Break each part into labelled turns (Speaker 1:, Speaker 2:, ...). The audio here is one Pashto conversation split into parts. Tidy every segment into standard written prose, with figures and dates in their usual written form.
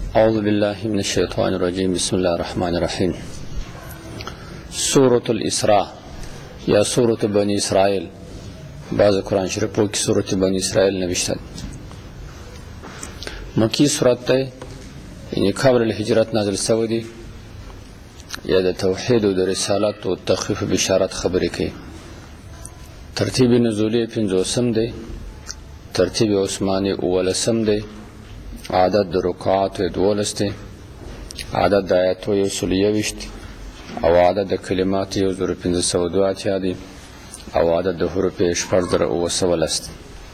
Speaker 1: أعوذ بالله من الشيطان الرجيم بسم الله الرحمن الرحيم سورة الإسراء یا سورة بني إسرائيل بعض قرآن شریفوں کی سورة بني إسرائيل نوشته مکی سورت ته یعنی قبل الهجرت نازل شوی دی یا د توحید او د رسالت او تخفیف بشارت خبرې کوي ترتیب نزولی 50 دی ترتیب عثمانی اولسم دی عدد د رکعات 12 دی عدد د آیاتو 121 او عدد د کلمات 1502 دی او عدد د حروف 14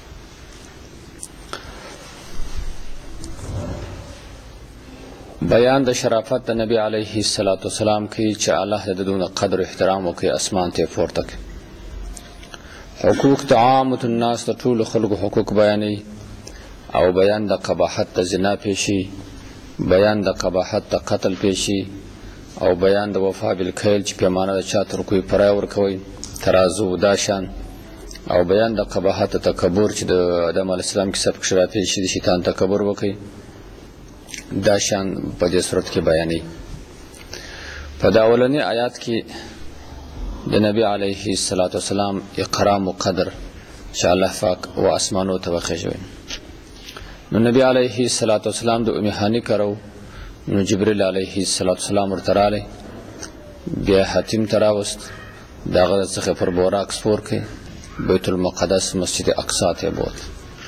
Speaker 1: بیان د شرافت د نبی علیه السلام کی چې الله د دون قدر احترام وکي اسمان ته پورته کوي حقوق عامه الناس د ټول خلکو حقوق بیانوي او بیان د قباحت د زنا پیشي بیان د قباحت د قتل پیشي او بیان د وفا بالکیل چې پیمانه د چا تر کوی پرای ور کوي ترازو داشان او بیان د قباحت تکبر چې د آدم علی السلام کې سبق شرا پیشي د شیطان تکبر وکي داشان په دې صورت کې بیانې په دا اولنی آیات کې د نبی علیه السلام اقرام او قدر چې الله پاک او اسمانو ته وخښوي نو نبی علیه السلام د امهانی کرو نو جبرئیل علیه السلام ورتراله بیا حاتم تراوست داغه څخه پر بوراک سپور کې بیت المقدس مسجد اقصی ته بوت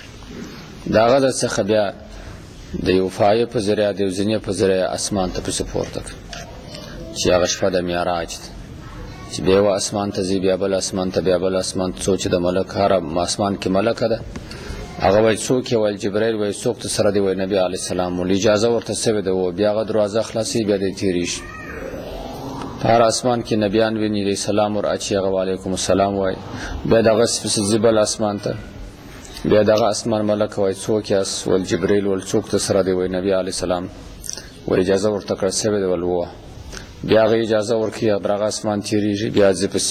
Speaker 1: داغه څخه بیا د یو فایه په ذریعہ د ځینې په ذریعہ اسمان ته پورته چې هغه شپه د معراج چې بیا و اسمان ته زی بیا بل اسمان ته بیا بل اسمان ته سوچ د ملک حرم اسمان کې ملک ده هغه وای څوک وای جبرائیل وای څوک ته سره دی وای نبی علی السلام ول اجازه ورته سوي ده و بیا غ دروازه خلاصي بیا د تیریش هر اسمان کې نبیان ویني علی السلام ور اچي هغه علیکم السلام وای بیا دغه زبل اسمان ته بیا دغه اسمان ملک وای څوک یاس ول جبرائیل ول څوک ته سره دی وای نبی علی السلام و اجازه ورته کړ سوي ده ول و بیا غ اجازه ورکړي دغه اسمان تیریږي بیا ځپس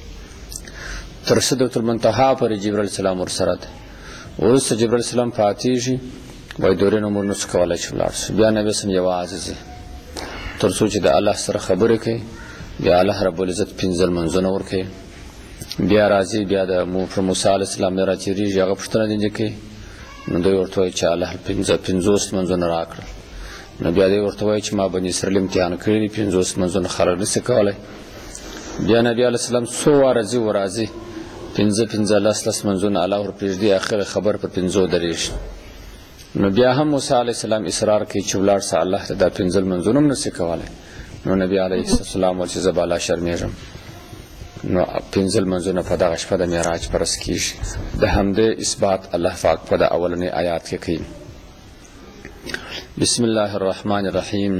Speaker 1: تر سدرۃ المنتهى پر جبرائیل السلام ور سره ورسته جبرائیل السلام فاتیږي وای دورې نو مونږ کولای شو لاړ بیا نبی سم یوازې تر څو چې د الله سره خبرې کوي بیا الله رب العزت پنځل منځونه ورکوي بیا راځي بیا د موسی علیه السلام راځي هغه پوښتنه دي کوي نو دوی ورته وایي چې الله 50 منځونه راکړل نو بیا دوی ورته وایي چې ما بني اسرائیل امتحان کړی 50 منځونه خلک نشي کولای بیا نبی علیه السلام څو ورځي ورځي 15 لاس منځونه الله ور پېژدي اخر خبر په 50 دریش نو بیا هم موسی علیه السلام اصرار کوي چې ولار سره الله ته د 15 منځونه نشي کولای نو نبی علیه السلام ورته زباله شرمېږم نو 15 منځونه په دغه شپه د معراج پرس کیږي د همدې اثبات الله پاک په د اولنی آیات کې کوي بسم الله الرحمن الرحیم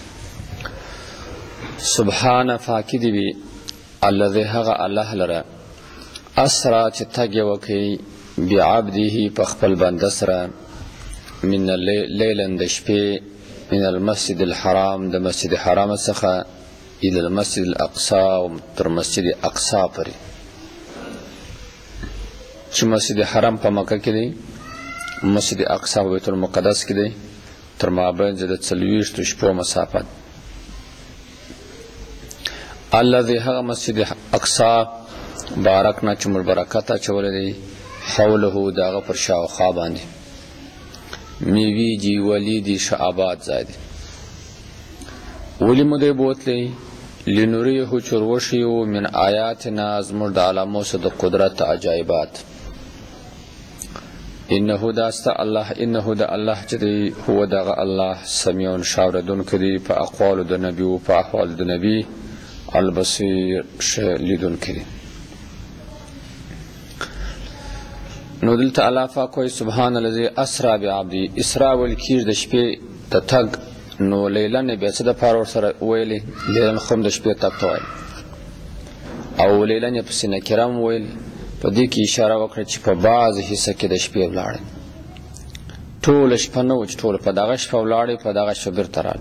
Speaker 1: سبحان فاکدی بی الذی هغه الله لره اسرا چې تګ وکي بعبده په خپل بنده سره من الليل د شپې من المسجد الحرام د مسجد حرام څخه الى المسجد الاقصى تر مسجد اقصى پورې چې مسجد حرام په مکه کې دی مسجد اقصى په بیت المقدس کې دی تر مابین د 40 شپو مسافت الذي هغه مسجد اقصى بارکنا چې مر برکات چول دی حوله داغه پر شاوخوا باندې میوي جی ولیدی شعبات زاد ولی مده بوتلی لنوریه چروشیو من آیاتنا ازمر د علامو د قدرت عجایبات انه داسته الله انه د الله چې هو دغه الله سميون شاوردون کړي په اقوال د نبی او په احوال د نبی البصیر لیدون کړي نو دلته الله پاک سبحان الذي اسرا بعبدي اسراء والکیر د شپې د تګ نو لیلن بیا څه د پارور سره ویلي لیلن خم د شپې تک توای او لیلن په سینه کرام ویل په دې کې اشاره وکړه چې په بعض حصہ کې د شپې ولاړ ټول شپه نو چې ټول په دغه شپه ولاړ په دغه شبر ترال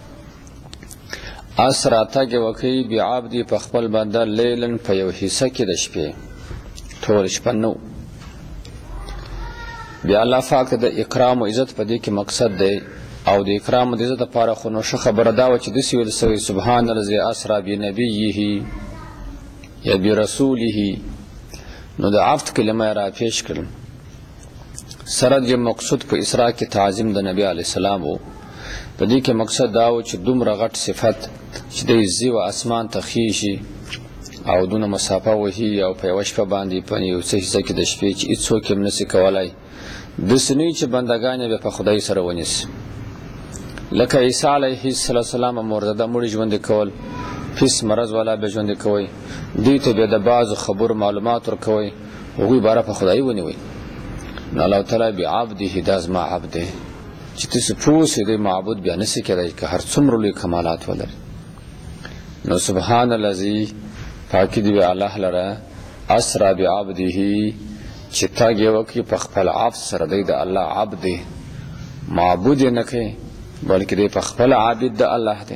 Speaker 1: اسرا تګ وکي بعبدي په خپل بنده لیلن په یو حصہ کې د شپې ټول شپه نو بیا الله پاک د اکرام او عزت په دې کې مقصد دی او د اکرام د عزت لپاره خو نو ښه خبره دا وه چې داسې ویل سوی سبحان الذي اسرا بنبیه یا برسوله، نو د عفت کلمه را پیش کړل. سره د مقصود په اسراء کې تعظیم د نبی علیه السلام و. په دې کې مقصد دا و چې دومره غټ صفت چې د ځي و اسمان ته خیږي او دونه مسافه وهي او په یوه شپه باندې په یو څه حصه کې د شپې چې هېڅوک یې نسي کولی، داسې نه وي چې بندګان یې په خدای سره ونیسي. لکه عیسی علیه السلام مورزده مړي ژوندي کول، پیس مرض والا به ژوندي کوئ، دوی ته بیا د بعضو خبرو معلومات ورکوئ، هغوی باره په خدای ونیوئ. نو الله تعالی بعبده، دا زما عبد دی چې تاسو پوه سئ دی معبود بیا نسي کېدی که هر څومره لوی کمالات ولري. نو سبحان الذي پاکي دی الله لره اسرا بعبده چې تاګ یې وکړي په خپل عبد سره، دی د الله عبد دی، معبود یې نه کوي بلکې دی په خپل عابد د الله دی.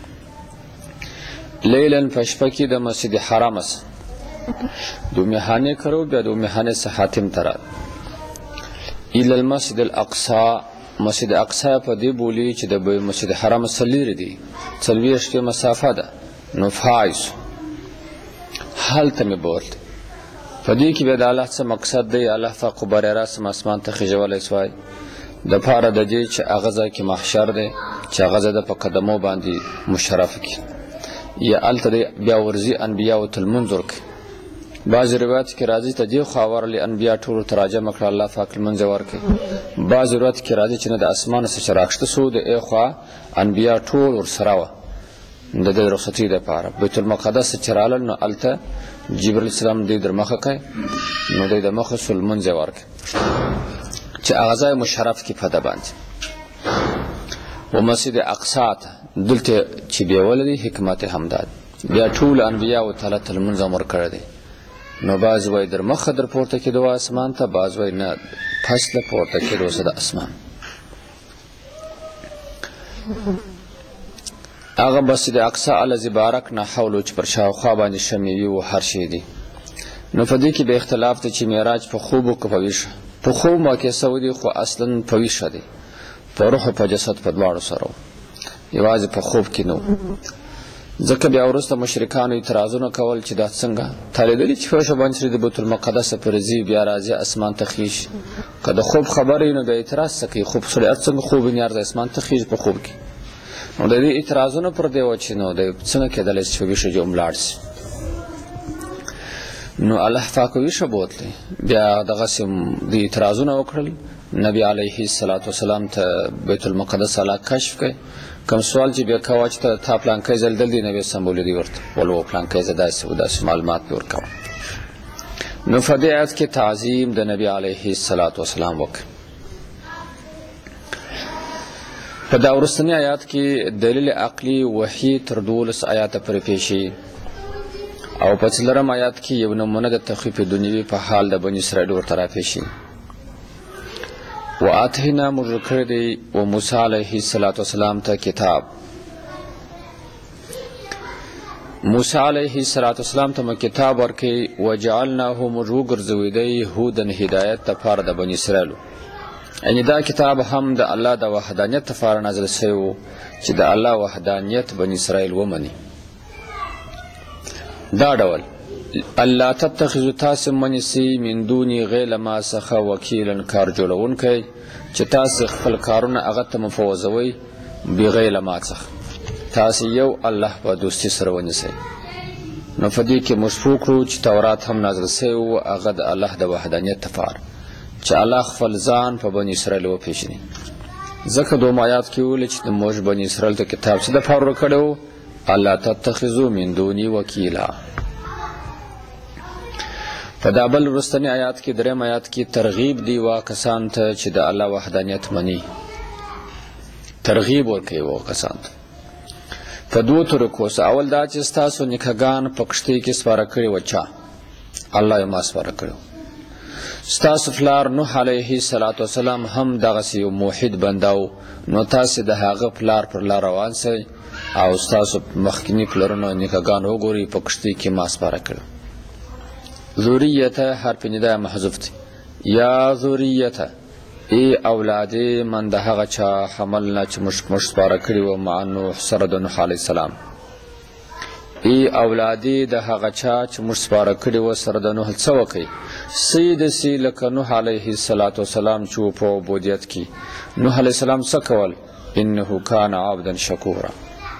Speaker 1: لیلا په شپه کې د مسجد حرام څخه د میخانې کرو، بیا د میخانې څخه حاتم ته راغی الى المسجد الاقصی. مسجد اقصی په دې بولي چې د مسجد حرام څخه لرې دی، 40 مسافه ده. نو فایس هلته مې بوتلی. په دې کې بیا د الله څه مقصد دی، الله فاق بری راسم اسمان ته خیژولی سوای د پاره د دې چې هغه ځای کې محشر دی چې هغه ځای د په قدمو باندې مشرف کړي، یا هلته دی بیا ورځي انبیاو ته لمونځ ورکړي. بعضې روایت کې راځي ته دې خوا ورغلې انبیا ټولو ته راجمع کړه، الله پاک لمونځ یې ورکړي. بعضې روایت کې راځي چې نه د اسمانه څه چې راکښته سو د ای خوا انبیا ټول ورسره وه د دې رخصتي دپاره. بیت المقدس چې رالل نو هلته جبریل السلام دوی در مخه کړی، نو دوی د مخه سو لمونځ یې ورکړي چې هغه ځای مشرف کړي په ده باندې. و مسجد اقصی ته دلته چې بیولی دی حکمت یې همدا دی، بیا ټول انبیاو تعالی ته لمونځ امر کړی دی. نو بعض وایي در مخه در پورته کېدو اسمان ته، بعض وایي نه پس له پورته کېدو څه د اسمان. هغه مسجد اقصی الذي بارکنا حوله چې پر شاوخوا باندې شمیوي و هر شی دی. نو په دې کې به اختلاف دی چې معراج په خوب و که په ویښه. په خوب واقع سوی دی خو اصلا په ویښه دی، په روح او په جسد په دواړو سره و، یوازې په خوب کې نه و. ځکه بیا وروسته مشرکانو اعتراضونه کول چې دا څنګه تا لیدلي چې په شپه باندې د بیت المقدس پرې ځي بیا راځي اسمان ته خیږي. که د خوب خبره وي نو بیا اعتراض څه کوي، خوب سړی هر څنګه خوب ویني هر اسمان ته خیږي په خوب کې. نو د دې اعتراضونه پر دې وه چې نو د څنګه کېدلی چې په ویښه جوم لاړ شي. نو الله پاک ویښه بوتلی، بیا دغسې د اعتراضونه وکړل. نبی علیه السلام ته بیت المقدس الله کشف کوي. کوم سوال چې بیا کوه چې تا پلانکی ځل دلدی نبی سمبولی دی ورته ولو پلانکی ځه داسې و داسې معلومات به ورکوه. نو په دې آیت کې تعظیم د نبی علیه السلام وکړه. په دا وروستني آیات کې دلیل عقلي وحي تر 12 آیاته پورې پیښي، او په 4 آیات کې یو نمونه د تخفیف دنیوي په حال د بني اسرائیل ورته راپیښي. وآتینا موږ کړی دی و موسی علیه السلام ته کتاب. موسی علیه السلام ته کتاب ورکړي، وجعلناه موږ وګرځوی دی هودن هدایت دپاره د بني اسرائیلو. یعنې دا کتاب هم د الله د وحدانیت دپاره نازل شوی و چې د الله وحدانیت بني اسرائیل ومني. دا ډول الله تتخذو تاسې منیسئ من دوني غیر ما څخه وکیلا کار جوړونکی چې تاسې خپل کارونه هغه ته مفوضوئ بغیر ما څخه، تاسې یو الله په دوستي سره ونیسئ. نو په دې کې موږ پوه کړو چې تورات هم نازل شوی و هغه د الله د وحدانیت دپاره چې الله خپل ځان په بني اسرائیل وپېژني. ځکه 2 آیات کې ویلي چې موږ بني اسرائیل ته کتاب څه دپاره ورکړی و؟ الله تتخذو من دوني وکیلا. په دا بل وروستني آیات کې 3 آیات کې ترغیب دی وا کسان ته چې د الله وحدانیت مني، ترغیب ورکوي وا کسان ته په 2 طریقو. اول دا چې ستاسو نیکهګان په کښتۍ کې سپاره کړي و، چا؟ الله یې ما سپاره کړي. ستاسو پلار نوح علیه السلام هم دغسې یو موحد بنده و، نو تاسې د هغه پلار پر لار روان سئ او ستاسو مخکیني پلرونه نیکهګان وګورئ په کښتۍ کې ما سپاره کړي. ذریته حرف نداء محذوف دی، یا ذریته ای اولادی من د هغه چا حملنا چې موږ سپاره کړي وو مع نوح سره د نوح علیه السلام. ای اولادی د هغه چا چې موږ سپاره کړي وو سره د نوح څه وکړي سیدسي لکه نوح علیه السلام چې و په عبودیت کې. نوح علیه السلام څه کول؟ انه کان عبدا شکورا.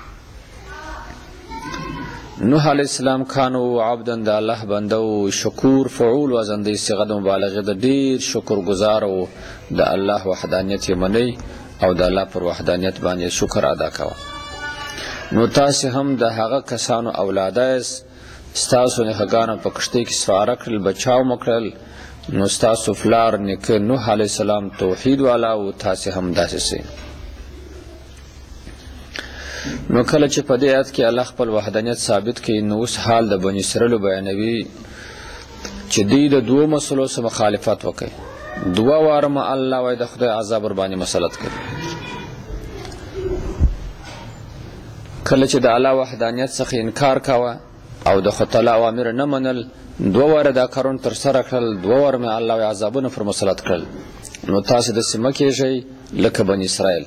Speaker 1: نوح علیه السلام کانو عبدا د الله بنده او شکور فعول وزن د صيغه د مبالغه د ډیر شکر گزار او د الله وحدانیت منی او د الله پر وحدانیت باندې شکر ادا کاوه. نو تاسو هم د هغه کسانو اولادایس ستاسو نه هغانو په کشته کې سواره کړل بچاو مکړل. نو ستاسو فلار نیکه نوح علیه السلام توحید والا او تاسو هم داسې سي. نو کله چې په دې آیت کې الله خپل وحدانیت ثابت کړي نو اوس حال د بنی اسرائیل بیانوي چې دوی د دوه مسلو سره مخالفت وکړي. دوه واره ما الله وای د خدای عذاب ور باندې مسلط کړي. کله چې د الله وحدانیت څخه انکار کاوه او د خدای تعالی اوامر نه منل دوه واره دا کارون تر سره کړل. دوه واره ما الله عذابونه پر مسلط کړل. نو تاسو د سیمه کېږئ لکه بنی اسرائیل.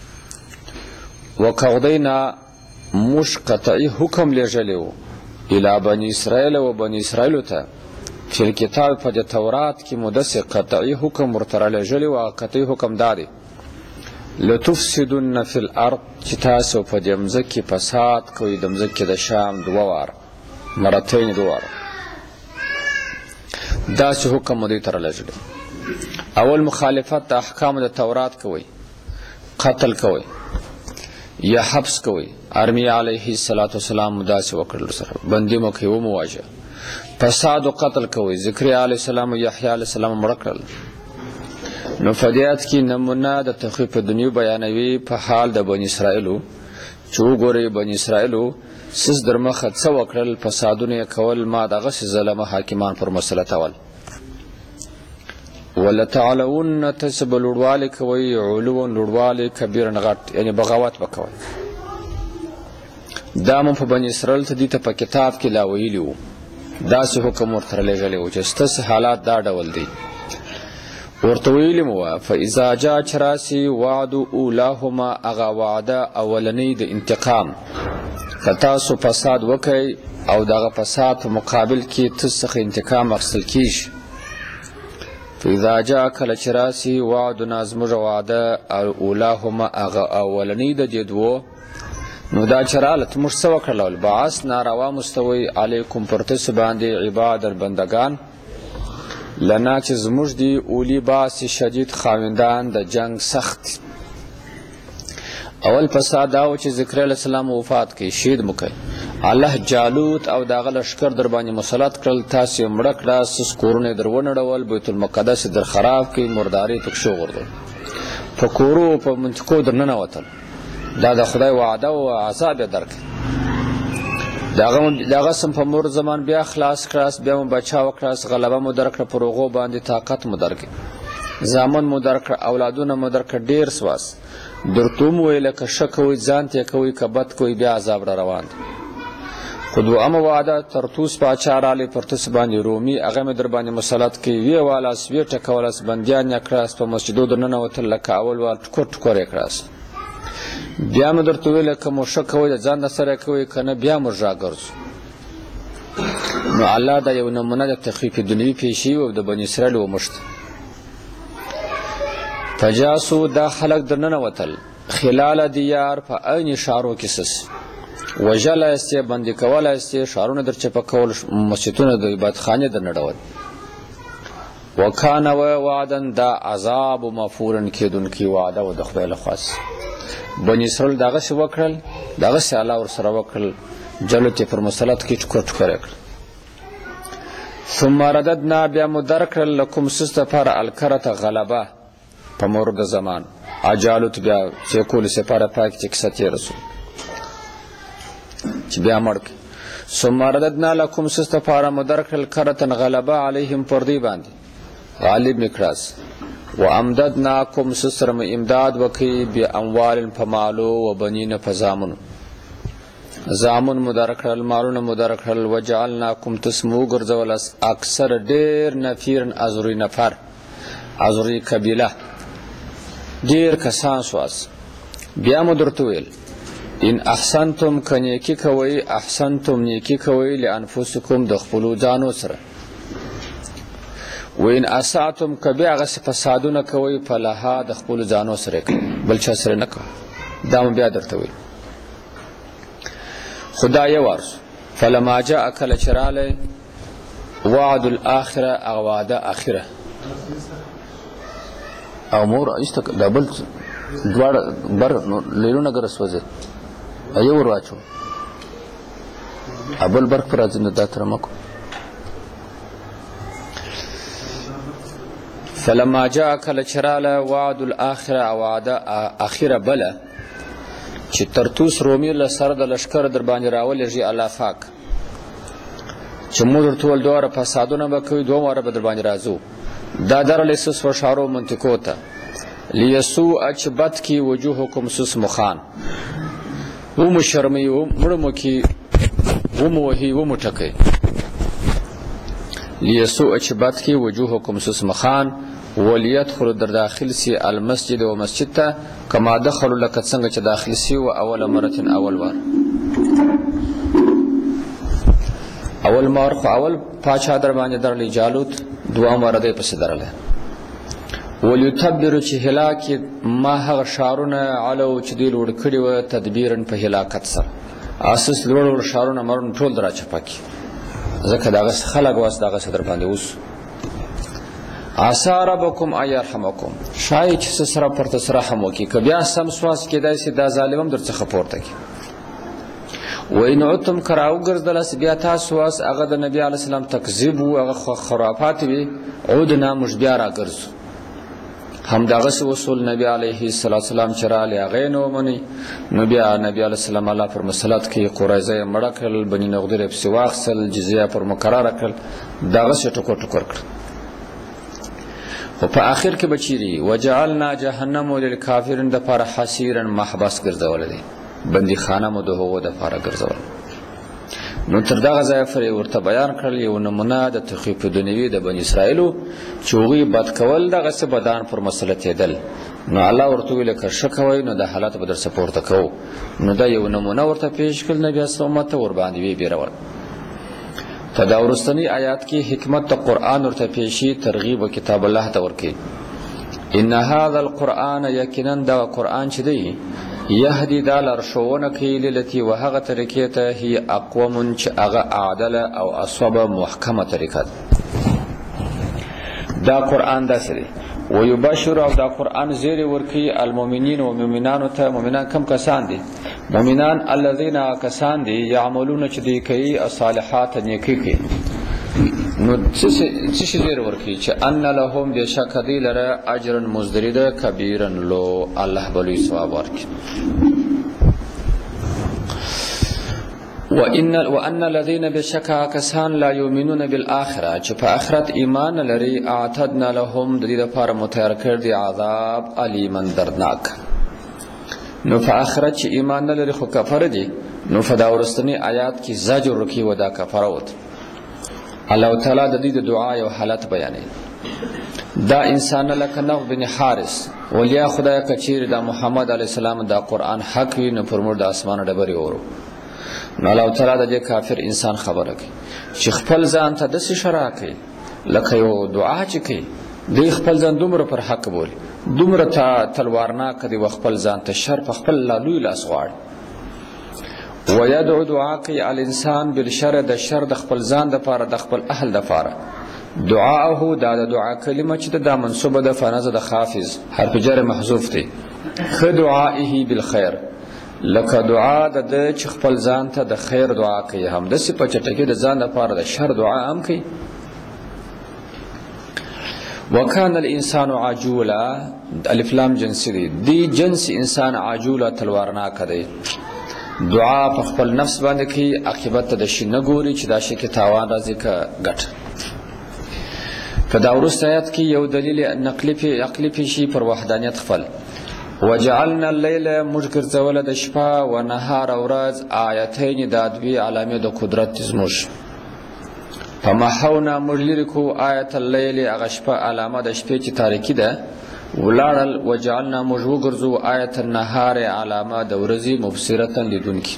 Speaker 1: وکودینا موږ قطعي حکم لېږلی و الی بني اسرائیل و بني اسرائیلو ته فی الکتاب په د تورات کې مو داسې قطعي حکم ورته رالیږلی و. قطعي حکم دا دی لتفسدن فی الارض چې تاسو په دې مځکې فساد کوئ. د مځکې د شام دوه واره مرتين دوه واره داسې حکم مو دوی ته رالیږلی. اول مخالفت د احکامو د تورات کوئ، قتل کوئ یا حبس کوي. ارمیا علیه السلام داسې وکړل سره بندي مو کوي ومواجه. فساد او قتل کوي. زکریا علیه السلام او یحیی علیه السلام مړه کړل. نو فدیات کې نمونه د تخفیف دنیا بیانوي په حال د بنی اسرائیلو چې وګورئ بنی اسرائیلو سس در مخه څه وکړل فسادونه کول ما دغه ظلمه حاکمان پر مسلط اول. ولتعلون تسب لړواله کوي علو لړواله کبیر نغټ یعنی بغاوت وکوي. دا مون په بنی اسرائیل ته دي ته په کتاب کې لا ویلو داسې حکم ورته لګلې و چې ستاسو حالات دا ډول دي. ورته ویلې مو فاذا جاء چراسی وعد اولاهما اغا وعده اولنی د انتقام کتاسو فساد وکي او دغه فساد په مقابل کې تاسو انتقام اخیستل کیږي. فاذا جاء کله چراسی وعدنا زموږ وعده اولاهما اغا اولنی د جدوو نو دا چراله موږ څه وکړل بعث ناروا مستوي علیکم پرتس باندې عباد البندگان لنا چې زموږ دی اولی باس شدید خاوندان د جنگ سخت. اول فساد او چې ذکر علیہ السلام وفات کې شهید مکه الله جالوت او داغه لشکر در باندې مسلط کړل. تاسو مړه کړه سس کورونه درونه ډول بیت المقدس در خراب کې مرداري تک شو ورده په کورو په منطقو درنه وتل. دا د خدای وعده او عذاب درک. داغه سم په مور زمان بیا خلاص کړاس بیا بچاو کړاس غلبه مو درکړه پروغو باندې طاقت مو درک زامن مو درکړه اولادونه مو درکړه ډیر سواس درتوم ویل ک شکوي ځان ته کوي کبت کوي بیا عذاب را روان. خودو ام وعده ترتوس پاچاراله پرتس باندې رومي هغه مې در باندې مسلط کی وی والا سوی ټکولاس بنديان کړاس په مسجدو درنه وتل لک اول وا ټکټ کورې کړاس بیا مې درته ویل کوم شکوي ځان سره کوي کنه بیا مرجا ګرځو. نو الله دا یو نمونه د تخفیف دنیوي پیشي او د بنی اسرائیل و مشت فجاسو دا خلق درنه وتل خلال دیار په عین شارو کې سس وجل استه باندې کول استه شارونه در چپه کول مسجدونه د عبادت خانه در نډول وکانه وعدن دا عذاب مغفورن کېدون کی وعده و د خدای له خاص. بنی اسرائیل داغه څه وکړل داغه څه الله ور سره وکړل جلوت پر مسلط کې ټکټ کړل. ثم رددنا بیا مدرکل لكم سستفار الکرته غلبه په مورد زمان اجالت بیا چې کول سپاره پاک چې کسته رسول چې بیا مرګ. ثم رددنا لكم سستفار مدرکل کرتن غلبه علیهم پر دی باندې غالب مکراس وامددناکم سسرم امداد وکی بی اموال فمالو و بنین فزامن زامن مدرکل مالون مدرکل وجعلناکم تسمو گرزول اکثر دیر نفیرن ازوری نفر ازوری قبیله ډیر کسان سواس بیا مو درته ویل ان احسنتم که نیکي کوئ احسنتم نیکي کوئ لانفسکم د خپلو ځانو سره و ان اسعتم که بیا هغسې فسادونه کوئ فلها د خپلو ځانو سره کوئ بل چا سره نه کوئ دا مو بیا درته ویل خو دا یو ارزو فلما جاء کله چې رالی وعد الاخره هغه وعده اخره او مور ایسته دا بل دواړه بر لیرونه ګره سوځي یو ور واچو ابل برق پر راځي نو دا تر مکو فلما جاء کله چې راله وعد الاخره او وعده اخره بله چې ترتوس رومي له سره د لشکر در باندې راولېږي الله پاک چې موږ ورته وویل دوه واره فسادونه به کوي دوه واره به در باندې راځو دا درلی سس وشارو منطقو ته لیسوء چې بد کي وجوهکم سس مخان ومو شرمي مړمو کې ومو وهي ومو ټکئ لیسوء چې بد کي وجوهکم سس مخان ولیدخلوا در داخل سی المسجد و مسجد ته کما دخلوا لکه څنګه چې داخل سی و اول مرتين اول وار اول مار خو اول پاچا در باندې درلی جالوت دوام واره دی پسې درلی ولیتبرو چې هلاک ما هغه ښارونه علو چې دوی لوړ کړي وه تدبیرا په هلاکت سره اساس لوړ ښارونه مرون ټول در راچپه کړي ځکه دغسې خلک واس دغسې در باندې اوس عسى ربکم ان یرحمکم شاید چې څه سره پرته سره رحم وکړي که بیا سم سواس کېدای شي دا ظالم هم در څخه پورته کړي وان عدتم که راوګرځدلست بیا تاسو واس هغه د نبي علیه السلام تکذیب و هغه خرافات وي عدنا موږ بیا راګرځو همدغسې وصول نبی علیه السلام چې رالی هغه یې نه ومني نو بیا نبی علیه السلام الله پر مسلط کې قریظه یې مړه کړل بني نغدر یې پسې واخیستل جزیه پر مقرره کړل دغسې ټکر ټکر کړل خو په آخر کې به چیرې وجعلنا جهنم للکافرین دپاره حصیرا محبس ګرځولی دی بندي خانه مو د هغو دپاره ګرځولی نو تر دغه ځایه پورې ورته بیان کړل یو نمونه د تخفیف دنیوي د بني اسرائیلو چې هغوی بد کول دغسې بدان پر مسلطېدل نو الله ورته ویل که ښه کوئ نو د حالت به درڅه پورته کوو نو دا یو نمونه ورته پیش کړل نبي اسلام امت ته ورباندې وبېرول په دا وروستني آیات کې حکمت د قرآن ورته پیشي ترغیب و کتاب الله ته ورکوي ان هذا القرآن یقینا دا قرآن چې دی یهدی دا لارښوونه کوي للتي و هغه طریقې ته هي اقوم چې هغه عادله او اصوبه محکمه طریقه دا قرآن داسې دی ویبشر او دا قرآن زیری ورکوي المؤمنین و مؤمنانو ته مؤمنان کم کسان دي مؤمنان الذین کسان دي یعملون چې دوی کوي الصالحات نیکي کوي نو څه شي زیر ورکوي چې ان لهم بېشکه دوی لره اجرا مزدري ده کبیرا لو الله به لوی ثواب ورکړي وان الذين بشکا کسان لا یؤمنون بالآخره چې په آخرت ایمان لري اعتدنا لهم د دې لپاره متیار کړ دي عذاب الیما دردناک نو په آخرت چې ایمان نه لري خو کفر دي نو په دا ورستنی آیات کې زجر ورکوي و دا کفره وت الله تعالی د دې د دعا یو حالت بیانوي دا انسان لکه نوح بن حارث ولیا خدای کچیر دا محمد علیه السلام دا قرآن حق وي نو پر موږ د اسمانه ډبرې اورو نو الله تعالی د دې کافر انسان خبره کوي چې خپل ځان ته داسې شرع کوي لکه یو دعا چې کوي دوی خپل ځان دومره پر حق بولي دومره تلوارناکه دی و خپل ځان ته شر په خپل لوی لاس غواړي ويدعو دعا کوي الانسان بالشر د شر د خپل ځان دپاره د خپل اهل دپاره دعاءه دا د دعا کلمه چې دا منصوبه ده فنزه د خافض حرف جر محذوف دی خ دعائه بالخير لکه دعا د چې خپل ځان ته د خیر دعا کوي هم د سی په چټکي د ځان لپاره د شر دعا هم کوي وکانه الانسان عجولا الف لام جنسی دی جنس انسان عجولا تلوارناک دی دعا په خپل نفس باندې کوي عاقبت د شي نه ګوري چې دا شي کې تاوان راځي که ګټ په دا وروسته آیات کې یو دلیل عقلي پیشي پر وحدانیت خپل وجعلنا الليل مجګرځوله د شپه و نهار ورځ آیتین دا دوی علامې د قدرت زموږ فمحونا موږ لرې کړو آیت اللیل هغه شپه علامه د شپې چې تاریکي ده ولاړل وجعلنا موږ وګرځو آیت النهار علامه د ورځې مبصرة لیدونکي.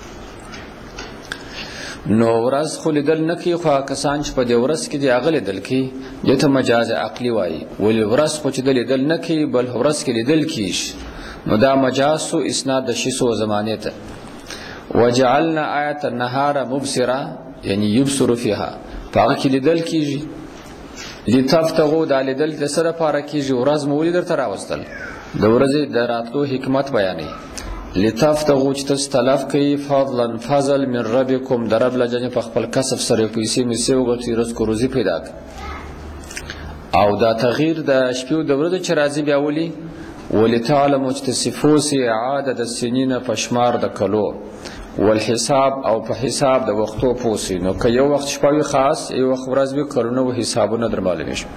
Speaker 1: نو ورځ خو لیدل نه کوي، خو کسان چې په دې ورځ کې دي هغه لیدل کوي، دې ته مجاز عقلي وایي. ولې ورځ خو چې د لیدل نه کوي بل ورځ کې لیدل کیږي، نو دا مجاز سو اسناد د شیسو زمانې ته. وجعلنا آیت النهار مبصرة یعنی یبصر فيها، په هغه کې لیدل کیږي. لتفتغوا دا لیدل د څه لپاره کیږي؟ ورځ مو ولې درته راوستل، د ورځې د راتلو حکمت بیانوي. لتفتغوا چې تاسو طلب کوي فضلا فضل من ربکم، د رب له جنې په خپل کسب سره پیسې میسې وګټئ، رزق و روزي پیدا کړئ. او دا تغییر د شپې او د ورځې چې راځي بیا ولي؟ ولتعلموا چې تصفو سي عدد السنین په شمار د کلو، والحساب او په حساب د وختو پوسی. نو که یو وخت شپه وي خاص، یو وخت ورځ وي کلونه و حسابونه در معلومې شي.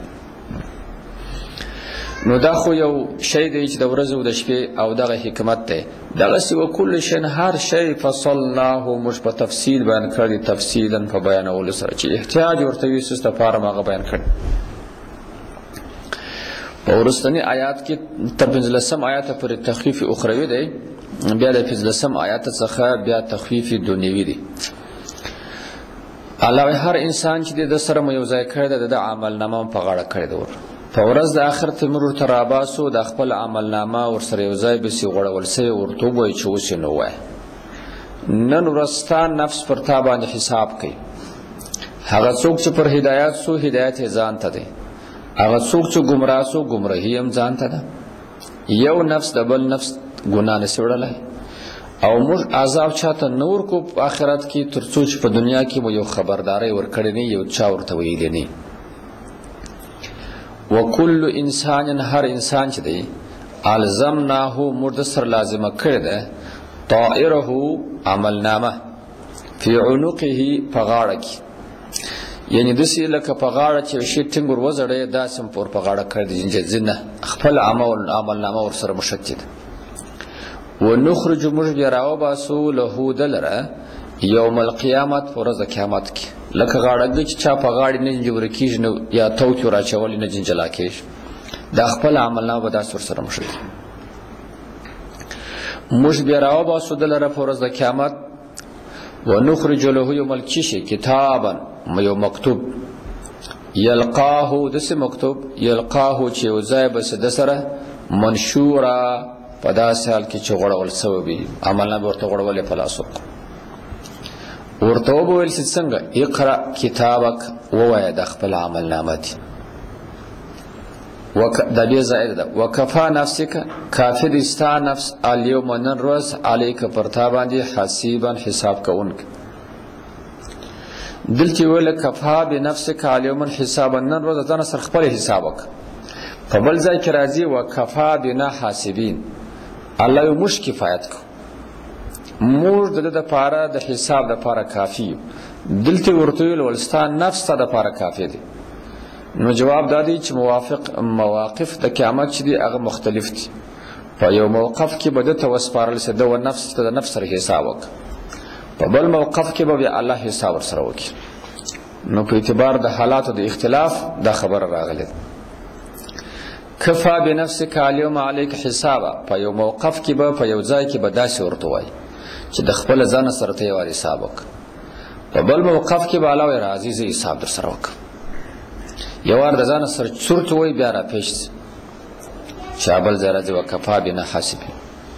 Speaker 1: نو دا خو یو شی دی چې د ورځې او د شپې او دغه حکمت دی. دغسې وکل شی هر شی فصلناه موږ په تفصیل بیان کړی، تفصیلا په بیانولو سره چې احتیاج ورته وي څه دپاره م هغه بیان کړی. په وروستني آیات کې تر 15 آیاته پورې تخفیف اخروي دی، بیا د 15 آیات څخه بیا تخفیف دنیوي دی. الله هر انسان چې د سره مو یو ځای کړی دی د عمل نامه په غاړه کړی دی. په ورځ د آخرت موږ ورته راباسو، د خپل عمل نامه ورسره یو ځای به سي غوړول سوی، ورته ووایي چې اوس یې نو وایه. نن ورځ ستا نفس پر تا باندې حساب کوي. هغه څوک چې پر هدایت سو هدایت یې ځان ته دی، هغه څوک چې ګمراه سو ګمراهي هم ځان ته ده. یو نفس د بل نفس ګناه نشي وړلی، او موږ عذاب چاته نه ورکو په آخرت کې تر څو چې په دنیا کې مو یو خبرداری ورکړی نه، یو چا ورته ویلی نه. وکل انسان هر انسان چې دی الزمناه موږ د سر لازمه کړی ده طائره عمل نامه فی عنقه په غاړه کې، یعنی داسې لکه په غاړه چې شي ټینګ ور وځړی داسې پور په غاړه کړی دی ځینه خپل عمل نامه ورسره مشتي ده. ونخرج موږ بیا راوباسو له ده لره یوم القیامت په ورځ د قیامت کې، لکه غاړه چې چا په غاړې نه جنجوره کېږي نو یا توکې ور اچولې نه جنجلا کېږي، دا خپل عمل نامه به داسې ورسره مشتي. موږ بیا راوباسو ده لره په ورځ د قیامت. ونخرج له یوم القیامت کتابا یو مکتوب، یلقاه داسې مکتوب، یلقاه چې یو ځای به د سره منشورا په داسې حال کې چې غوړول سوی وي، عمل نامه ورته غوړولې په لاس ورکړو. ورته وبویل چې څنګه اقرأ کتابک، ووایه د خپل عمل نامه دي. دا بیا زائد ده. وکفا نفسک، کافی دی ستا نفس الیوم نن ورځ علیک پر تا باندې حسیبا حساب کوونکی. دلته ویل کفا بنفسک الیوم حسابا، نن ورځ ځان سره خپل حساب وکړه. په بل ځای کې راځي وکفا بنا حاسبین، الله یو موږ کفایت کو، موږ د دپاره د حساب دپاره کافي یو. دلته ورته ویل ولستا نفس ته دپاره کافي دی. نو جواب دا دی چې مواقف د قیامت چې دي هغه مختلف دي. په یو موقف کې به دته وسپارل سي د نفس ته د نفس سره حساب وکړه، په بل موقف کې به الله حساب ورسره وکړي. نو په اعتبار د حالاتو د اختلاف دا خبره راغله. کفا بنفسک الیوم علیک حسابا، په یو موقف کې به په یو ځای کې به داسې ورته وایي چې د خپل ځان سره ته یو حساب وکړه، په بل موقف کې به الله وایي راځي زه حساب در سره وکړم. یو وار د ځان سره څورت وایي بیا را پېښ شي چې بل ځای راځي وکفا بنا حاسبین.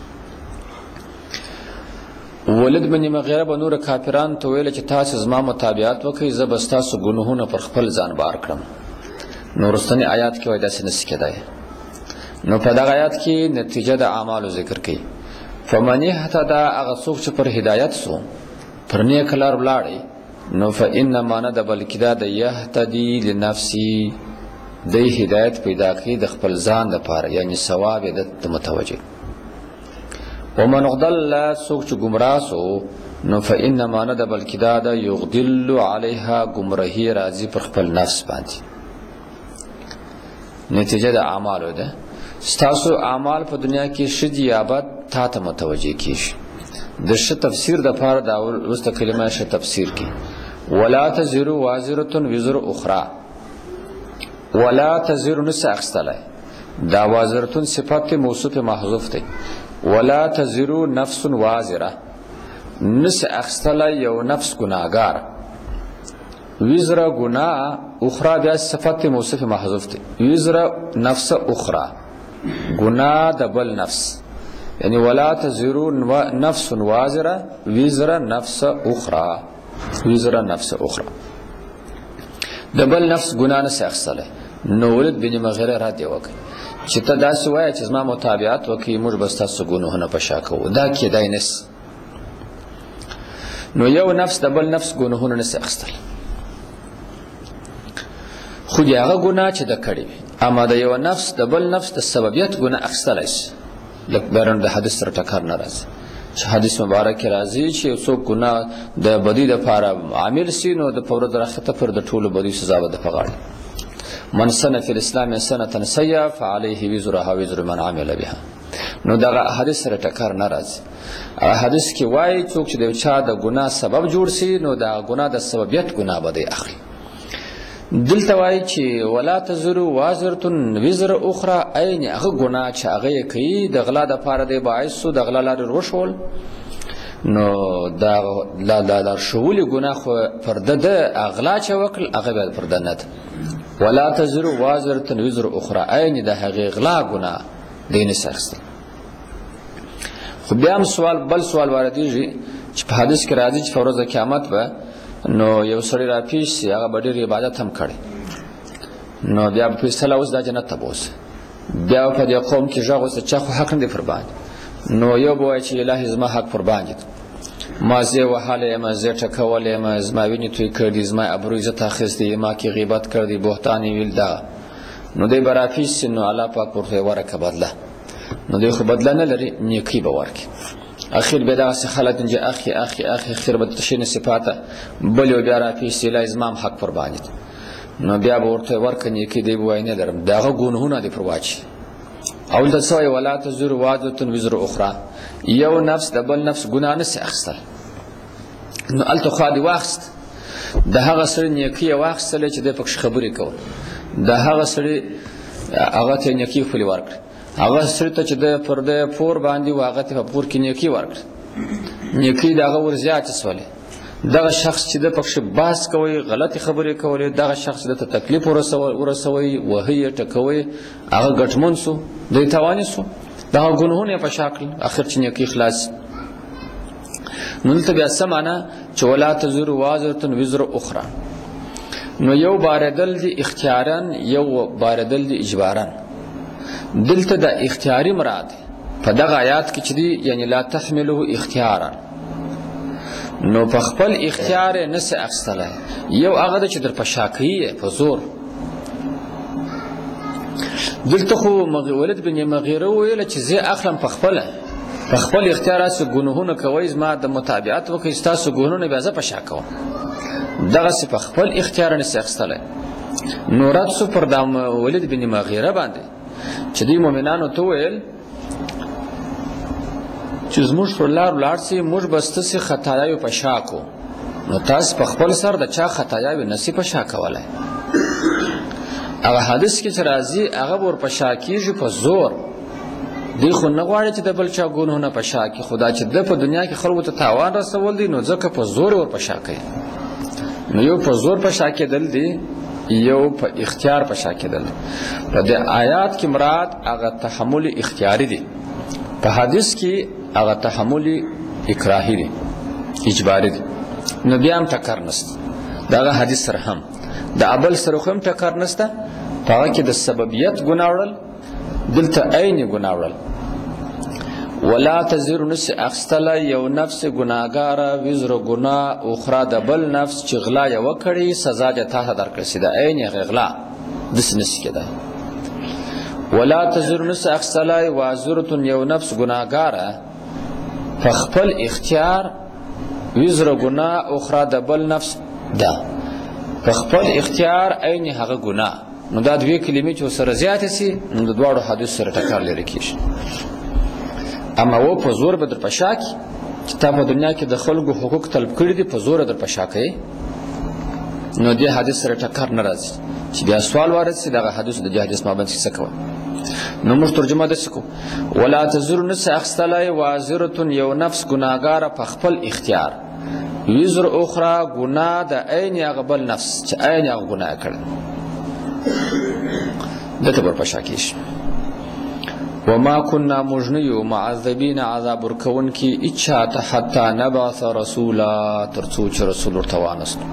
Speaker 1: ولید بن مغیره به نور کافرانو ته ویل چې تاسو زما متابعت وکړئ، زه به ستاسو ګناهونه پر خپل ځان بار کړم. نو وروستني آیات کې وایي داسې نشي کېدای. نو په دغه آیات کې نتیجه د اعمالو ذکر کوي. فمن اهتدی، هغه څوک چې پر هدایت سو پر نیک لار ولاړی، نو فانما نه ده بلکې دا د یهتدي لنفسي، دی هدایت پیدا کوي د خپل ځان دپاره، یعنی ثواب یې د متوجه. ومن اضل، څوک چې ګمراه سو، نو فانما نه ده بلکې دا د یغدل علیها، ګمراهي راځي پر خپل نفس باندې. نتیجه د اعمالو ده. ستاسو اعمال په دنیا کې ښه دي یا بد تا ته متوجه کیږي. د ښه تفسیر دپاره دا وروسته کلمه ښه تفسیر کی. ولا تزر وازره وزر اخرى، ولا تزر نسه اخستلی، دا وازرتون صفت موصوف محذوف دی. ولا تزرو نفس وازره نس اخستله یو نفس گناهگار وزر گناه اخرى بیا صفت موصوف محذوف دی. وزر نفس اخرى گناه د بل نفس یعنی ولا تزرو نفس وازره وزر نفس اخرى وزر نفس اخرى د بل نفس گناه نس اخستله. نو ولید بن مغیره را دی وکړي چې ته داسې وایه چې زما متابعت وکړي موږ به ستاسو ګناهونه په شا کوو. دا کېدای نس. نو یو نفس د بل نفس ګناهونه نس اخیستل خو د هغه ګناه چې ده کړې وي، اما د یو نفس د بل نفس د سببیت ګناه اخیستلی شي. لکه بیرون د حدیث سره ټکر نه راځي چې حدیث مبارک کې راځي چې یو څوک ګناه د بدۍ دپاره عامل سي نو د په ورځ راخته پر د ټولو بدیو سزا به ده په غاړه. من سن فی الاسلام سنة سیئة فعلیه وزرها وزر من عمل بها. نو دغه حدیث سره ټکر نه راځي. هغه حدیث کې وایي څوک چې د چا د ګناه سبب جوړ سي نو د ګناه د سببیت ګناه به دی اخلي. دلته وایي چې ولا تزر وازرة وزر اخرى عین هغه ګناه چې هغه یې کوي د غلا دپاره دی باعث سو د غلا لارې روشول نو دا لارښولي ګناه خو پر ده د اغلا چې وکړل هغه بیا پر ده نه ده. ولا تزر وازرة وزر اخرى عین د هغې غلا ګناه دی نسي اخیستل. خو بیا هم بل سوال واردېږي چې په حدیث کې راځي چې په ورځ د قیامت به نو یو سړی راپېښ سي هغه به ډېر عبادت هم کړی نو بیا به فیصله اوس دا جنت ته بوځي. بیا په دې قوم کې غږ وسه چا خو حق نه دی پر باندې. نو یو به وایي چې الهي زما حق پر باندې ما زه وهلی یم زه ټکولی یم زما وینې توی کړي زما ابرو عزت اخیستی ما کې غیبت کړی بهتان یې ویل دغه نو دی به راپېښ سي نو الله پاک ورته ورکړه بدله. نو دی خو بدله نه لري نیکي به ورکړي. اخیر به دغسې خلک چې اخي اخیر به درته شي نه صفاته بل یو بیا راپېښ سي الهي زما هم حق پر باندې نو بیا به ورته ورکړه نیکي دی به وایي نه لرم د هغه ګناهونه دې پر واچي. او دلته څه وایي ولا تزر وازرة وزر اخرى یو نفس د بل نفس ګناه نسي اخیستل. نو هلته خوا دې واخیست د هغه سړي نیکي یې واخیستلی چې دی پکښې خبرې کول د هغه سړي هغه ته یې نیکي خپلې ورکړې هغه سړي ته چې د پر د پور باندې و هغه ته په پور کې نیکي ورکړه نیکي د هغه ور زیاتې سولې. دغه شخص چې د پکښې باس کوي غلطې خبرې کولې دغه شخص د ته تکلیف ورسوي وهي ټکوي هغه ګټمن سو دی تاواني سو دغه ګناهونه یې په شا کړل اخر چې نیکي خلاص. نو دلته بیا څه معنا چې ولا تزر وازرة وزر اخرى نو یو بارېدل دي اختیارا یو بارېدل دي اجبارا. دلته د اختیاري مراد په دغه آیات کې چې دی یعنی لا تحمله اختیارا نو په خپل اختیار یې نسي اخیستلی. یو هغه ده چې در په شا کوي په زور. دلته خو ولید بن مغیره وویله چې زه اخلم په خپل اختیار هسې ګناهونه کوئ زما د متابعت وکړئ ستاسو ګناهونه بیا زه په شا کوم دغسې په خپل اختیار نسي اخیستلی. نو رد سو پر دا ولید بن مغیره باندې چې دوی مؤمنانو ته وویل چې زموږ پر لار ولاړ سئ موږ به ستاسې خطایاوې په شا کو. نو تاسو په خپل سر د چا خطایاوې نسي په شا کولی. هغه حدیث کې چې راځي هغه به ور په شا کېږي په زور. دوی خو نه غواړي چې د بل چا ګناهونه په شا کړي خو دا چې ده په دنیا کې خلکو ته تاوان رسول دی نو ځکه په زور ور په شا کوي. نو یو په زور په شا کېدل دی یو په اختیار په شا کېدل. په دې آیات کې مراد هغه تحمل اختیاري دی په حدیث کې هغه تحمل اکراهي دی اجباري دی. نو بیا هم ټکر نشته دغه حدیث سره هم د اول سره خو هم ټکر نشته په هغه کې د سببیت ګناه وړل دلته عین ګناه وړل. ولا تزر نسي اخیستلی یو نفس ګناهګاره وزر ګناه اخرى د بل نفس چې غلا یې وکړي سزا دې تا ته درکړل سي د عین هغې غلا داسې نسي کېدی. ولا تزر نسي اخیستلی وازرة یو نفس ګناهګاره په خپل اختیار وزر ګناه اخرى د بل نفس ده په خپل اختیار عین هغه ګناه. نو دا دوی کلمې چې ورسره زیاتې سي نو د دواړو حدیث سره ټکر لرې کېږي. اما و په زور به در په شا کړي چې تا په دنیا کې د خلکو حقوق طلب کړي دي په زوره در په شا کوي نو دې حدیث سره ټکر نه راځي چې بیا سوال وارد سي دغه حدیث د دې حدیث مابین کې څه کوي. نو موږ ترجمه داسې کوو ولا تزر نسې اخیستلی وازرة یو نفس ګناهګاره په خپل اختیار وزر اخرى ګناه د عین هغه بل نفس چې عین هغه ګناه کړی ده ته ورپشا کېږي وما كنا موږ نه یو معذبین عذاب ورکوونکي هېچا ته حتی نبعث رسولا تر څو چې رسول ورته وانستو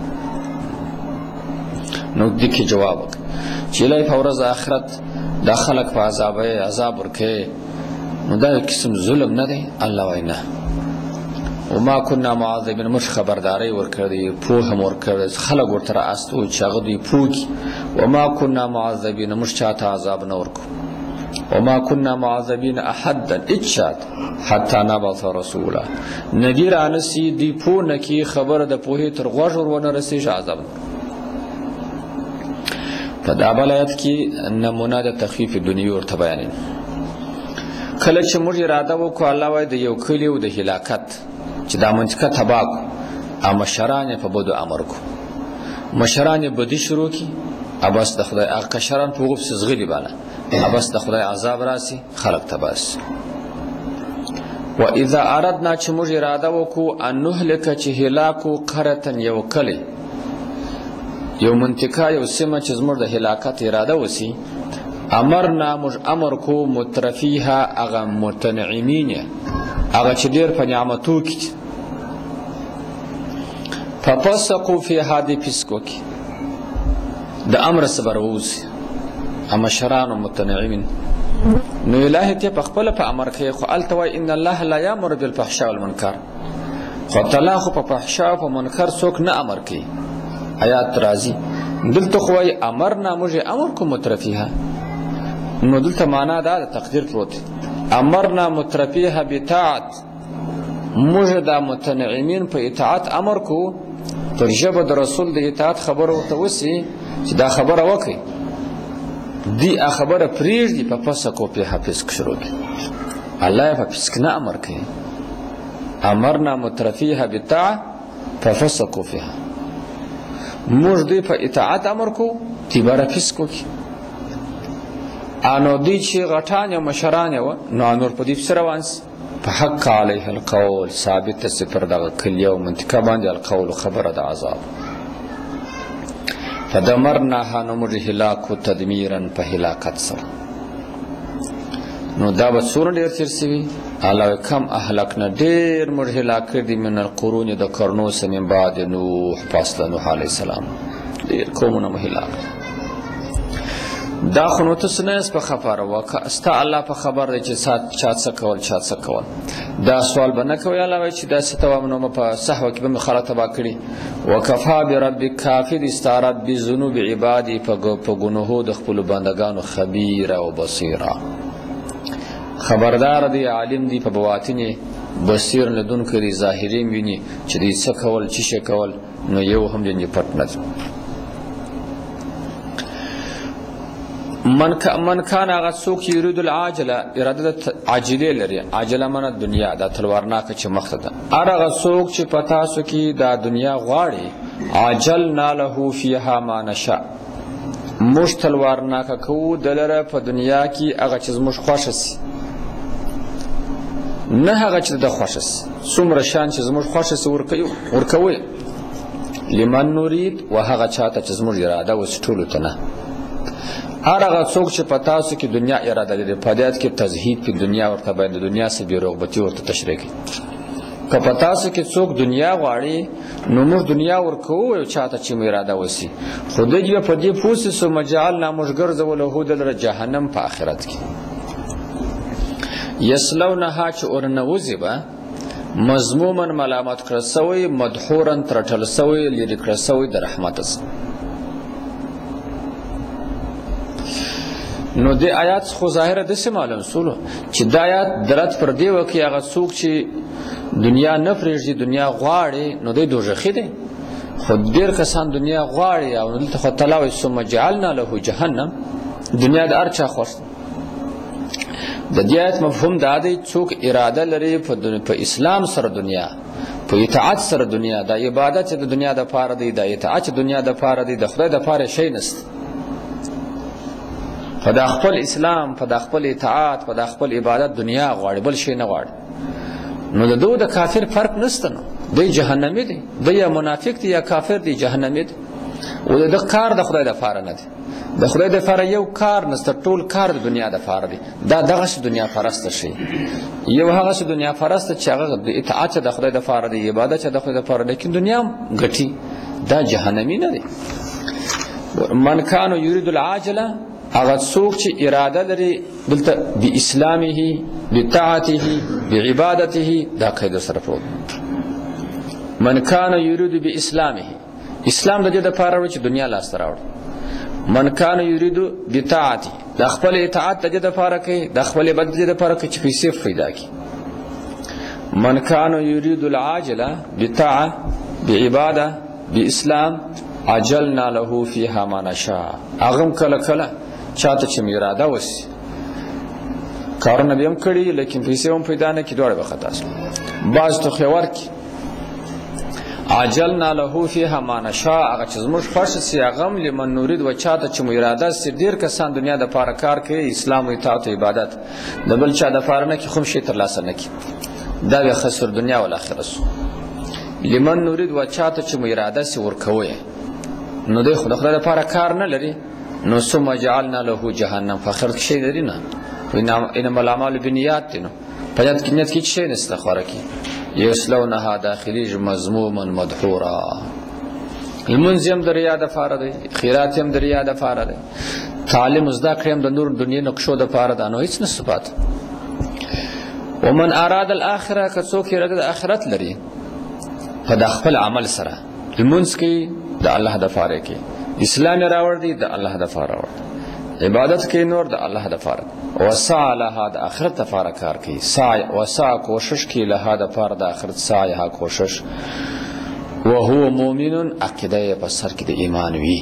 Speaker 1: نو دې کې جواب وکړه چې الهی په ورځ آخرت دا خلک په عذاب ورکوي نو دا یو قسم ظلم نه دی الله وایي نه وما كنا معذبین موږ خبرداری ورکړی پوه هم ورکړی خلک ورته رااستو چې هغه دوی پوه کړي وما كنا معذبین موږ چا ته عذاب نه ورکو وما كنا معذبین احدا اچات حتی نبعث رسولا ندی رانسی دی پوه نه کړي خبره د پوهې تر غوږ ورونه رسېږي عذاب په دا بل آیت کې نمونه د تخفیف دنیوي ورته بیانوي کله چې موږ اراده وکړو الله وایي د یو کلي او د هلاکت چې دا منطقه تباه کړو او مشران یې په بدو امر کړو مشران یې بدي شروع کړي بس د خدای هغه کشران په غوب زغلي بالا بس د خدای عذاب راسي خلق تباه شي واذا اردنا چې موږ اراده وکړو ان نهلك چې هلاکو قريه یو کلی یو منطقه یو سیمه چې زموږ د هلاکت اراده وسی امرنا موږ امر کو مترفیها هغه متنعمین هغه چې ډېر په نعمتو کې ففسقوا فيها دې فسقو کې د امر صبر ووسی مشران متنعمین نو الهی ته په خپل په امر کې خو الته وای ان الله لا یامر بالفحشاء والمنکر خو تعالی خو په فحشاء او منکر څوک نه امر کوي آیات راځي دلته خو وای امرنا موږ امر کو مترفیها نو دلته معنا دا د تقدیر پروت امرنا مترفیها بطاعت موږ د متنعمین په اطاعت امر کو پر ژبه د رسول د اطاعت خبره ورته وسی چې دا خبره وکړي دی خبره پریږدي په فسق او په حفظ شروع کړي الله په فسق نه امر کوي امرنا مترفیها بطاعه ففسقوا فيها موږ دی په اطاعت امر کو تیباره فسق وکړي انو دی چې غټان یا مشران و نو نور په دې سره وانس په حق علیه القول ثابت صفر د کلیه او منطقه باندې القول خبره د عذاب فدمرناها نمر هلاکو تدمیرا په هلاکت سره نو دا به څومره ډېر تېر سوي الله کم اهلکنا ډېر موږ هلاک کړي من القرون د قرنو څخه من بعد نوح پس له نوح علیه السلام ډېر قومونه مو هلاک دا خو نو تاسو نه یاست په خبره وکه ستا الله په خبر دی چې چا څه کول چا څه کول دا سوال به نه کوي الله وایي چې داسې ته وایم نو په صحوه کې به مې خلک تباه کړي وکفا بربک کافي دي ستا رب بذنوب عبادي په ګناهو د خپلو بندګانو خبیره او بصیره خبردار دی عالم دی په بواطن بصیر لدونکی دی ظاهري ویني چې دی څه کول چې شي کول نو یو هم دې پټ نه من کان هغه څوک یرید العاجله اراده عاجله لري عاجله من دنیا دا تلوارناکه چې مخته ده هغه څوک چې پتا سو کې دا دنیا غواړي عاجلنا له فيها ما نشاء مش تلوارناکه کو دلره په دنیا کې هغه چې مش خوښ شي نه هغه چې د خوښ شي څومره شان چې زموږ خوښ شي ورکوي لمن نريد وهغه چاته چې زموږ اراده وسټولو ته نه هغه څوک چې پتا سو کې دنیا اراده لري په دې کې تزهید په دنیا ورته باندې دنیا سره بیرغبتی ورته تشریح کوي که پتا سو کې څوک دنیا غواړي نو موږ دنیا ورکو یو چاته چې اراده وسی خو دې په دې پوسې سو مجال نامشګر زول هو دلر جهنم په آخرت کې یسلونها چې اورنوزی به مذموما ملامت کړ سوی مدحورا ترټل سوی لری کړ سوی د رحمت سره نو د آیات خو ظاهره د څه معلوم سولو چې د آیات درت پر دی وکي هغه څوک چې دنیا نه پرېږدي دنیا غواړي نو د دوزخي دی خو ډېر کسان دنیا غواړي او دلته خو تعالی وایي ثم جعلنا له جهنم دنیا د هر چا خوښ د دې آیت مفهوم دا دی څوک اراده لري په اسلام سره دنیا په اطاعت سره دنیا د عبادت د دنیا د پاره دی د اطاعت دنیا د پاره دی د خدای د پاره شی نست په د خپل اسلام، په د خپل اطاعت، په د خپل عبادت دنیا غواړي، بل شی نه غواړي. نو د دو د کافر فرق نشته. نو دی جهنمی دی، دی یا منافق دی یا کافر دی، جهنمی دی. او د کار د خدای د پاره نه دی. د خدای د پاره یو کار نسته، ټول کار د دنیا د پاره دی. دا دغه دنیا پرسته شي. یو هغه دنیا پرسته چې هغه د اطاعت د خدای د پاره دی، عبادت د خدای د پاره دی، لیکن دنیا ګټي، دا جهنمی نه دی. من کانو یرید العاجله، هغه څوک چې اراده لري دلته باسلامه، بطاعته، بعبادته، دا قید سره پروت. من کانو یرید باسلامه، اسلام د دې د پاره چې دنیا لاس راوړي. من کانو یرید بطاعته، د خپل اطاعت د دې د پاره کوي، د خپل عبادت د دې د پاره کوي چې پیسې پیدا کړي. من کانو یرید العاجله بطاعه، بعباده، باسلام، عجلنا له فيها ما نشاء. اغم کله کله چاته چې اراده وسی کارونه به هم کړي، لیکن پیسې هم پیدا نه کړي، دوړ به خطا شي. باز تو خور کی عجلنا له فيها ما نشاء، هغه چې زموږ خوښ سي هغه لمن نورید و چاته چې اراده سي. ډیر کسان دنیا د پاره کار کوي، اسلام او اطاعت او عبادت، د بل چا د پاره نه کې کوم شي تر لاسه نه کی، دا به خسر دنیا او آخرت. لمن نورید و چاته چې اراده سي ورکوي، نو دوی خدای لپاره کار نه لري. نو ثم جعلنا له جهنم، فخر کې شي لري نه، انما الاعمال بالنیات. نو په یاد کې نیت کې شي نسته خوره کې. یصلونها داخلي مذموما مدحورا. المنزم در یاد فاره دی، خیرات هم در یاد فاره دی، تعلیم زده کړم د نور دنیا نقشو د فاره ده، نو هیڅ نصفات. ومن اراد الاخره، که څوک اراده د آخرت لري په د خپل عمل سره، المنز کې د الله د فاره کې، اسلام راوړ دی د الله د فاره راوړ، عبادت کې نور د الله د فاره، وسع لها د آخرت د فاره کار کوي، سعی وسع کوشش کې لها د فاره د آخرت، سعی ها کوشش. وهو مؤمن، عقیده په سر کې د ایمان وي.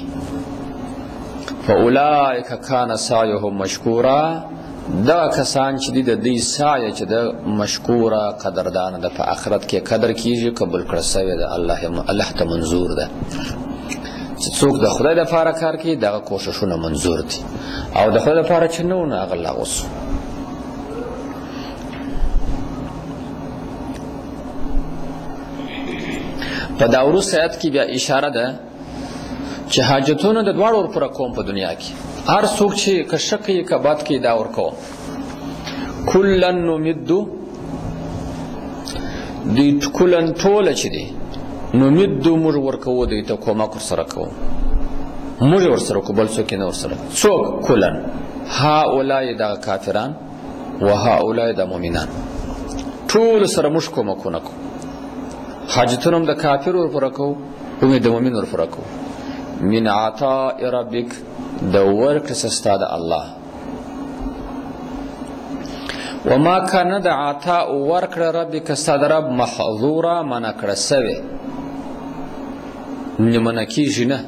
Speaker 1: فاولئک کان سعیهم مشکورا، دا کسان چې د دې سعی چې د مشکوره قدردان د په آخرت کې قدر کیږي، قبول کړه شوی د الله ته منظور ده. چې څوک د خدای لپاره کار کوي دغه کوششونه منظور دي، او د خدای لپاره چې نه هغه لغوس. په دا وروسته آیت کې بیا اشاره ده چې حاجتونه د دواړو ورپوره کوم په دنیا کې. هر څوک چې که شک یې که بد کوي دا ورکوم. کلا نمدو، دوی کلن ټوله چې دی نمدو موږ ورکوو، دوی ته کومک ورسره کوو، موږ ورسره کوو، بل څوک یې نه ورسره. څوک؟ کلن، هؤلاء دغه کافران و هؤلاء د مؤمنان، ټول سره موږ کومکونه کوو. حاجتونه هم د کافر ورپوره کوو، هم د مؤمن ورپوره کوو. من عطاء ربک، د ورکړې ستا د الله. وما کان د عطاء ورکړه ربک ستا د رب محظوره، منع کړه سوې، منع کېږي نه،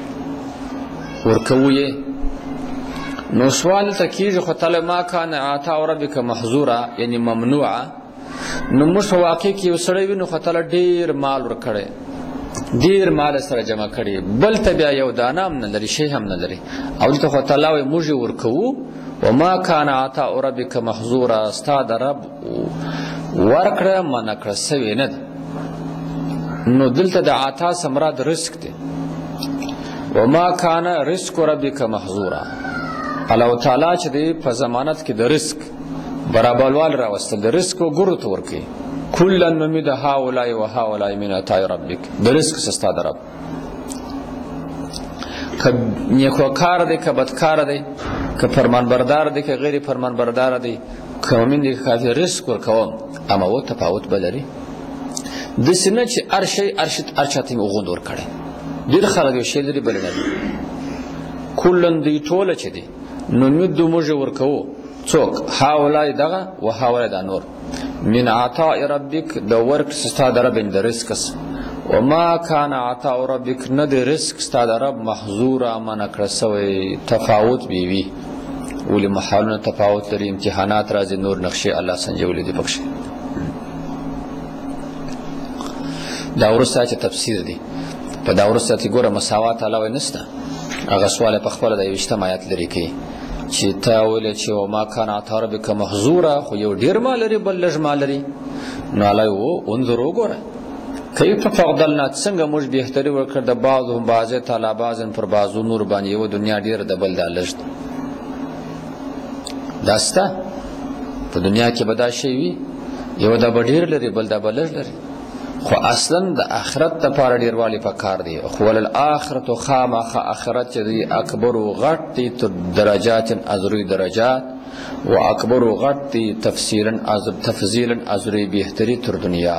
Speaker 1: ورکوو یې. نو سوال ته کېږي خو تعالی ما کان عطاء ربک محظوره، یعنی ممنوعه. نو موږ په واقع کې یو سړی وي، نو خو تعالی ډېر مال ورکړی، ډیر مال سره جمع کړي، بل ته بیا یو دانه هم نه لري، شی هم نه لري، او دلته خو تعالی وایي موږ یې ورکوو. وما کان عطاء ربک محظوره، ستا د رب ورکړه منع کړه سوې نه ده. نو دلته د عطا څخه مراد رزق دی. وما کان رزق ربک محظوره، الله تعالی چې دی په ضمانت کې د رزق برابروال راوستل، د رزق ګورو ته ورکوي. کلا نمد هؤلاء و هؤلاء من عطاء ربک، د رزق ستا د رب. که نیکوکار دی که بدکار دی، که فرمانبردار دی که غیر فرمانبردار دی، که مؤمن دی که کافر، رزق ورکوم، اما و تفاوت به لري. داسې نه چې هر شی هر چا ته یې غوند ورکړی. ډېر خلک یو شی لري بل نه لري. کلا دوی ټوله چې دی نمدو موږ ورکوو. څوک؟ هؤلاء دغه و هؤلاء دا نور. من عطاء ربک، د ورک ستا د رب د رزق. وما کان عطاء ربک، نه د رزق ستا د رب محظوره، منع کړه سوی. تفاوت به وي، ولې محالونه تفاوت لري، امتحانات راځي، نور نقشې الله سنجولې دي پکښې. دا وروسته چې تفسیر دی، په دا وروسته چې ګوره مساوات الله وایي نشته. هغه سوال په خپله د 21 آیات لرې کوي چې تا ویل چې وما کان عطا ربک محظورا، خو یو ډیر مال لري بل لږ مال لري. نو الله انظر وګوره کیف فضلنا، څنګه موږ بهتري وکړ د بعضهم بعضه تعالی بعضن پر بعضو نور باندې، یو دنیا ډیر د بل د لږ داسته په دنیا کې بدا شي وي، یو د ډیر لري بل د بل لري، خو اصلا د آخرت لپاره ډیروالی پکار دی. خو وللآخرة خامخ آخرت چې دی اکبر و غټ دی تر درجات ازروی درجات، و اکبر و غټ دی تفضیلا ازروی بهتری تر دنیا.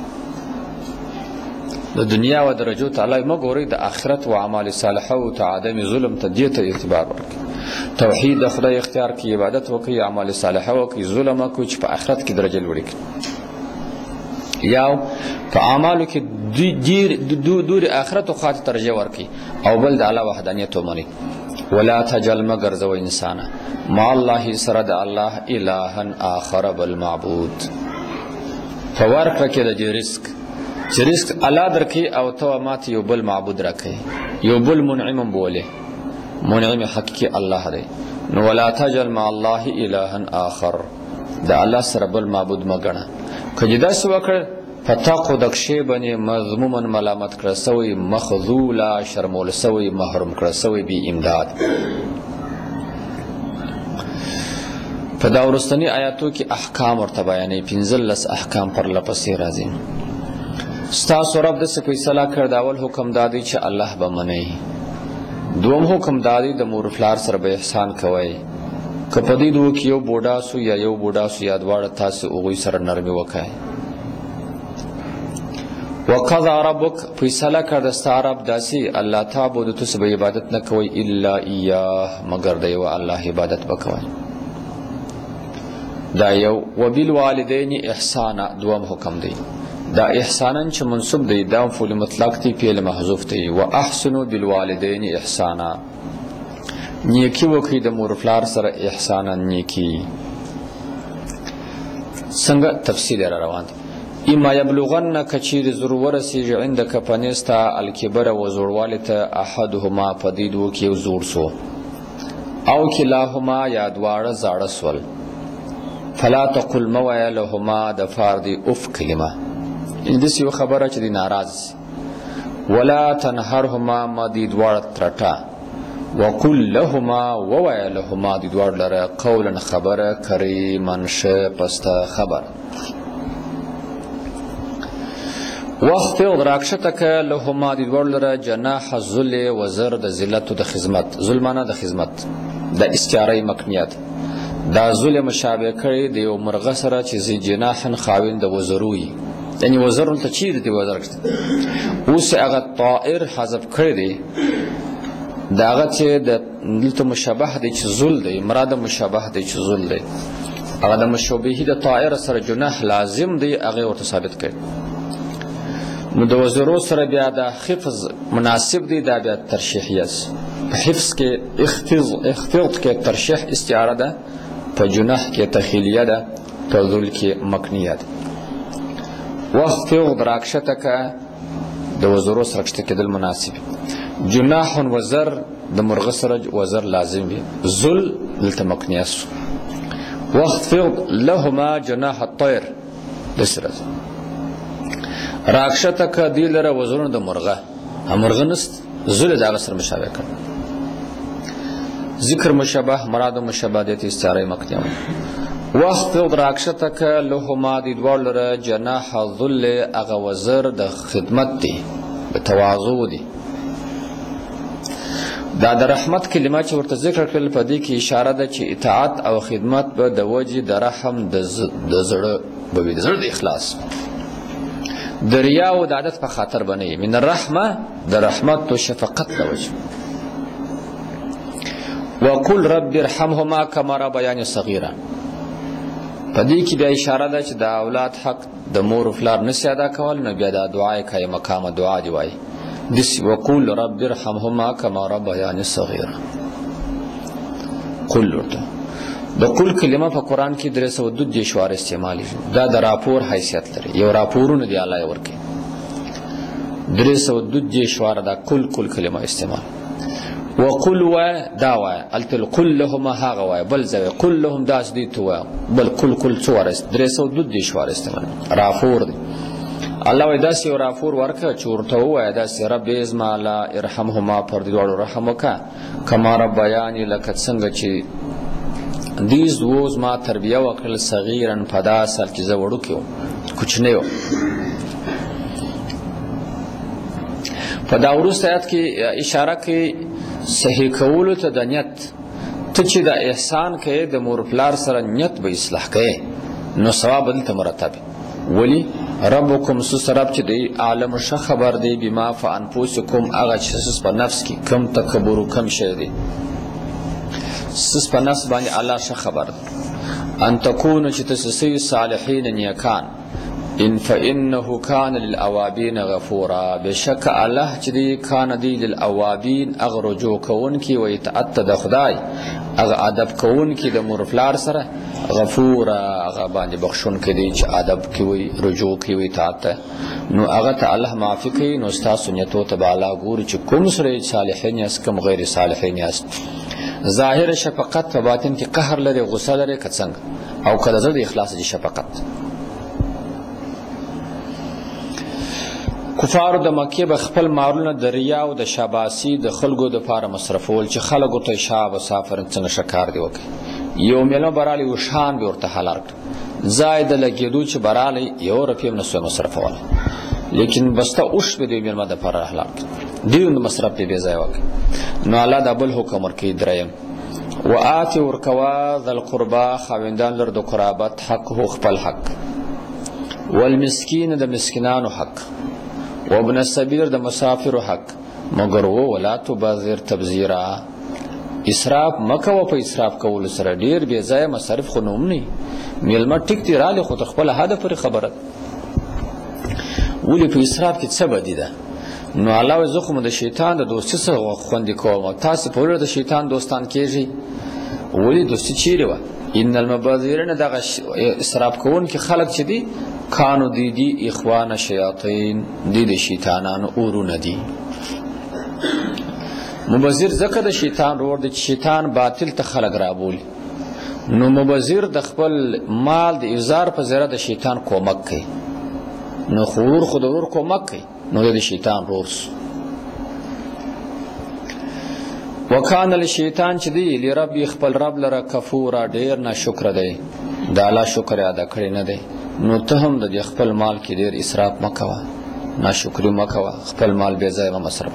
Speaker 1: د دنیا و درجو تعالی مګوري، د آخرت و اعمال صالحه او عدم ظلم ته دیته اعتبار ورکړي. توحید د خدای اختیار کی، عبادت وکي، اعمال صالحه وکي، ظلم وکي چې په آخرت کې درجه لوړي کړي. یاو په اعمالو کې دور آخرت او خاطر ترجیح ورکي، او بل د الله وحدانیت ومني. ولا تجل مگر زو انسان ما الله سره د الله الها اخر بالمعبود. فورق کې د رزق چې رزق الله درکې او تو مات یو بل معبود راکې، یو بل منعم بوله، منعم حقيقي الله دی. نو ولا تجل مع الله الها اخر، د الله سره بل معبود مګنه. کجدا سو وکړ فتاقو دکشی بنی مذمومن ملامت کړه سوی، مخذولا شرمول سوی، محروم کړه سوی، بی امداد. په دا ورستنی آیاتو کې احکام ورته بیانې، 15 احکام پر لپسې راځي. ستاسو رب د څه فیصله کړ، دا اول حکم دادی چې الله به منئ، دوم حکم دادی د مور فلار سره به احسان کوئ، که په دې دوه کې یو بوډا سو یا یو بوډا سو یا دواړه تاسو هغوی سره نرمي وکړئ. وقضى ربک فیصله کړ د ستا رب داسې، الله تعبدو تاسو به عبادت نه کوئ الا ایاه مگر د یو الله عبادت وکوئ. دا یو. وبالوالدین احسانا دوم حکم دی. دا احسانا چې منصوب دی، دا مفعول مطلق دی، فعل محذوف دی. واحسنوا بالوالدین احسانا، نیکی وکړئ د مور پلار سره احسانا نیکی. څنګه تفصیل را روان دی. اما یبلغن کچیر زور ورسیږي عندک پنستا الکبر و زوروالی ته احدهما پدیدو کې یو زور سو، او کلاهما یا دواړه زاړه سول، فلا تقل مویا لهما د فاردی اف کلمه، داسې یو خبره چې دی ناراض، ولا تنهرهما ما دی دواړه ترټه، وقل لهما وویا لهما دی دواړه لره قولا خبره کریما ښه پسته خبر. واخفض راکشتک لهما دی دواړو لره جناح الذل وزر د ذلت د خدمت، ظلمانه د خدمت د استعاره مکنیت. دا ذل مشابه کړي د یو مرغه سره چې زی جناحن خاوند د وزروي، یعنی وزر ته چیر دی وزر کړي. اوس هغه طائر حذف کړي دی، دا هغه چې د دلته مشابه دی چې ذل دی، مراد مشابه دی چې ذل دی، هغه د مشابهی د طائر سره جناح لازم دی، هغه ورته ثابت کړي. نو د وزرو سره بیا د حفظ مناسب دی، دا بیا ترشیحیت. په حفظ کې اخفض کې ترشیح استعاره ده، په جناح کې تخیلیه ده، په ذل کې مکنیه ده. واخفض راکشتک د وزرو سره کښته کېدل مناسب. جناح وزر د مرغه سره وزر لازم وي، ذل دلته مکنیه سو. واخفض لهما جناح الطير لسره راکشتک دی لره وزرونه د مرغه، مرغه نست ذل د هغه سره مشابه کړ. ذکر مشابه مراد مشابه د استعاره مکنیه. واخفض راکشتک لهما دی دواړو لره جناح الذل هغه وزر د خدمت دی، به تواضع دی. دا د رحمت کلمه چې ورته ذکر کړل په دې کې اشاره ده چې اطاعت او خدمت به د وجې د رحم د زړه به وي، د زړه د اخلاص، د ریا او د عادت په خاطر بنئ. من الرحمه د رحمت او شفقت د وجه. وقل رب ارحمهما كما ربياني صغيرا، په دې کې بیا اشاره ده چې د اولاد حق د مور او پلار نشي ادا کول، نو بیا د دعای کای مقام دعا دی وای دس. وقل رب ارحمهما كما ربياني صغيرا. قل ورته د قل کلمه په قران کې 302 شوار استعمالي، دا د راپور حیثیت لري، یو راپورونه دی الله ورکي 302 شوار دا کل کلمه استعمال. وقل وای دا وای التل قل لهم هغه وای بل ځای قل لهم داس دی تو وای بل کل څوارست 302 وارست رافور دی الله وای داس یو رافور ورکه چورته وای داس رب ازما لا ارحمهما پر دی وړو رحم وکا کما رب بیان لکه څنګه چې دیز دوز ما تربیه وکړل صغیرن پدا سال کې زوړو کېو کوچنی و په دا وروسته آیات کې اشاره کوي صحیح کولو ته د نیت ته چې د احسان کوي د مور پلار سره نیت به اصلاح کوي نو ثواب دلته مرتب ولی ربکم سرب چې دی عالم ش خبر دی بما فانفسکم هغه چې په نفس کې کم تکبر کم شي دی سس په نفس باندې الله ش خبر ان تكون چې تسسی صالحین نیکان ان فانه كان للاوابین غفورا بشک الله چې دی کان دی للاوابین اغرجو کون کی و يتعتد خدای اغه ادب کون کی د مرفلار سره غفورا اغه باندې بخښون کی دی چې ادب کی وی رجوع کی وی تعت نو اغه ته الله معافی کی نو استا سنتو تبالا ګور چې کوم سره صالحین اس کم غیر صالحین اس ظاهر شفقت په باطن کې قهر لري غصه لري کڅنګ او کله زړه اخلاص دي شفقت کفار د مکه به خپل مالونه د ریا او د شاباسي د خلکو د پاره مصرفول چې خلکو ته شاب او سافر څنګه شکار دی وکي یو ملو برالی او شان به ورته حلال زائد لګیدو چې برالی یو رپیم نسو مصرفول لیکن بسته اوش به دی ملما د پاره حلال دیو مصرف به ځای وکي نو الله د بل حکم ورکی دریم وآتی ورکوا ذل قربا خویندان لر د قرابت حق هو خپل حق والمسکین د مسکینانو حق وابن السبیل د مسافر حق مگر ولا تبذر تبذیرا اسراف مکو په اسراف کول سره ډیر بے ځای مصرف خنوم نه ملما ټیک تی رااله خو خپل هدف پر خبره ولی په اسراف کې څه بدی ده نو الله زخم د شیطان د دوستي سره خوندې کوم تاسو په ور د شیطان دوستان کېږي ولی دوستي چیرې و ان المبذرین دغه اسراف کون کې خلق چې دي کانو دی اخوان شیاطین دی شیطانانو اورونه دی مبذر زکه د شیطان ور د شیطان باطل ته خلق رابول نو مبذر د خپل مال د ازار په زړه د شیطان کومک کوي نو خور خودور کومک کوي نو د شیطان روس وکانه الشیطان چې دی لرب خپل رب لره کفورا ډیر نه شکر دی د الله شکر ادا کړی نه دی نو ته هم د خپل مال کې ډیر اسراف مکوه ناشکری مکوه خپل مال بے ځای مصرف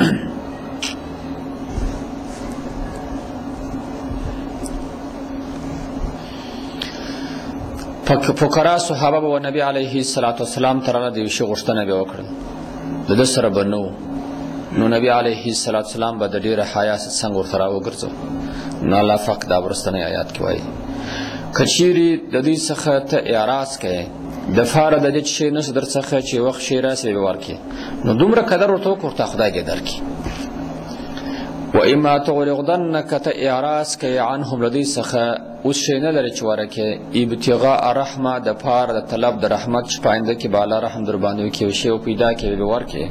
Speaker 1: فقرا صحابه و نبی علیه الصلاۃ والسلام تراله دی شی غشتنه به وکړه د سره بنو نو نبی علیه الصلاۃ والسلام به د ډیر حیا څنګه ورته راوګرځو نو الله فق دا ورستنه آیات کې وایي کچيري د دې څخه ته اعراض کړي د فار د دې شي نس در څخه چې وخت شي راسي ورکی نو دومره قدر ورته کوته خدای دې درکې و اما تغلقدنك ته اعراض کړي عنهم لدی څخه اوس شي نه لري چې ورکه ابتغاء رحمه د فار د طلب د رحمت شپاینده کې بالا رحم در باندې کې شی او پیدا کې به ورکی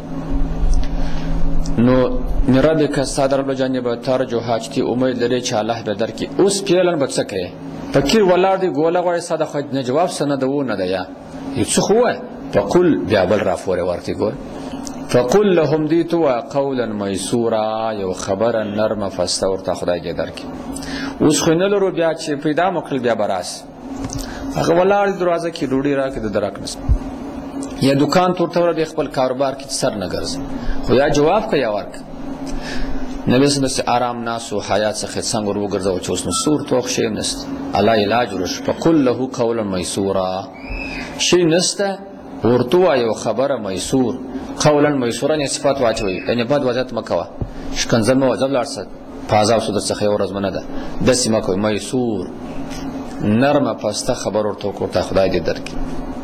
Speaker 1: نو نربک صدر له جانب ترجو حاجتي امید لري چې الله به درکې اوس پیلن بچکه فکر ولار دی ګوله غوړې ساده خو نه جواب سند و نه دی څه خو فقل بیا بل را فور ورته ګور فقل لهم دیتو قولا میسورا یو خبر نرم فاستور ته خدای دې درکې اوس خو نه لرو بیا چې پیدا مکل بیا براس هغه ولار دروازه کې ډوډۍ راکې د درکنس یا دکان تورته ور خپل کاروبار کې سر نه ګرځي خو یا جواب کوي ورک نبی صلی الله آرام ناس او حیات څخه څنګه ورګرځاو چې اوس نو سور توخ شي نست الله علاج ورش فقل له قولا میسورا شي نسته ورته یو خبره میسور قولا میسورا نه صفات واچوي یعنی بد وضعیت مکوا شکنځل مو وځل لارسد فازا سود څخه یو ورځ منه ده د سیمه کوي میسور نرمه پسته خبر ورته کوته خدای دې درکې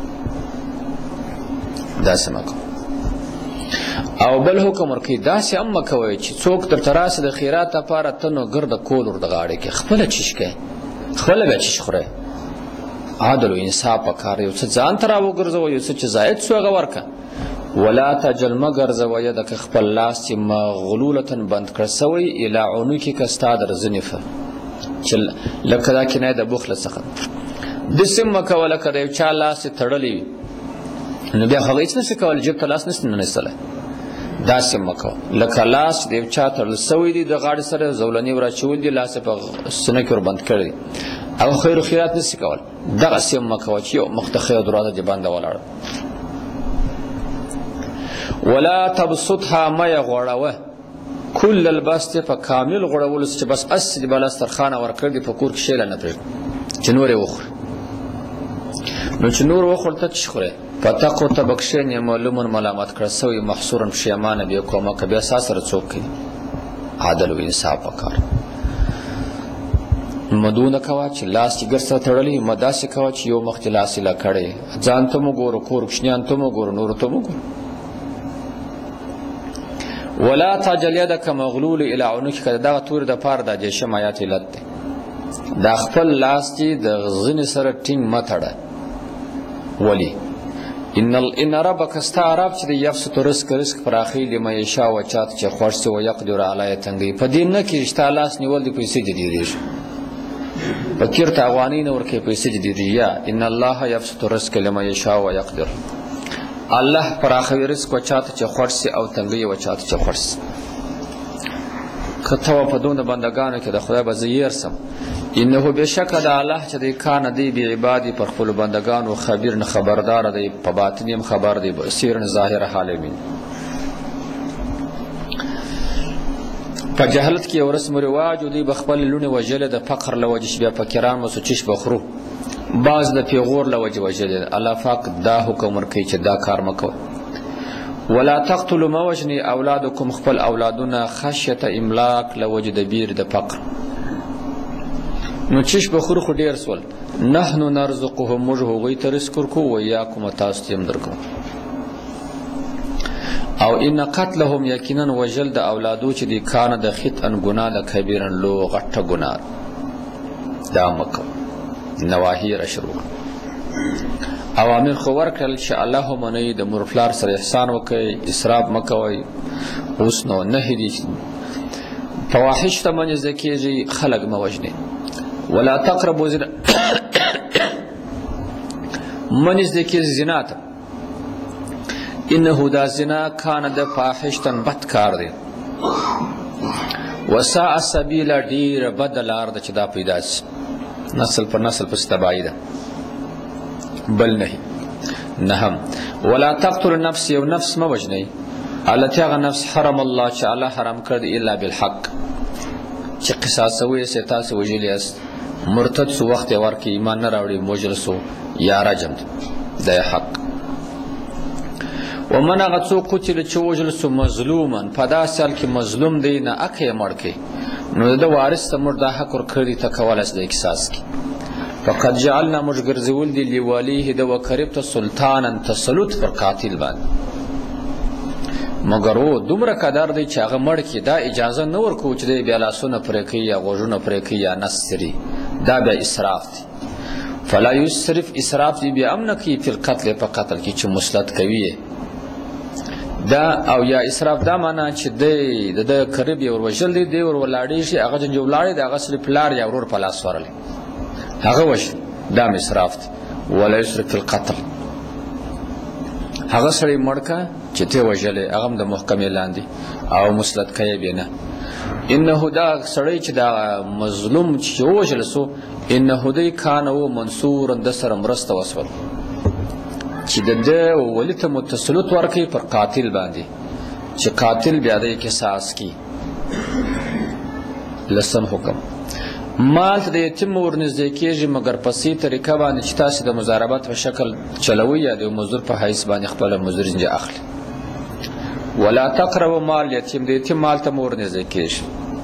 Speaker 1: دا سیمه کو او بل حکم ورکی داسې اما کوي چې څوک تر تراسه د خیرات لپاره تنو ګرد کول ور د غاړې کې خپل چشکه خپل به چش خوره عادل او انصاف وکړي او څه ځان تر او ګرځو یو څه زائد سو غورکه ولا تجل مګرځوه یدک خپل لاس چې مغلولتن بند کړ سوی الی عنقک ستا در ځنې چې لکه دا کنایه د بخل څخه داسې مه کوه لکه د یو چا لاس یې تړلی وي نو بیا خو هغه هېڅ نشي کولی جیب ته لاس نشي ننیستلی داسې مه کوه لکه لاس د یو چا تړل سوی دی د غاړې سره زولنې وراچول دي لاس یې په سینه کې وربند کړی دی او خیر و خیرات نشي کولی دغسې مه کوه چې یو مخ ته ښه دروازه دې بنده ولاړه ولا تبسطها مه یې غوړوه کل البسط په کامل غوړولو چې بس اس دې بله سترخانه ورکړ دي په کور کې شیله نه پرېږدي چې نور یې وخوري نو چې نور وخور ته څه خورې فتقو ته بکشین یې معلومون ملامت کړه سوی محصورا پښیمانه بې کومکه بیا ستا سره څوک کوي عدل و انصاف پکار مدونه کوه چې لاس چې ګر سره تړلی مه داسې کوه چې یو مخ چې لاس یې لا کړی ځان ته مو ګوره کور کوچنیانو ته مو ګوره نورو ته مو ګوره ولا تجل یدک مغلول الی عنقک دغه تورې دپاره دا جیشم آیات علت دی دا خپل لاس چې د غزنې سره ټینګ مه تړه ولی ان ربک ستا رب چې د یبسط رزق پراخوي لمن یشاء و چاته چې خوښ سي و یقدر علی تنګوي په دې نه کې ستا لاس نیول د پیسې جدیدېږي فقیر ته افغانۍ نه ورکوي پیسې جدیدېږي یا ان الله یبسط رزق لمن یشاء و یقدر الله پراخوي رزق و چاته چې خوښ سي او تنګوي و چاته چې خوښ سي که ته په دونه بندګانو کې د خدای به زه یېر سم انه بشک د الله چې دی کان دی بی عبادی پر خپل بندگانو خبیر نه خبردار دی په باطن هم خبر دی بصیر نه ظاهر حال وي په جهالت کې یو رسم و رواج دی بخپل لونه وجل د فقر لوجش بیا فقیران مسوچش بخرو باز د پیغور لوجه وجل الله پاک دا حکم ورکړي چې دا کار مکو ولا تقتلوا موجني اولادکم خپل اولادونه خشیه املاک لوجد بیر د فقر نو چش بخور خو ډیر سول نحنو نرزقهم موږ هغوی ته رزق ورکو و یاکم تاسو ته هم درکو او ان قتلهم یقینا وجل د اولادو چې دی کانه د خطئا ګناه د کبیرا لو غټه ګناه دا مکو نواهی رشرو اوامر خو ورکړل چې الله منی د مور پلار سره احسان وکړي اسراف مکوئ اوس نو نه دي فواحش ته منځ کېږي خلق مه وژنئ ولا تقربوا زنا منځ کې زنا ته انه دا زنا کان د فاحشتن بد کار دی وساء السبیل ډیر بد لار ده چې دا پیدا شي نسل پر نسل پس تباہی ده بل نهم ولا تقتل النفس یو نفس ما وجنی التي هغه نفس حرم الله چې الله حرام کړ الا بالحق چې قصاص وي ستا سو وجلی است مرتد سو وخت ورکی ایمان نه راوړي مجرسو یا رجم د حق ومن غڅو قتل چې وجل سو مظلوما پدا سال کې مظلوم دی نه اکه مړکی نو د وارث ته مردا حق ور کړی ته کولس د قصاص کی فقد جعلنا مجرزول دی لوالیه د وکربت سلطانا تسلط پر قاتل باندې مگر و دومره قدر دی چې هغه مړ کی دا اجازه نه ورکو چې د بیا لاسونه پرې کوي یا غوږونه پرې کوي یا نستري دا بیا اسراف دی فلا یسرف اسراف دی بیا امن کی فی القتل په قتل کې چې مسلط کوي دا او یا اسراف دا معنا چې د قریب یو وژل دی ور ولاړی شي هغه جنجو ولاړی د هغه سره پلار یا ورور په لاس ورلی هغه وش دا اسراف دی ولا یسرف فی القتل هغه سره مړکا چې ته وژلې هغه د محکمې لاندې او مسلط کوي بینه انه دا سړی چې دا مظلوم چې وژل سو انه دی کان او منصور د سره مرسته وسول چې د ولته متسلط ورکی پر قاتل باندې چې قاتل بیا د قصاص کی لسم حکم مال د یتیم ورنږدې کېږي مګر په سي طریقه باندې چې تاسو د مضاربت په شکل چلوي یا د مزدور په حیث باندې خپل مزدور نه اخلي ولا تقربوا مال یتیم د یتیم مال ته ورنږدې کېږي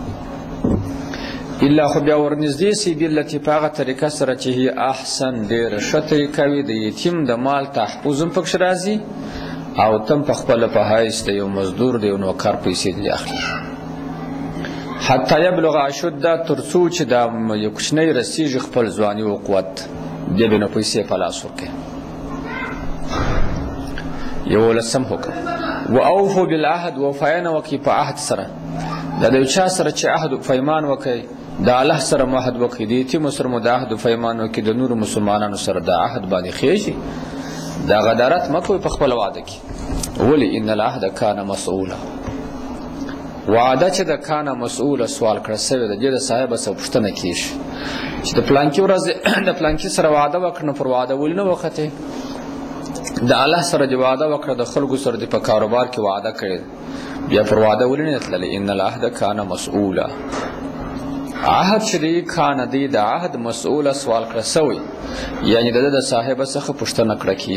Speaker 1: الا خو بیا ورنږدې سي بالتي په هغه طریقه سره چې هي احسن ډېره ښه طریقه وي د یتیم د مال تحفظ هم پکښې راځي او تم په خپل په حیث د یو مزدور د یو نوکر پیسې دې اخلي حتی یبلغ اشده تر څو چې دا یو کوچنی رسیږي خپل ځواني او قوت دې به نو پیسې په لاس ورکړي 11 حکم واوفوا بالعهد وفاینه وکي په عهد سره دا د چا سره چې عهد او پیمان وکي د الله سره معاهد وکي د یتیم سره د عهد او پیمان وکي د نور مسلمانانو سره د عهد باندې خېږي دا غدارت مکوئ په خپل وعده کې ولی ان العهد کان مسؤولا وعده چې د کان مسؤوله سوال کړه سوی د دې د صاحب سره پوښتنه کیږي چې د پلانکی ورځ د پلانکی سره وعده وکړنه پر وعده ولنه وخته د الله سره دی وعده وکړه د خلکو سره دی په کاروبار کې وعده کړي بیا پر وعده ولنه تللی ان العهد کان مسؤولا عهد شری کان دی د عهد مسؤوله سوال کړه سوی یعنی د صاحب څخه پوښتنه کړه کی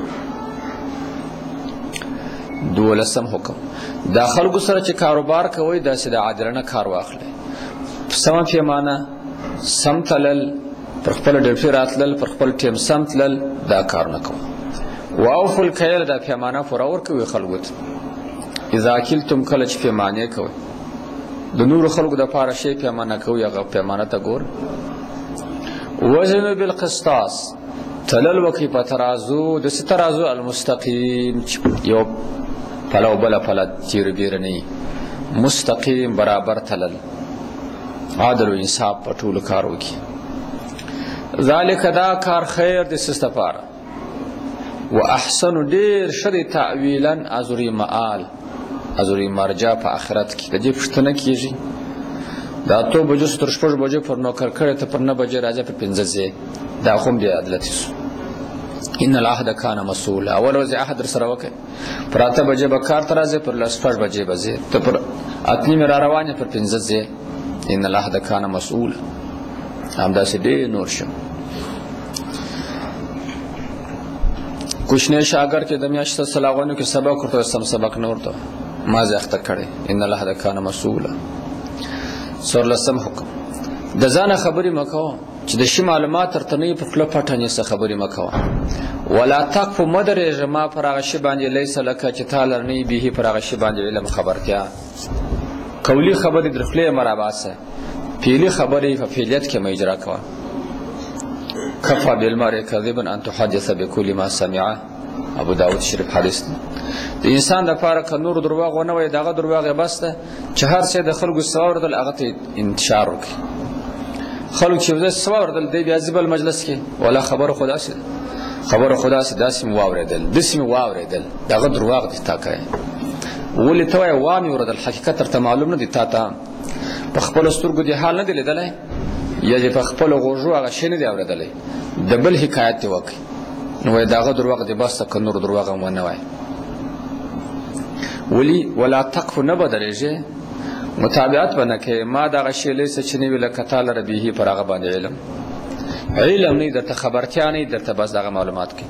Speaker 1: 12 حکم دا خلکو سره چې کاروبار کوي داسې د عادلانه کار واخلي سم پیمانه سم تلل پر خپل ډیرفي راتلل پر خپل ټیم سم تلل دا کار نه کوي واوفوا الکیل دا پیمانه پوره ورکوي خلکو ته اذا کلتم کله چې پیمانه کوي د نور خلکو د پاره شی پیمانه کوي هغه پیمانه ته ګور وزنوا بالقسطاس تلل وکي په ترازو د سترازو المستقیم یو پلو بلا پلا تیر بیر نه مستقیم برابر تلل عادل و انصاف په ټولو کار وکي ذالک دا کار خیر د سستپاره واحسن ډیر شری تعویلا ازری معال ازری مرجع په آخرت کې د دې پښتنه کیږي دا تو بجو تر شپږ بجو پر نوکر کړه ته پر 9 بجې راځي پر 15 ځې دا کوم دی عدالت ان العهد کان مسؤولا اول ورځ عهد سره وکړه پر 8 بجې به کار تر راځي پر 6 بجې بځې ته پر اتنی مې را روانه پر 15 ځې ان العهد کان مسؤولا همدا سي دي نور شم کوشنه شاګر کې د میاشت سلاغونو کې سبق ورته سم سبق نور ته ما زخته کړي ان العهد کان مسؤولا 14 حکم د ځان خبرې مکو چې د شی معلومات ترته نه په خپل پټنې څخه خبرې مکو ولا تقف مدرج ما پرغه شی باندې لیس لك چې تعالی نه به پرغه شی باندې علم خبرتیا قولی خبرې درخله مراباسه پیلی خبرې په فعلیت کې مجرا کوا کفا بالمرء کذبا ان تحدث بكل ما سمع ابو داود شریف حدیث د انسان د پاره ک نور درواغ ونه وي دغه درواغ بسته چې هر څه د خلکو سوار دل هغه ته انتشار وکړي خلک چې وځي سوار دل دی بیا ځبل مجلس کې ولا خبر خدا سي داسې واوریدل داسې واوریدل دغه درواغ دي تا کوي ولې ته وامي وردل حقیقت ترته معلوم نه دي تا ته په خپل سترګو دي حال نه دی لیدلای یا چې په خپل غوږو هغه شي نه دی اوریدلای د بل حکایت دی وکړي نو دغه درواغ دی بس ک نور درواغ ونه وای ولی ولا تقف نبدرجه متابعت بنکه ما دغه شی لیسه چې نه ویل کتال ربیه پر هغه باندې علم نه درته خبرتیا نه درته بس دغه معلومات کې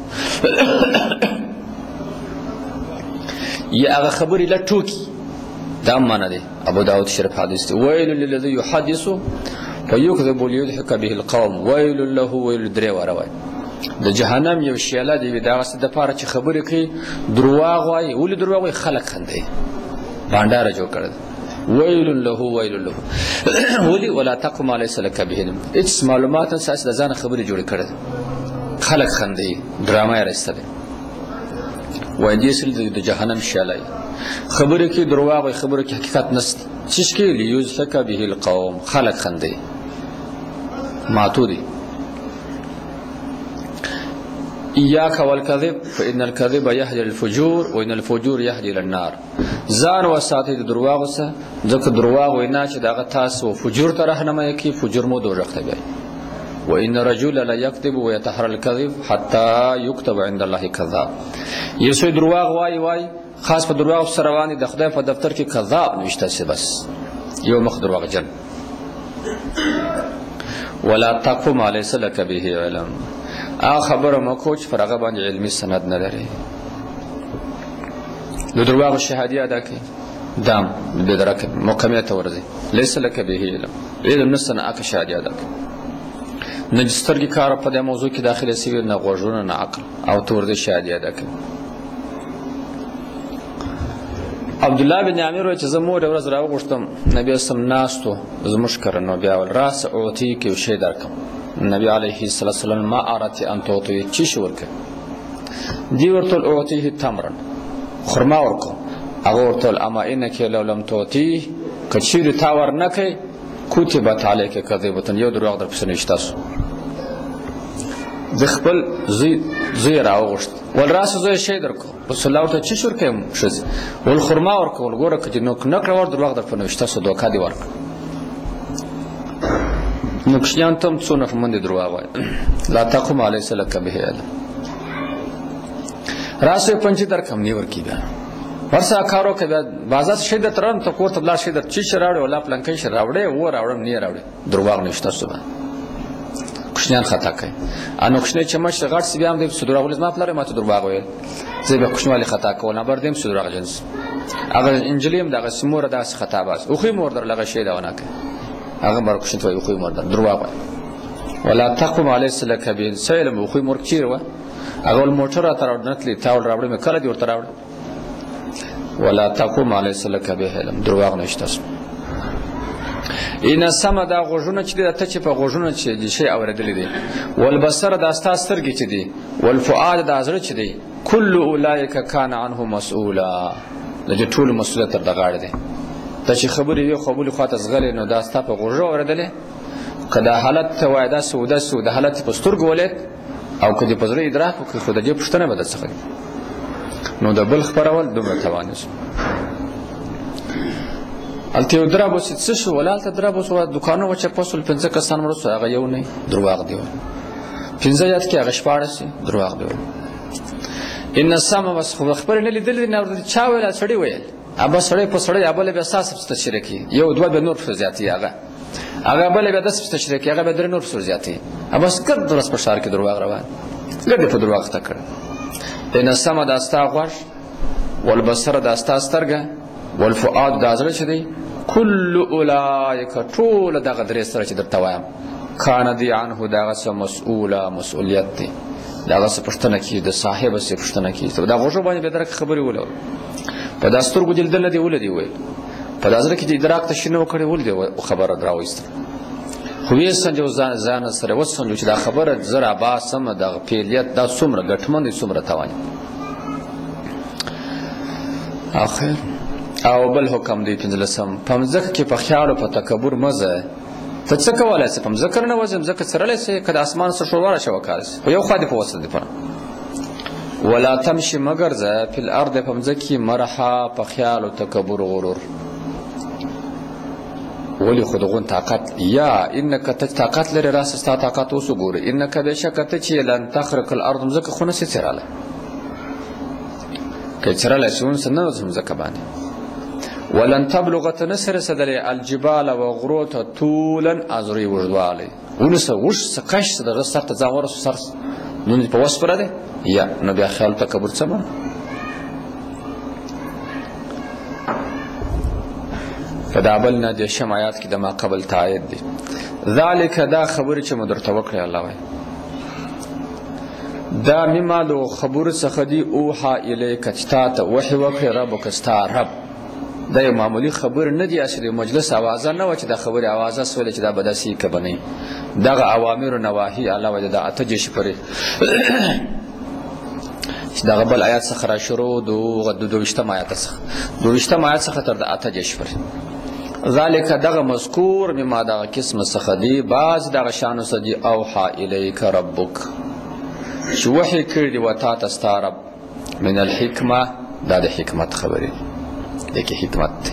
Speaker 1: یا هغه خبرې لا ټوکی دا معنی دی ابو داود شریف حدیث دی ویل للذي يحدث فيكذب ليضحك به القوم ويل له ويل درې وروي د جهنم یو شیاله دی دا څه د پاره چې خبرې کوي درواغ وایي ولې درواغ وایي خلک خندي بانداره جوړ کړل ويل له ولي ولا تقم ليس لك به هیڅ معلومات اساس د ځان خبرې جوړ کړل خلک خندي ډرامه یې راستله وایي دې سل د جهنم شیاله خبرې کې درواغ وایي خبرې کې حقیقت نشته چې کې ليذك به القوم خلک خندي ماتودي إياك والكذب فإن الكذب يهدي للفجور وإن الفجور يهدي للنار ځان وساتئ د درواغو څخه ځکه درواغ وینا چې دغه تاسو فجور ته راهنمایي کوي فجور مو دوزخ ته بیایي وإن الرجل لا يكذب ويتحرى الكذب حتى يكتب عند الله كذاب یو څوک درواغ وایي خاص په درواغ سره روان دي د خدای په دفتر کې کذاب نوشته سي بس یو مخ درواغجن ولا تقف ما ليس لك به علم خبره مکو چې فرغه باندې علمي سند نه لري د درواغ شهادي ادا کوي دام د درک مقامیت ورزي ليس لك به علم نسنه اک شهادي ادا کوي نجستر کی کار په دې موضوع کې داخله سی نه غوژونه نه عقل او تور دې شهادي ادا کوي عبد الله بن عامر چې زموږ ورځ راوغښتم نبی اسلام ناستو زموږ کرنو بیا ول راس اوتی کې شی درکم نبی علیه الصلاه والسلام ما ارتی ان توتی چی شو ورکه دی ورته اعطیه تمرا خرما ورکو هغه ورته اما انک لو لم تعطیه که چیرې تا ورنکړې کتبت علیک کذبة یو دروغ در پسې نشته د خپل زوی راوغوښت ول راسه زوی شی درکو رسول الله ورته څه ورکوم ښځې ول خرما ورکو ول ګوره که دې نه کړه ور دروغ در په نشته سو دوکه دې ورکړه نو کوچنیان ته هم څو نفر من دې دروغ وایي لا تقم علیس لک به علم راسه پنځه درکم نه ورکي بیا ورسا کارو کې بیا بازار شي د ترن ته کوته بلا شي د چی راوړي ولا پلانکې شي راوړي و راوړم نه راوړي دروغ نشته سبا کوشنیان خطا کوي انو کوشنی چې مش غړ سی بیا هم د دروغ ولز ما پلاره ما ته دروغ ویل زه به کوشنوالی خطا کوم بر دیم دروغ جنس هغه انجلیم دغه سمور دغه خطا باز او خو مور در لغه شي دا ونه کوي هغه بر کوشنی ته خو مور در دروغ وای ولا تقم علی سلک بین سلم او خو مور چیر و هغه موټر تر اورنتلی تاول راوړم کله دی ورته راوړم ولا تقوم علیس لک به علم دروغ نشته ان سم دا غوژونه چې د ته چې په غوژونه چې د شی اوریدل دي والبصر دا سترګې چې دي والفؤاد دا زړه چې دي کل اولئک کان عنه مسؤولا د ټول مسؤلیت تر دغاړه دي ته چې خبرې یو قبول خاطر زغلې نو دا ستا په غوژه اوریدل کدا حالت وایدا سوده حالت په سترګو ولید او کدی په زړه ادراک وکړي خو د دې پښتنه بده څه نو د بل خبرول دومره توانس الته درابوس څه شو ولالته درابوس و دکانو چې پسول 15 کسان مرسته هغه یو نه دروغ دی 15 یاد کې هغه شپارسي دروغ دی ان سم بس خبر نه لیدل نه چا ویل سړی ویل ابا سړی په سړی ابل به اساس ست شریکی یو دوه به نور فزياتي هغه بل به د ست شریکی هغه به در نور فزياتي ابا سکر درس په شار کې دروغ روان ګډه په دروغ تا کړ ان سم د استا غوش والبصر د استا سترګه والفؤاد د ازره چې دی کل اولئک طول دغه درې سره چې درته وایم کان دی عنه دغه مسؤوله مسؤلیت دی دغه پښتنه کې د صاحب سره پښتنه کې دا غوښه باندې به درک خبري ولول په داستور ګل دل دی ولدي وای په دازره کې د ادراک تشنو کړي ولدي خبره دراويست خو یې سنجو ځان سره وسنجو چې دا خبره زرا با سم د پیلیت دا څومره ګټمن څومره توان اخر او بل حکم دی پنځلسم پمځک کې په خیال او په تکبر مزه ته څه کولای سې پمځک نه وځم ځکه سره لسه کله اسمان سره شوړه شو کارس یو خادي په وسط دی پر ولا تمشي مگر ذا فی الارض پمځکی مرحا په خیال او تکبر غرور ولی خودغون طاقت یا انک طاقت لري راس ستا طاقت اوس ګوره انک بشکته چې لن تخرق الارض مزک خونه سي سراله کچراله شون سنه مزک باندې ولن تبلغ تنسر سدل الجبال وغروت طولا ازري وجدواله ونس وش سقش سدر سرت زاور سر نو په وس پره ده یا نو بیا خیال تکبر څه فدابلنا د شم آیات کې د ما قبل تایید دي ذالک دا خبر چې مدرته وکړي الله وای دا مما لو خبر څخه دی اوها الیک چتا وحی وکړي ربک استا رب دا یو معمولی خبر نه دی چې د مجلس आवाज نه و چې د خبر आवाज سول چې دا بداسي کبنی دغه اوامر او نواهی الله وجه دا اتجش پرې دا قبل آیات څخه را شروع دو 22 آیات څخه تر د اتجش پرې ذالک دغه مذکور مما دغه قسم څخه دی باز دغه شان سدي اوحا الیک ربک چې وحی کړی و تا ته رب من الحکمه دا د حکمت خبرې دغه حکمت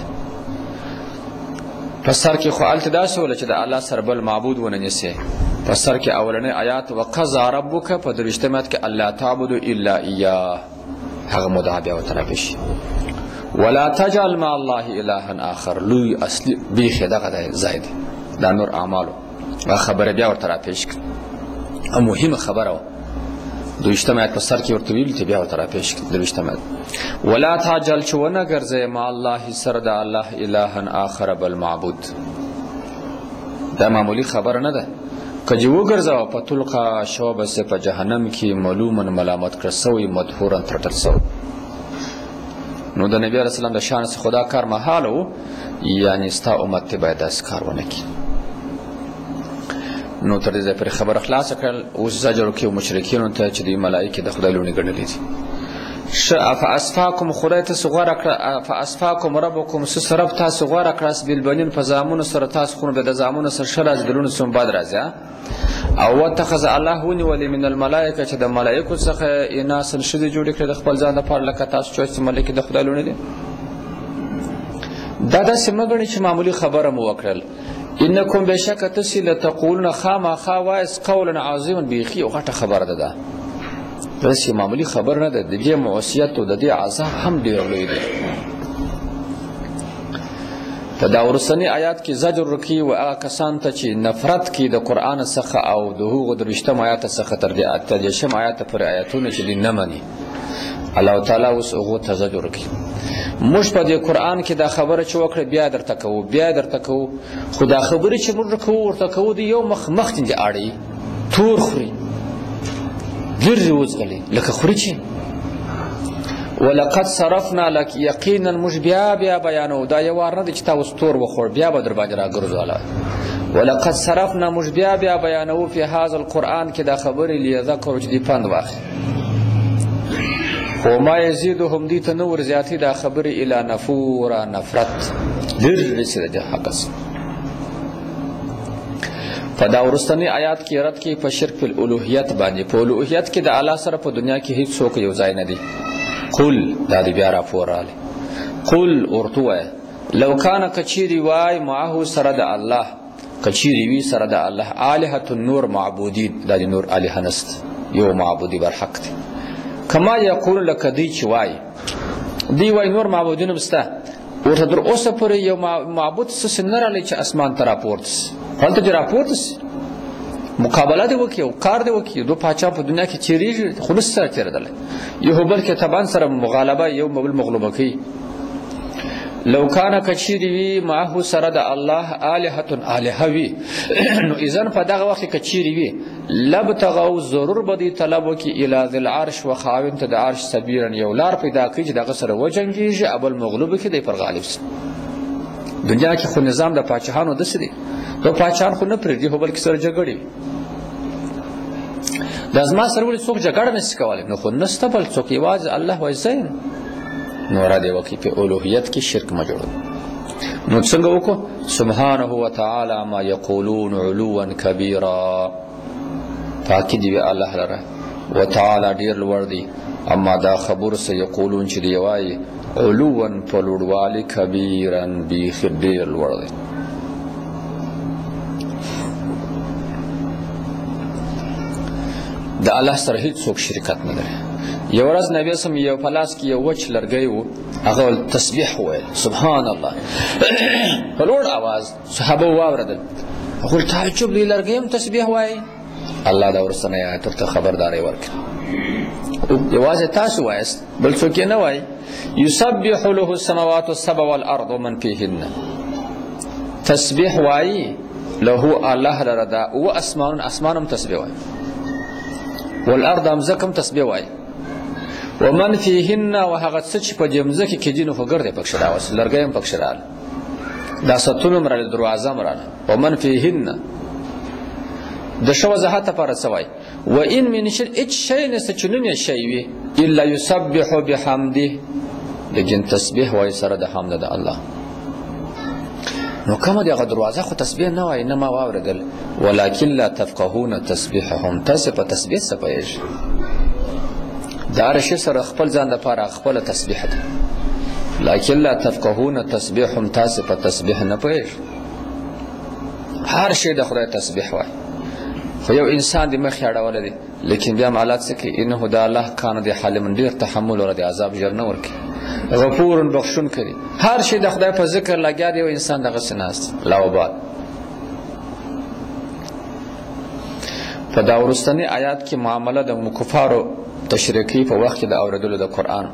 Speaker 1: پسر کې خو التداس ول چې د الله سره بل معبود ونه نسی پسر کې اولنې آیات وقضى ربک په درشتمات کې الله تعبد الا اياه هغه مدعا وترابش ولا تجعل مع الله الها اخر لوی اصلي بیخ دغه زائد دا نور اعمالو خبره بیا ورته پیش کړه مهمه خبره دویشتمات په سر کې ورته ویل چې بیا ورته پیش کړه دویشتمات ولا تجعل چونه ګرځي مع الله سره د الله الها اخر بل معبود دا معمولی خبره نه ده کجه وګرځاو په تلقا شوبه سه په جهنم کې معلومن ملامت کړ سوی مدحورن ترټل سو نو د نبی رسول الله د شان څخه خدا کار محالو یعنی ستا امت ته باید اس کار ونه کی نو تر دې پورې خبره خلاصه کړل. اوس زجر کوي مشرکینو ته چې دوی ملایکې د خدای لوڼې ګڼلې دي. فاسفاکم خدای تاسو غوره کړه، فاسفاکم ربکم رب تاسو غوره کړه بالبنین په زامنو سره تاسو خو به د زامنو سره ښه راځي دلونه څوم بد راځي. او واتخذ الله ونیولې من الملائکه چې د ملایکو څخه اناسا ښځې جوړې کړې د خپل ځان لپاره لکه تاسو چې ملایکې د خدای لوڼې دي. دا داسې مه ګڼئ چې معمولي خبره مو وکړل. انکم بېشکه تاسې لتقولون خامخا وایست قولا عظیما بیخي یو غټه خبره ده. داسې معمولي خبر نه ده، د دې معصیت او د دې عذاب هم ډېر لوی دی. په دا وروستني آیات کې زجر ورکوي و هغه کسانو ته چې نفرت کوي د قرآن څخه او د هغو 23 آیات څخه تر 30 آیات پورې آیاتونه چې دوی نه مني. الله تعالی اوس هغو ته زجر ورکوي. موږ په دې قرآن کې دا خبره چې وکړه بیا درته کوو خو دا خبرې چې موږ کوو ورته کوو د یو مخ دې اړوي تور خوري ګرځي وځغلي لکه خوري چې ولقد صرفنا لك یقینا موږ بیا بیانو. دا یو وار نه دی چې تا اوس تور وخوړ بیا به در باندې راګرځوله. ولقد صرفنا موږ بیا بیانو فی هذا القرآن کې دا خبرې لیذکروا چې دې پند واخلي. خو ما یزیدهم دې ته نه ورزیاتي دا خبرې الی نفورا نفرت ډېر رسېده د حقس. په دا وروستني آیات کې رد کوي په شرک په الوهیت باندې. په الوهیت کې د الله سره په دنیا کې هیڅ څوک یو ځای نه دی. قل دا دې بیا راپور راغلی. قل ورته ووایه لو کان کچیري وای معه سره د الله کچیري وي سره د الله الهة نور معبودین دا د نور الهه نست یو معبودی برحق دی. کما یقول لکه دی چې وای دی وای نور معبودین هم شته ورته در اوسه پورې یو معبود څه نه راغلی چې اسمان ته راپورته سي. هلته چې راپورته سي مقابله دې وکړي او کار دې وکړي. دو پاچا په دنیا کې چیرېږي خو نشي سره تېرېدلی. یو بل کې طبعا سره مغالبه یو بل مغلوبه کوي. لو کان کچیري وي معه سره د الله الهة الهه وي نو اذن په دغه وخت کې کچیري وي لبتغوا ضرور به دې طلب وکړي الی ذی العرش و خاوند ته د عرش سبیرا یو لار پیدا کړي چې دغه سره وجنګېږي اول مغلوب کړي دی پر غالب سي. دنیا کې خو نظام د پاچاهانو داسې دی دو پاچاهان خو نه پرېږدي خو بلکې سره جګړې دا زما سره ولې څوک جګړه نشي کولی نو خو نشته بل څوک یوازې الله وایي زه یم. نو را دې وکړي په الوهیت کې شرک مه جوړوي. نو څنګه وکړو سبحانه وتعالی ما یقولون علوا کبیرا پاکي دې وي الله لره وتعالی ډېر لوړ دی اما دا خبر سه یقولون چې دی وایي علوا په لوړوالي کبیرا بیخي ډېر لوړ دی. د الله سره هیڅ څوک شرکت نه لري. یو ورځ نبی سم یو پلاس کې یو وچ لرګی و هغه تسبیح وویل سبحان الله په لوړ اواز صحابه واورېدل. هغوی تعجب دی لرګی هم تسبیح وایي. الله دا وروستنی آیت ورته خبرداری ورکړه یوازې تاسو وایست بل څوک یې نه وایي. یسبح له السماوات السبع والارض ومن فیهن تسبیح وایي له الله لره دا و اسمان هم تسبیح وایي والارض هم ځکه هم تسبیح وایي ومن فیهن و هغه څه چې په دې مځکې کې دي نو خو ګرد یې پکښې راوست لرګی هم پکښې راغله دا ستون هم راغله دروازه هم راغله ومن فیهن د ښه وضاحت لپاره څه وایي و ان من شی هېڅ شی نشته چې نوم یې شی وي الا یسبح بحمده لیکن تسبیح وایي سره د حمد د الله. نو کومه د هغه دروازه خو تسبیح نه وایي نه ما واورېدل ولکن لا تفقهون تسبیحهم تاسې په تسبیح څه پوهېږئ. د هر شي سره خپل ځان لپاره خپله تسبیح ده لکن لا تفقهون تسبیحهم تاسې په تسبیح نه پوهېږئ. هر شی د خدای تسبیح وایي خو یو انسان د مخې اړولی دی لیکن بیا هم حالات څه کوي انه د الله کانه د حلیم ډېر تحمل ولري عذاب ژر نه ورکوي غفور بخښونکی دی. هر شی د خدای په ذکر لګیا دی یو انسان دغسې ناست لا وبال. په دا وروستني آیات کې معامله د کفارو تشریکي په وخت کې د اورېدلو د قرآن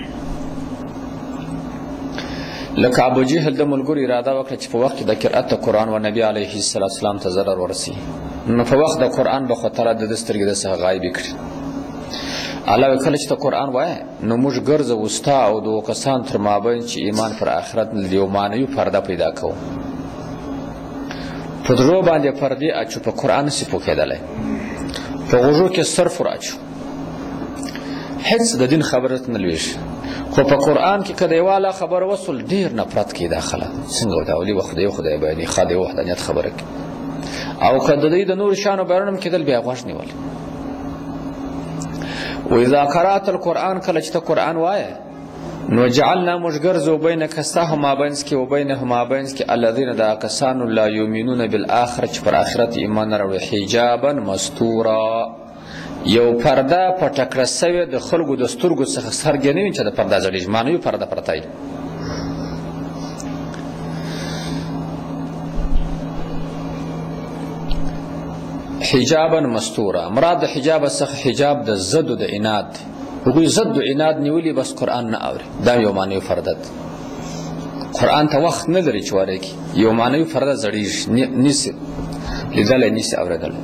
Speaker 1: لکه ابو جهل د ملګرو اراده وکړه چې په وخت کې د قرأت د قرآن و نبي علیه السلام ته ضرر ورسي نو په وخت د قرآن به خو تعالی د ده سترګې د څخه غایبې کړي. الله وایي کله چې ته قرآن وایې نو موږ ګرځوو ستا او د هغو کسانو تر مابین چې ایمان پر آخرت نه لري یو معنوي پرده پیدا کوو په زړه باندې پردې اچو، په قرآن نشي پوهېدلی، په غوږو کې صرف ور اچو، هیڅ د دین خبره نه لوېږي. خو په قرآن کې که د یوه الله خبره وسول ډېر نفرت کوي داخله، څنګه دا ولي خدای بیانوي، ښه د یو وحدانیت خبره کوي. او که د دوی د نورو شیانو بیانونه هم کېدل بیا یې غوږ نیول. واذا قرأت القرآن، کله چې ته قرآن وایه نو جعلنا موږ ګرځو بینک ستا همابینځ کې و بینهم مابینځ کې الذین دا کسانو لا یؤمنون بالآخرة چې پر آخرت ایمان نه راوړي حجابا مستورا، یو پرده پټه کړه سوې د خلکو د سترګو څخه سترګې نه وي چې د پرده ځړېږي، معنوي پرده پرته وي. حجابا مستورا، مراد د حجاب څخه حجاب د ضد د عناد، هغوی ضد عناد نیولي بس قرآن نه اوري، دا یو معنوي پرده ده. قرآن ته وخت نه لري چې واره کړي، یو معنوي پرده ځړېږي، نیسي لیدلی، نیسي اورېدلی.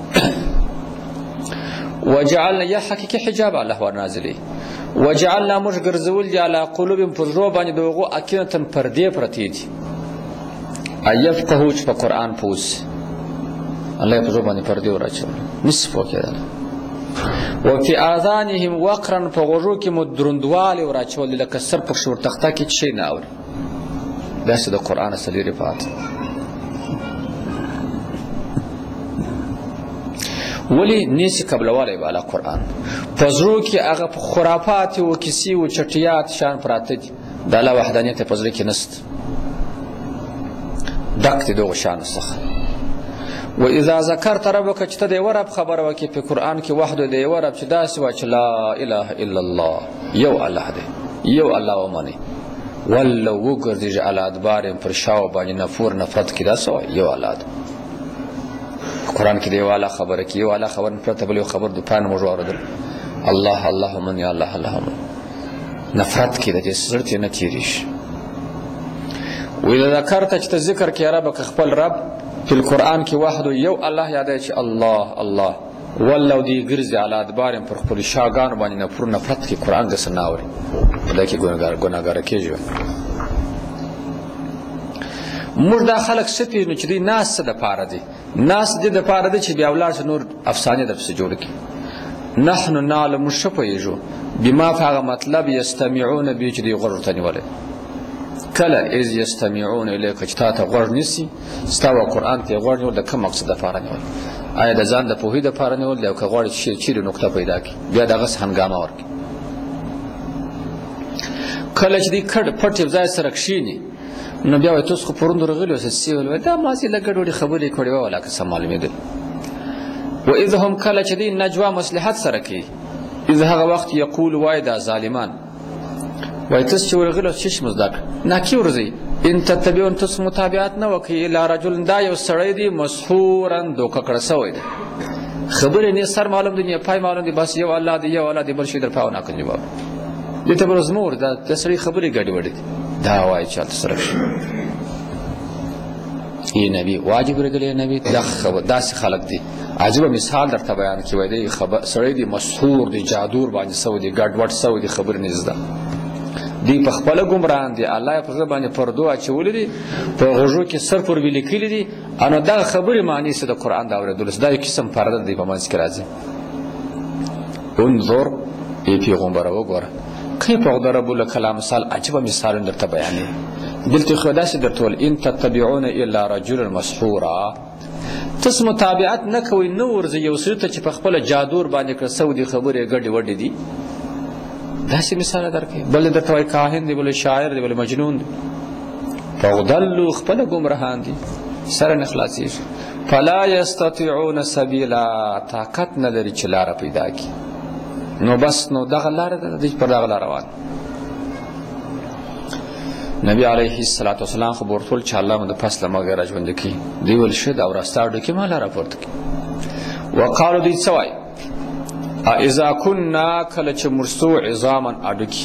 Speaker 1: وجعلنا، یا حقیقي حجاب الله ورنازلوي. وجعلنا موږ ګرځولي دي علی قلوبهم، په زړو باندې د هغو اکنتن پردې پرتې دي، ایفقهوا چې په قرآن پوه سي. الله یې په زړو باندې پردې ور اچولي، نشي پوه کېدلی. وفي آذانهم وقرا، په غوږو کې مو دروندوالی ور اچولي، لکه سر پکښې ور تخته کې چې شی نه اوري. داسې د قرآن څخه لرې پاتې. ولی نیسی قبلوالی بالا قرآن په زړو کې هغه خرافات و کیسې و چټیات شان پراته دي، د الله وحدانیت په زړه کې نشته، ډک دي دغو شیانو څخه. و اذا ذکرت ربک، چې ته د یوه رب خبره وکړې په قرآن کې وحده، د یوه رب چې داسې وایي چې لا اله الا الله، یو الله دی، یو الله ومنئ، ولو وګرځېږي علی ادبارهم، پر شاو باندې نفور نفرت کې داسې وایي یو الله دی. قرآن کې د یو الله خبره کې یو الله خبر پرته بل یو خبر د پانه موږ واورېدل، الله الله من یا الله الله من، نفرت کې د دې زړه ته نه تېرېږي. وإذا ذکرت، چې ته ذکر کې ربک خپل رب په القرآن کې وحده یو الله یادوي چې الله الله، ولو دی ګرځي علی ادبارهم، پر خپلو شاګانو باندې نفور نفرت کې قرآن داسې نه اوري، په دې کې ګناهګاره کېږي. موږ دا خلک څه پېژنو چې دوی ناست څه دپاره دي، ناست دې دپاره دی چې بیا ولاړ شي نور افسانې درپسې جوړې کړي. نحنو نعلم، موږ ښه پوهېږو بما په هغه مطلب یستمعون به چې دوی غوږ ورته نیولی. کله اذ یستمعون الیک، چې تا ته غوږ نیسي، ستا و قرآن ته یې غوږ نیول د کوم مقصد دپاره نیول؟ آیا د ځان د پوهې دپاره نیول دی، او که غواړي چیرې نقطه پیدا کړي بیا دغسې هنګامه ورکړي؟ کله چې دوی کډ پټ یو ځای سره کښېني نو بیا وایي تاسو خو پرون راغلي اوسئ، وایي دا ماسې لږ ګډوډې خبرې کړې وه ولا که څه معلومېدل. و اذ هم، کله چې دوی نجوا مصلحت سره کوي، اذ هغه وخت یقول، وایي دا ظالمان، وایي تاسو چې ورغلي اوس چشم زده کړه، ناکې ورځئ، ان تتبعون، تاسو متابعت نه وکړئ، الا رجل، دا یو سړی دی، مسحورا، دوکه کړه سوی دی، خبرې نه سر معلوم دی نه پای معلوم دی، بس یو الله دی یو الله دی، بل شي در پاو ناکن جواب دې ته بل زمور دا د سړي خبرې ګډې وډې دي، دا وایي چې هلته سره ای نبی واجب ورګلې نبی، دا خبر داسې خلک دي. عجیبه مثال درته بیان کړي، وایي دی سړی دی مسحور دی، جادور باندې سوی دی، ګډوډ سوی دی، خبرې نه زده دی، په خپله ګمراهان دي، الله یې په زړه باندې پردو اچولي دي، په غوږو کې سر پر ویلي کړي دي، نو دغه خبرې معنی څه د قرآن د اورېدلو، دا یو قسم پرده دی په منځ کې راځي. انظر، ای پیغمبره وګوره کیف ضربوا لك الامثال، عجیبه مثالونه درته بیانوي. دلته خو داسې درته ویل ان تتبعون الا رجلا مسحورا، تاسو متابعت نه کوئ، نه ورځئ یو سړي ته چې په خپله جادور باندې کړه سوي دي، خبرې ګډې وډې دي، داسې مثال درکوي. بل درته وایي کاهن دی، بل شاعر دی، بل مجنون دی، فضلوا، خپله ګمراهان دي، سره نه خلاصېږي. فلا یستطیعون سبیلا، طاقت نه لري چې لاره پیدا کړي، نو بس نو دغه لاره ده، دوی پر دغه لاره روان. نبی علیه السلام خو به ورته ویل چې الله مو د پس له مرګه راژوندي کړي، دوی ویل ښه ده، او راستا ډکې ما لاره پورته کړي. وقالو، دوی څه وایي؟ اذا كنا، کله چې موږ سو عظاما اډوکي.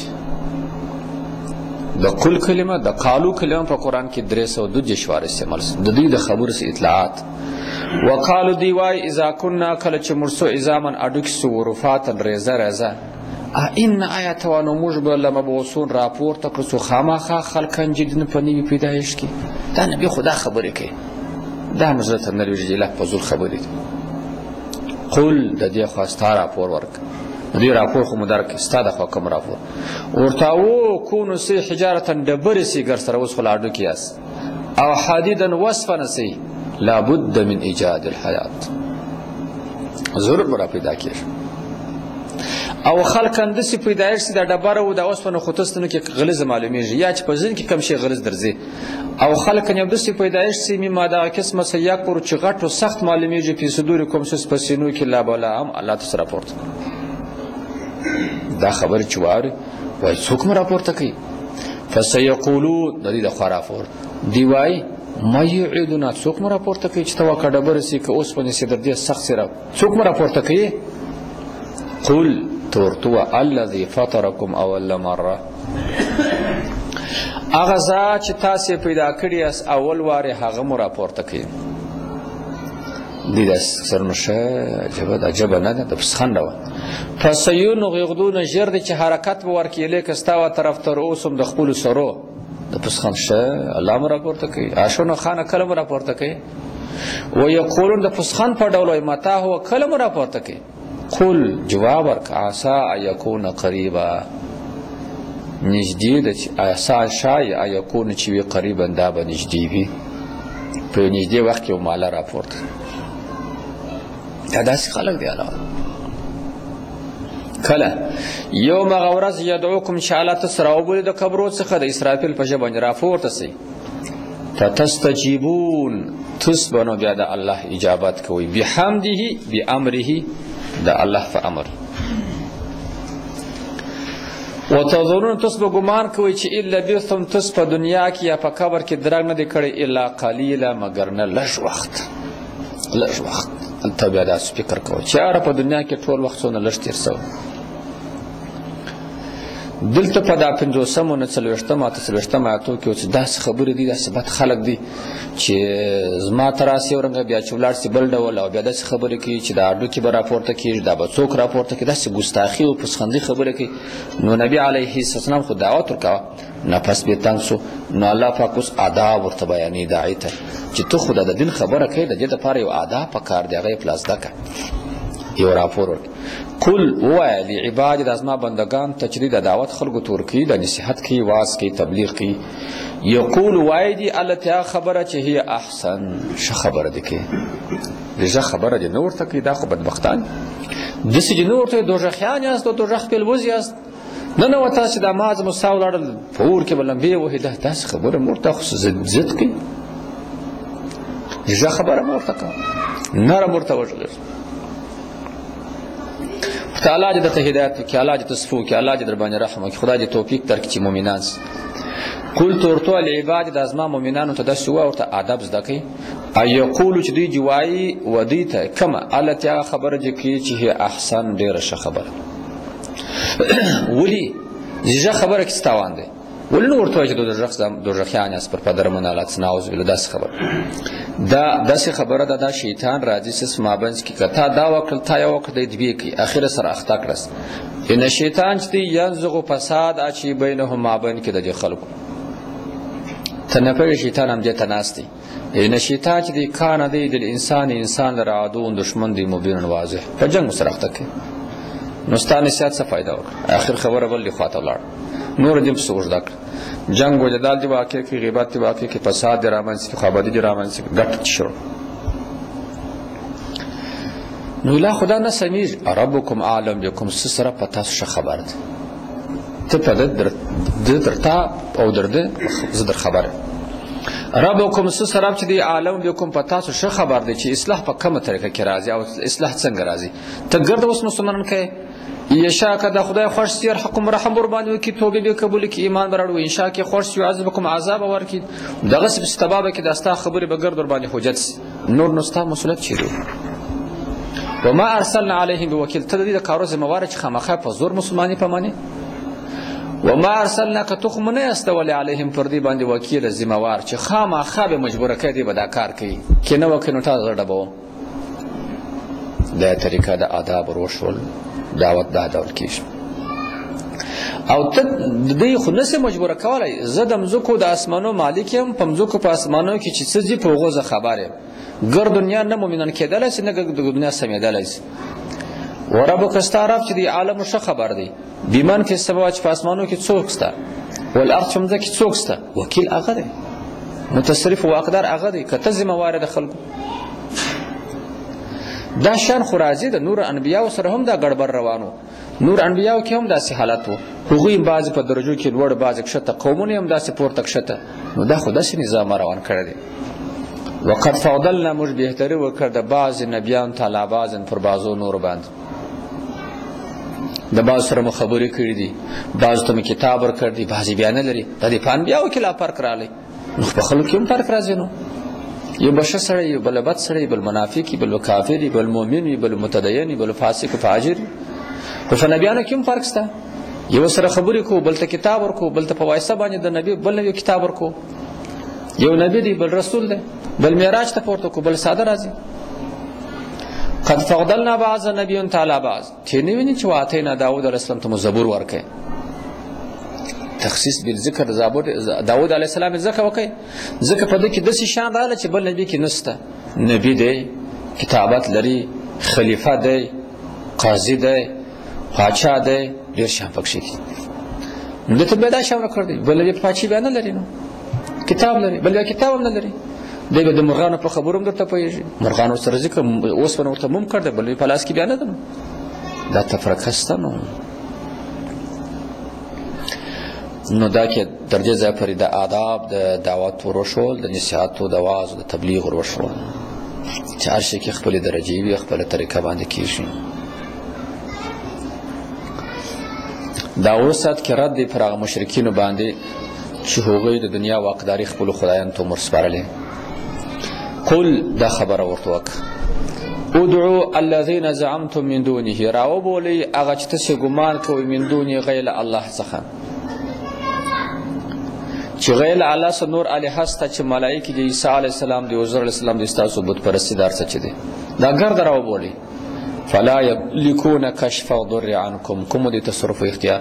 Speaker 1: د قل کلمه، د قالو کلمه په قرآن کې 302 واره استعمال د دوی د خبرو څخه اطلاعات. وقالو، دی وایي اذا كنا، کله چې موږ سو عظاما اډوکي سو، ورفاتا، ریزه ریزه، ان آیا توانو موږ به لمبعوثون راپورته کړو، خامخا خلقان جدید په نوي پیدایش کې. دا نبي خدا خبرې کوي، دا مزه ته نه لوېږي الله فضول خبرې دي. قل د دې خوا ستا راپور ورکړه، د دې راپور خو مو درکړي، ستا د خوا کوم راپور ورته کونو سي حجارة ډبرې سي ګر سره اوس خو لا هډوکي یاست او حدیدا وصفا سي لابد من ایجاد الحیات، ضرور به را پیدا کېږي. او خلق اندسې پیدایښت سي د ډبره و د اوسپنو خوتستنو کې غلیظ معلومیږي، یا چې په ځین کې کم شي غلیظ درځي. او خلق اندسې پیدایښت سي مما دغه قسمه سیکبر چې غټ و سخت معلومیږي فی صدورکم سس په سینو کې لا بلا هم الله تاسو راپورته دا خبر چې واري وای څوک مو راپورته کوي. فسیقولون د دې د خوا راپور دی وای ما یعیدنا، څوک مو راپورته کوي چې ته واکه ډبره سي که اوسپنې سي در دې سخت سي څوک مو راپورته کوي. قل تورتو الذي فطركم اول مره، هغه ذات چې تاسې پیدا کړي یاست اول وارې هغه مو راپورته کوي. دې د سرنوشه جبه نه ده د پسخنده وه. فسینغضون ژر دی چې حرکت به ورکړي لیکه ستا و طرف تر اوس هم د خپلو سرو د پسخند شه الله مو راپورته کوي. عاشونه خانه کله مو راپورته کوي. ویقولون د پسخند په ډول وایي متا هو کله مو راپورته کوي. قل جواب ورک عسى ان يكون قريبا، نږدې ده چې عسى شای ان يكون چې وي قریبا دا به نږدې وي په نږدې وخت کې ماله راپورته. دا داسې خلک دی الله کله یوم هغه ورځ یدعوکم چې الله تاسو راوبولي د قبرو څخه د اسرافیل په ژبه باندې راپورته سئ. فتستجیبون تس به نو بیا د الله اجابت کوئ بحمده بامره د الله په امر. وتظنون تس به ګمان کوئ چې الا لبثتم تس په دنیا کې یا په قبر کې درک نه دی کړی الا قلیلا مګر نه لږ وخت هلته بیا داسې فکر کوئ چې یاره په دنیا کې ټول وخت څونه لږ تېر سوی. دلته په دا 50 نه 40 آیاتو کې اوس داسې خبرې دي، داسې بد خلک دي چې زما ته راسي ورنګه بیا چې ولاړ سي بل ډول او بیا داسې خبرې کوي چې دا هډوکي به راپورته کېږي، دا به څوک راپورته کړي، داسې ګستاخي او پسخندي خبرې کوي. نو نبي علیه السلام خو دعوت ورکوه، نفس بې تنګ سو. نو الله پاک اوس آداب ورته بیانوي داعي ته چې ته خو د دین خبره کوې، د دې دپاره یو آداب پکار دی، هغه یې پله زده کړه، یو راپور ورکړه. قل ووایه لعباد د زما بندگان ته چې دوی د دعوت خلکو ته ورکوي، د نصیحت کوي، واعظ کوي، تبلیغ کوي. یقول وایي دي التي خبره چې هي احسن، ښه خبره دې کوي، د ښه خبره دې نه ورته کوي. دا خو بدبختان داسې دې نه ورته کوي دوژخیان یاست او دوژخ پیلوز یاست. ننوته چې دا مازه مو ستا ولاړل په اور کې به لمبې وهي، داسې خبره مو ورته خو ضد کوي. ښه خبره مو ورته کوه، نرم ورته وژغېږه. خدای الله دې درته هدایت وکړي، الله دې تصفو وکړي، الله دې در باندې رحم وکړي، خدای دې توفیق درکړي چې مؤمنان سي. قلت ورته لعباد د زما مؤمنانو ته داسې ووایه ورته ادب زده کړئ. ان یقولو چې دوی وایي و دوی ته کومه التي هغه خبره چې کوي چې هي احسن، ډېره ښه خبره. ولې ښه خبره کې څه تاوان دی؟ ولې نه ورته وایي چې دوژخیان یاست پر پدر منالت نعوذ بالله. داسې خبره داسې خبره ده، دا شیطان راځي سس مابنځ کې که تا دا وکړل تا یو وکړ دی دوی کوي، اخره سره اخته کړس. ان شیطان چې دی ینزغ فساد اچي بینهم مابین کې د دې خلکو ته نه پوهېږي شیطان همدې ته ناست دی. ان شیطان چې دی کان دی د انسان لره عدو دشمن دی مبین واضح، په جنګ سره اخته کوي. نو ستا نصیحت څه فایده وکړه؟ اخر خبره بل خواته ولاړ، نور دې پسې اوږده کړه. جنگ و جدال دی واقع کی، غیبت دی واقع کی، فساد دی رامنځته کی، خوابدي دی رامنځته کی، ګټ شروع. نو لا خدا نه سمیږي ربکم اعلم بکم، څه سره په تاسو ښه خبر ده، ته په ده درته او درده زه در خبره. ربکم څه سره چې دی عالم بکم په تاسو ښه خبر دی چې اصلاح په کومه طریقه کې راځي او اصلاح څنګه راځي. ته ګرد اوس مسلمانان کوې یشا که د خدای خوښ سي يرحمكم رحم ور باندې وکړي، توبې به قبول کړي، ایمان به راوړي. انشاء کې خوښ سي يعذبكم عذاب ورکړي، دغسې په سبب کې د ستا خبرې به ګرد ور باندې حجت سي، نور نو ستا مسؤلیت چیرې. وما ارسلنا عليهم بوکیل، ته د دې د کارو ذمهواره چې خامخا په زور مسلمانې پمانې. وما ارسلناک ته خو مو نه استولی علیهم پر دې باندې وکیل ذمهوار چې خامخا به مجبوره کوي به دا کار کوي، که نه وکړي نو تا زړه ډبوم. دا طریقه د آداب روشول دعوت دا ډول کېږي. او ته د دې خو نسې مجبوره کولی. زه د مځکو د اسمانو مالک یم، په مځکو په اسمانو کې چې څه ځي په هغو زه خبر یم. ګر دنیا نه مؤمنان کېدلی سي نه د دنیا سمېدلی سي. وربک ستا رب چې د عالم ښه خبر دی. بیمن فی السماوات چې په اسمانو کې څوک سته، والارض چې مځکه کې څوک سته، وکیل هغه دی، متصرف و اقدار هغه دی، که ته ذمهواره د خلکو. دا شان خو راځي د نور انبیاو سره هم دا ګډبډ روانو. نور انبیاو کې هم داسې حالت و، هغوی بعضې په درجو کې لوړ، بعضې کښته، قومونه هم داسې پورته کښته. نو دا خو داسې نظام روان کړی دی. وقد فضلنا موږ بهتري وکړ د بعضې نبیانو ته علی بعض پر بعضو نور باندې. د بعض سره مو خبرې کړي دي، بعضو ته مې کتاب ورکړ دی، بعضې بیا نه لري. دا د په انبیاو کې لا فرق راغلی. نو په خلکو کې هم فرق راځي. نو یو به ښه سړی، یو بل بد سړی، بل منافق وي، بل کافر وي، بل مؤمن وي، بل متدین وي، بل فاسق فاجر وي. خو په نبیانو کې هم فرق شته. یو سره خبرې کوو، بل ته کتاب ورکوو، بل ته په واسطه باندې د نبي بل نبي کتاب ورکوو. یو نبی دی، بل رسول دی، بل معراج ته پورته کو، بل ساده راځي. قد فضلنا بعض نبیون تعالی بعض. چې نه ویني چې واتینا داود علیه السلام ته مو زبور ورکړي. تخصیص بالذکر داود علیه السلام ذکر وکړي، ځکه په دې کې داسې شان راغلی چې بل نبی کې نشته. نبی دی، کتابت لري، خلیفه دی، قاضي دی، پاچا دی، ډېر شیان پکښې دي. ده ته بیا دا شان ورکړی دی. بل نبی پاچي بیا نه لري، نو کتاب لري، بل بیا کتاب هم نه لري. دی به د مرغانو په خبرو هم درته پوهېږي. مرغانو سره ذکر اوسپنه ورته موم کړ دی، بل نبي په لاس کې بیا نه ده. دا تفرقه شته. نو دا کې درجه ځای پورې د آداب د دعوت وروښول، د نصیحتو، د وعظ، د تبلیغ وروښول، چې هر شي کې خپلې درجې وي، خپله طریقه باندې کېږي. دا اوسات کې رد دی پر هغه مشرکینو باندې چې هغوی د دنیا واقداري خپلو خدایانو ته ورسپارلې. قل دا خبره ورته وکړه، ادعو الذین زعمتم من دونه، راوبولئ هغه چې تاسې ګمان کوئ من دونه غیر الله څخه، چې غیر الله څخه نور الهه شته، چې ملایکې د عیسی علیه السلام، د عزیر علیه السلام، د ستاسو بت پرستي دا هر څه چې دی، دا ګرده راوبولئ. فلا یملکون کشف الضر عنکم، کوم د تصرف و اختیار،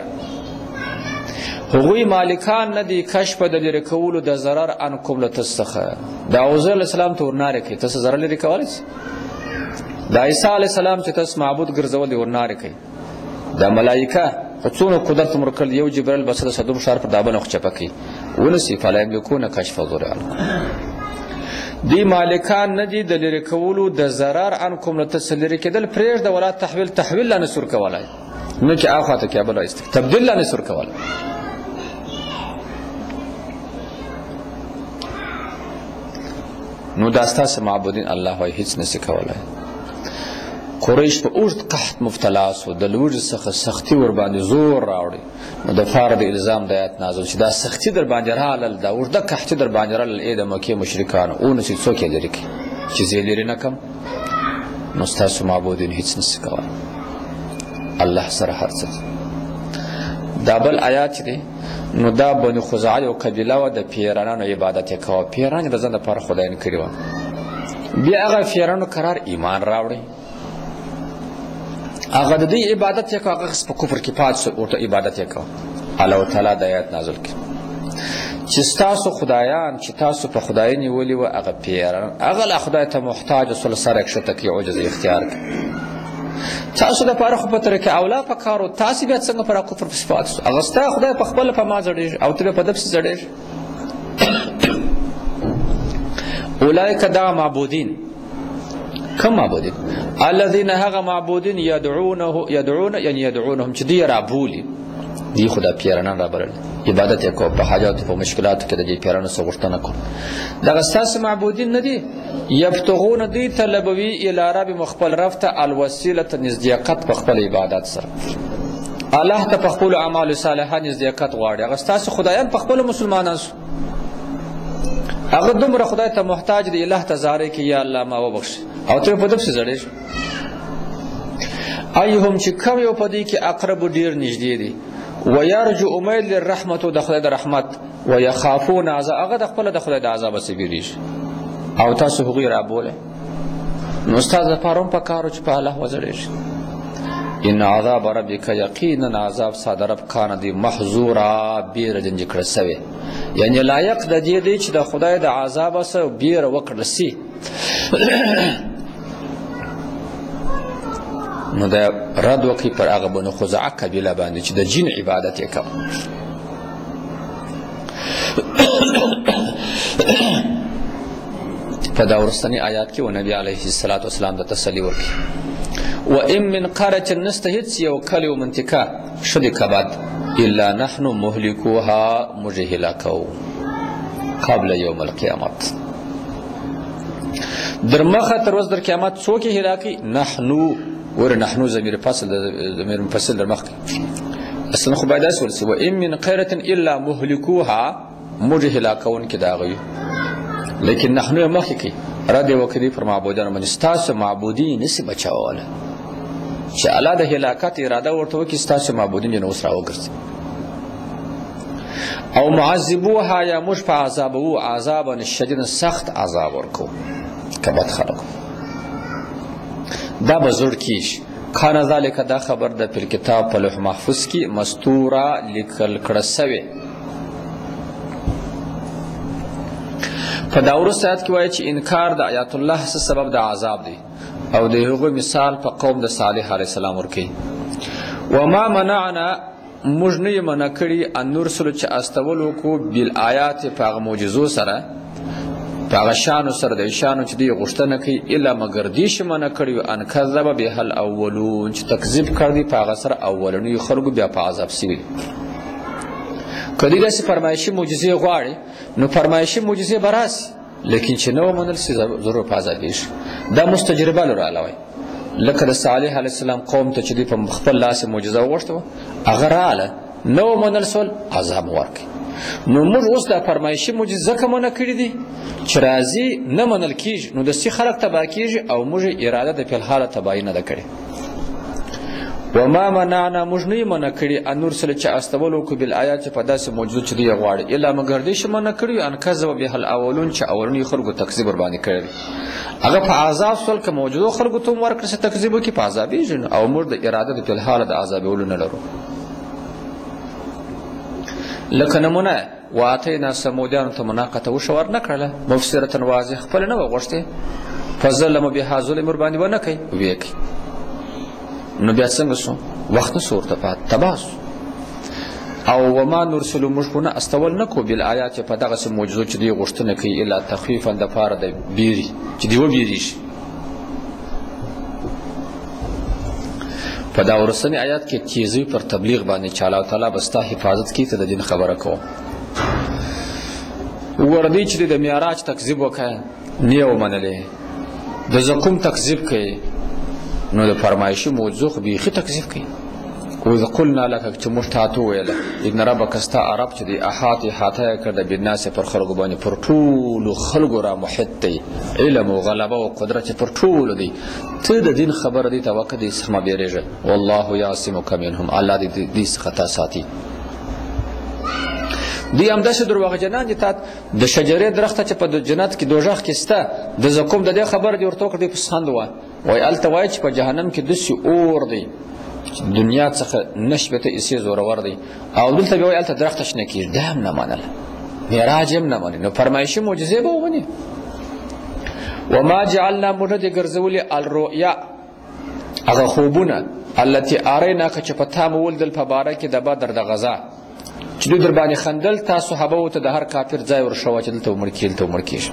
Speaker 1: هغوی مالکان نه دي کشف د لرې کولو د ضرر عنکم له تاسو څخه. د عزیر علیه السلام ته ورنارې کوي، تاسو ضرر لرې کولی شئ. د عیسی علیه السلام چې تاسو معبود ګرځول دي ورنارې کوي. د ملایکه په څونه قدرت ورکړل، یو جبرایل بس د صدوم ښار پر دابه نه چپه کوي ونیسي. فلا یملکون کشف الضر عنکم، دی مالکان نه دي د لرې کولو د ضرر عنکم له تاسو لرې کېدل پرېږده، ولا تحویل لا نسور کولی، نه چې اخواته کې بل تبدیل لا نسور کولی. نو دا ستاسو معبودین الله وایي هیڅ نشي کولی. قریش په اوږد قحط مبتلا سو، د لوږې څخه سختي ورباندې زور راوړي. نو د پاره د الزام د آیات نازل چې دا سختي در باندې رالل، دا اوږده قحطي در باندې رالل، ای د مکې مشرکانو اونسي څوک یې لرې کړي چې زه یې لرې نه کړم. نو ستاسو معبودین هیڅ نشي کولی، الله سره هر څه. دا بل آیات دی. نو دا بني خزاعه یو قبیله وه، د پیرانانو عبادت یې کوه. پیران یې د ځان دپاره خدایان کړي وه. بیا هغه پیرانو قرار ایمان راوړئ، هغه د دې عبادت یې کوه، هغه په کفر کې پاتې شو، ورته عبادت یې کوه. الله تعالی د آیات نازل کړي چې ستاسو خدایان چې تاسو په خدای نیولي وه، هغه پیران، هغه لا خدای ته محتاج سول، سر یې کښته کړي، عجز اختیار کړي. تاسو دپاره خو په طریقه اولا په کار و، تاسې بیا څنګه پر کفر پسې پاتې شو؟ هغه ستا خدای په خپله په ما زړېږي او ته بیا په ده پسې زړېږي. اولئک دا معبودین، کم معبودین؟ الذین هغه معبودین یدعونه یعنی یدعونهم چې دوی یې رابولي، دوی خو دا پیرانان رابلل، عبادت یې کوه، په حاجاتو په مشکلاتو کې د دې پیرانو څه غوښتنه کوه. دغه ستاسو معبودین نه دي. یبتغون دوی طلبوي الی ربهم خپل رب ته الوسیلة نزدېکت په خپل عبادت سره، الله ته په خپلو اعمالو صالحه نزدېکت غواړي. هغه ستاسو خدایان په خپلو مسلمانان شو، هغه دومره خدای ته محتاج دی، الله ته زارۍ کوي یا الله ما وبخښي، او ته په ده پسې زړېږي. ایهم چې کم یو په دې کې اقرب ډېر نږدې دی، ویرجو امید للرحمت د خدای د رحمت، ویخافون عذاب هغه د خپله د خدای د عذابه څخه بیریږي، او تاسو هغوی رابولئ. نو ستاسو دپاره هم په کار و چې په الله وزړېږي. ان عذاب ربک یقینا عذاب ساده رب کان دی محظورا بیر جنج کړه سوی یعنی لایق د دې دی چې د خدای د عذاب سره بیر وکړل سي نو دا رد وکړي پر هغه بنو خزاعه قبیله باندې چې د جن عبادت یې کوه. په دا وروستني آیات کې و نبي علیه السلام د تسلي ورکړي وان من قرية نسته هیڅ یو کلی و منطقه شدې کبد الا نحن مهلكوها موږ هلاکو قبل یوم القیامت در مخه تر ورځ در قیامت څوک هلاکي نحنو ور نحنو ضمیر فصل در مخه اصلا خو باید اسول سی وان من قرية الا مهلكوها موږ هلاکون کې داغي لیکن نحنو مخه کې رد وکړي پر معبودانو باندې ستاسو معبودین نسی بچاوله چې الله د هلاکت اراده ورته وکړي ستاسو معبودین نو اوس راوګرځي او معذبوها یا موږ په عذابو عذابا شدیدا سخت عذاب ورکو کبد خلق دا بزرگ کیش کان ذالک دا خبر د پر کتاب په لوح محفوظ کې مستورا لیکل کړه سوی په دا وروسته آیات کې وایي چې انکار د آیات الله څخه سبب د عذاب دی او د هغوی مثال په قوم د صالح علیه السلام ورکوي وما منعنا موږ نه یې منع کړي ان نرسلو چې استولو کو بالآیات په هغه معجزو سره په هغه شانو سره د شانو چې دوی غوښتنه کوي الا مګر دې شي منع کړي ان کذب به الاولون چې تکذیب کړي په هغه سره اولنیو خلکو بیا په عذاب سوي کدی داسې فرمایشي معجزې غواړي نو فرمایشي معجزې به راسي لیکن چې نو منل سي ضرور په عذابېږي دا مستجربه لره علاوه لکه د صالح علیه السلام قوم ته چې دوی په خپل لاس معجزه وغوښته هغه رااله نو منل سول عذاب ورکړي نو موږ اوس دا فرمایشي معجزه ځکه منع کړي دي چې راځي نه منل کېږي نو داسې خلک تباه کېږي او موږ اراده د فلحاله تباهي نه ده کړې وما منعنا موږ نه یې منع کړي ان نرسل چې استولو کو بالآیات په داسې معجزو چې دوی غواړي الا مګر دې شي منع کړي ان کذب به الاولون چې اولني خلکو تکذیب ور باندې کړی هغه په عذاب سول که موجودو خلکو ته ورکړي چې تکذیب وکړي په عذابېږي او موږ د اراده د فلحاله د عذابولو نه لرو لکه نمونه واتینا سمودیانو ته مناقته وشو ور نه کړله مفسرة واضح خپل نه وغوښتې فظلم بها ظلم ور باندې ونه کوي ویې کوي نو بیا څنګه سو وخت نسو ورته پات تباه سو او وما نرسلو موږ خو نه استول نه کو بالآیات په دغسې معجزو چې دوی غوښتنه کوي الا تخفیفا دپاره د بیري چې دوی وبیریږي په دا وروستني آیات کې تیزی پر تبلیغ باندې چې الله تعالی به ستا حفاظت کوي ته د دین خبره کوم وردی چې د معراج تکذیب وکړه نه یې ومنلې د زقوم تکذیب کوي نو د فرمایشي معجزو خو بیخي تکذیب کوي وإذ قلنا لك چې موږ ته وویله ان ربک ستا رب چې دی احاطه یې کړ د بالناس پر خلکو باندې پر ټولو خلکو را محیط دی علم او غلبه او قدرت پر ټولو دی ته د دین خبره دی ته وکړه دې څخه مه بیریږه والله یعصمک منهم الله دې څخه تا ساتي دوی همداسې درواغجنان دي تا د شجرې درخته چې په جنت کې دوژخ کې سته د زقوم د دې خبره دې ورته وکړه دوی پسند وه وایي هلته وایي چې په جهنم کې داسې اور دی دنیا څخه نشبته ایسې زورور دی او دلته بیا وایي هلته درخته شنه کېږي دا هم نه منله معراج هم نه مني نو فرمایشي معجزې به ومني وما جعلنا موږ نه دي ګرځولي الرؤیا هغه خوبونه التي اریناک چې په تا مو ولیدل په باره کې د بدر د غزا چې دوی در باندې خندل تاسو صحابو ته د هر کافر ځای ورښوه چې دلته ومړ کېږي دلته ومړ کېږي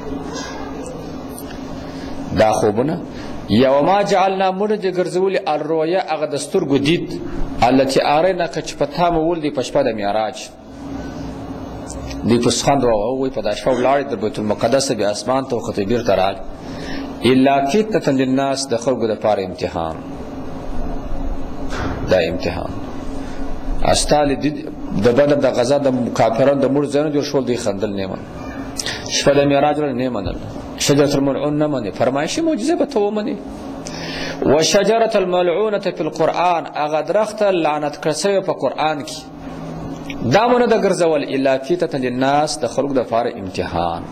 Speaker 1: دا خوبونه یا وما جعلنا موږ دې ګرځولي الرؤیا هغه د سترګو دید التي اریناک چې په تا مو ولیدل په شپه د معراج دوی په سخند ووایي په دا شپه ولاړې د بیت المقدس بیا اسمان ته وختې بیرته راغلې الا فتنة للناس د خلکو دپاره امتحان دا امتحان استال د بدر د غزا د کافرانو د مړو ځایونه جوړ شول دوی خندل نه منل شپه د معراج نه منل شجرة الملعون نه مني فرمایشي معجزه به ته ومني وشجرة الملعونة في القرآن هغه درخت لعنت کړی شوی په قرآن کې دا مو نه ده ګرځول الا فتنة للناس د خلکو دپاره امتحان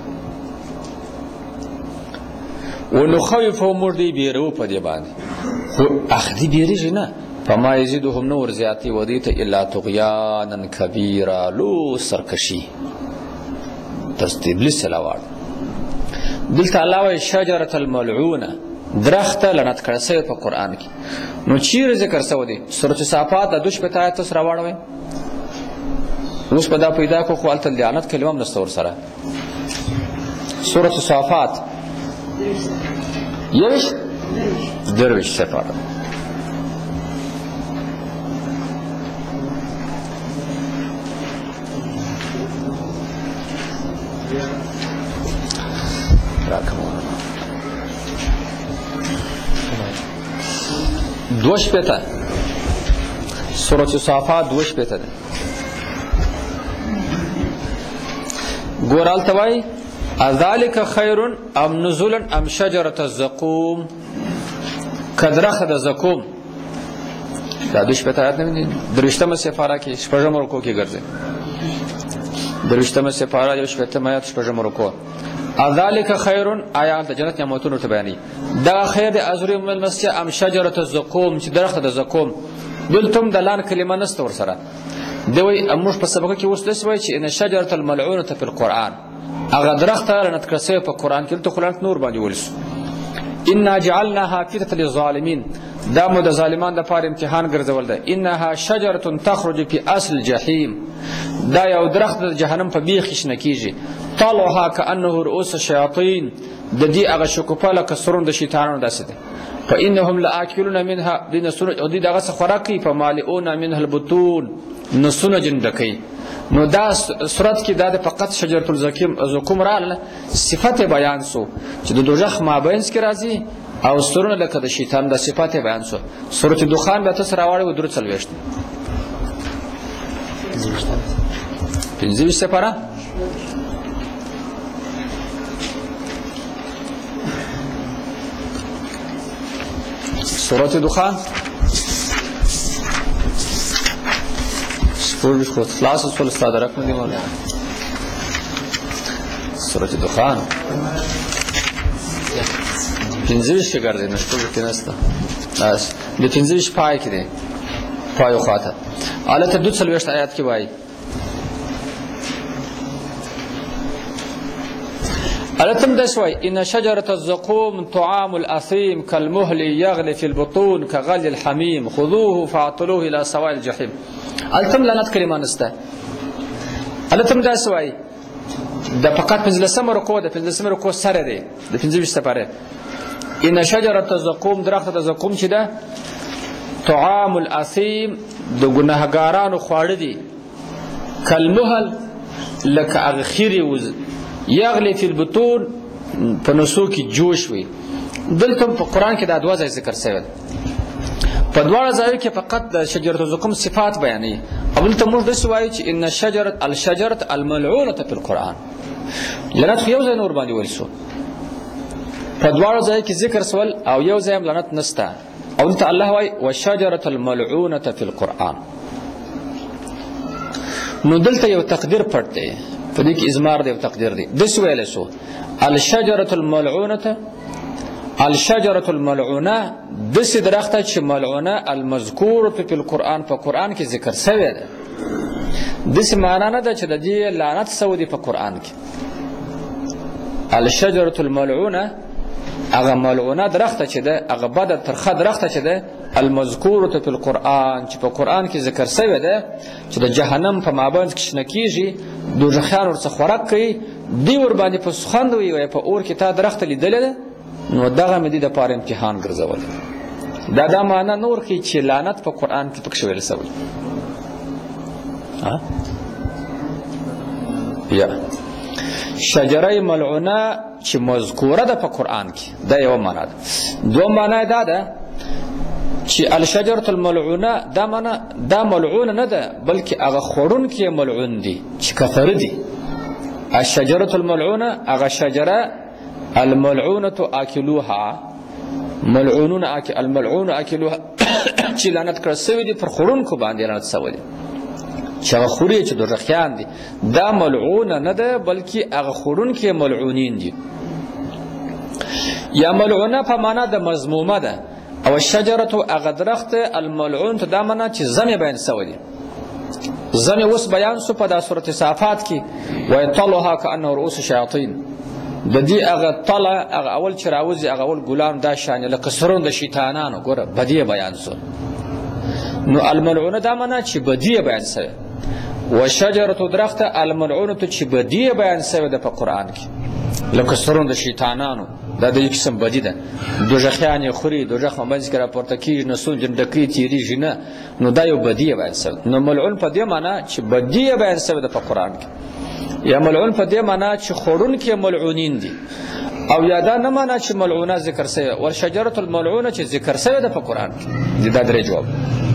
Speaker 1: ونخوفهم موږ دوی بیرو په دې باندې خو اخدي بیریږي نه فما یزیدهم نور زیاتی ودیت الا طغیانا کبیرا لو سرکشی تستبلیس سلاوات دلته الله وی شجره الملعونه درخت لعنت کړه سوی په قران کې نو چیرې ذکر سوی دی سورۃ صافات د 2 آیت سره واړوي اوس په دا پیدا کو خو الته لعنت کلمه هم نستور سره سورۃ صافات یوش درویش صفات دوش پیتا سورة صافات دوش پیتا ده گورال توائی اذالک خیر ام نزولا ام شجرة الزقوم کدرخ د زقوم دا دوش پیتا آیت نمی دروشتم سفارا کی شپجم رکو کی گرزه دروشتم سفارا یوش پیتم آیت شپجم رکو اذالک خیر آیات جنت نعمتونو ته بیانې دا خیر د ازری من المسجد ام شجره الزقوم چې درخت د زقوم دلتم د لان کلمه نست ور سره دوی اموش په سبق کې وسته سوی چې ان شجره الملعونه فی القرآن هغه درخت لعنت کړه په قرآن کې ته خلانت نور باندې ولس ان جعلناها فتنه للظالمین دا مو د ظالمان د پاره امتحان ګرځول ده انها شجره تخرج فی اصل الجحیم دا یو درخت د جهنم په بیخ شنه کیږي طلعها كأنه رؤوس الشياطين د دې هغه شکوفه لکه سرون د شیطانانو داسې ده فإنهم لآكلون منها دین سر او دې دغه خوراکي فمالئون منها البطون نسونه جندکی نو دا صورت کې دا د فقط شجرة الزقوم رااله صفت بیان سو چې د دوزخ مابینس کې راځي او سرونه لکه د شیطان د صفات بیان سو سورۃ دخان به تاسو راوړی و درو څلويشت پنځه سپاره سورة دخان سپور خود خلاص اصول استاد رقم دی مولا سورة دخان پنځویش کې ګرځي نشته کې نسته بس د پنځویش پای کې دی پایو خاطر البته 2 آیات کې وایي التم دسوي إن شجرة الزقوم طعام الأثيم كالمهل يغلي في البطون كغلي الحميم خذوه فاعطلوه إلى سواء الجحيم التم لنت كلمة نسته التم دسوي ده فقط پنځل سمر کو ده پنځل سمر کو سره ده ده پنځه سپاره إن شجرة الزقوم درخت الزقوم چې ده طعام الأثيم د ګناهګارانو خواړه دي كالمهل لك اغخيري یغلی فی البطون په نسو کې جوش وي دلته په قرآن کې دا دوه ځای ذکر شوی په دواړه ځایو کې فقط د شجرة الزقوم صفات بیانوي او دلته موږ داسې وایو چې ان الشجرة الملعونة فی القرآن لعنت خو یو ځای نور باندې ویل شو په دواړه ځایو کې ذکر سول او یو ځای هم لعنت نسته او دلته الله وایي والشجرة الملعونة فی القرآن نو دلته یو تقدیر پټ دی فديك إزمار دي وتقدير دي دس ويلسو الشجرة الملعونة دس درخته ملعونة المذكور في القرآن فالقرآن كي ذكر سوي ده دس معنى نده چه دي لعنت سوي دي فالقرآن كي الشجرة الملعونة اغا ملعونة درخته چه ده اغا بدا ترخه درخته چه ده المذکور في القرآن چې په قرآن کې ذکر شوی ده چې د جهنم په مابین کې شنه کیږي دوزخیان ورڅخه خوراک کوي دی ور باندې په سخند وي او په اور کې تا درخت لیدل ده نو دغه مې د پاره امتحان ګرځول دا معنا نور کې چې لعنت په قرآن کې پکښ ویل شوی یا شجره ملعونه چې مذکوره ده په قرآن کې دا یو معنا ده دوه معنا ده چې الشجرة الملعونه دا معنا دا ملعونه نه ده بلکې هغه خورون کې ملعون دي چې کفر دي الشجرة الملعونه هغه شجره الملعونه اكلوها ملعونون الملعون اكلوها چې لعنت کړه سوي دي پر خورون کو باندې لعنت سوي دي چې هغه خوري چې دوزخیان دي دا ملعونه نه ده بلکې هغه خورون کې ملعونین دي یا ملعونه په معنا د مذمومه ده او الشجرة هغه درخت الملعون ته دا معنا چې زمې بیان سوی دی. زمې اوس بیان سو په دا سورة صافات کې ویطلها کأنه رؤوس شیاطین. د دې هغه طله هغه اول چې راوځي هغه اول ګلان دا شانې لکه سرون د شیطانانو ګوره بدیه بیان سو. نو الملعونه دا معنا چې بدیه بیان سوی و شجرة درخت الملعونه ته چې بدیه بیان سوی ده په قرآن کې لکه سرون د شیطانانو. دا د یو قسم بدي ده. دوزخیان یې خوري دوزخ په منځ کې راپورته کېږي نسون جنډکۍ تېرېږي نه. نو دا یو بدیه بیان سوی. نو ملعون په دې معنا چې بدیه بیان سوی ده په قرآن کې یا ملعون په دې معنا چې خوړونکي ملعونین دي او یا دا نه معنا چې ملعونه ذکر سوی والشجرة الملعونه چې ذکر سوی ده په قرآن کې. دا درې جواب.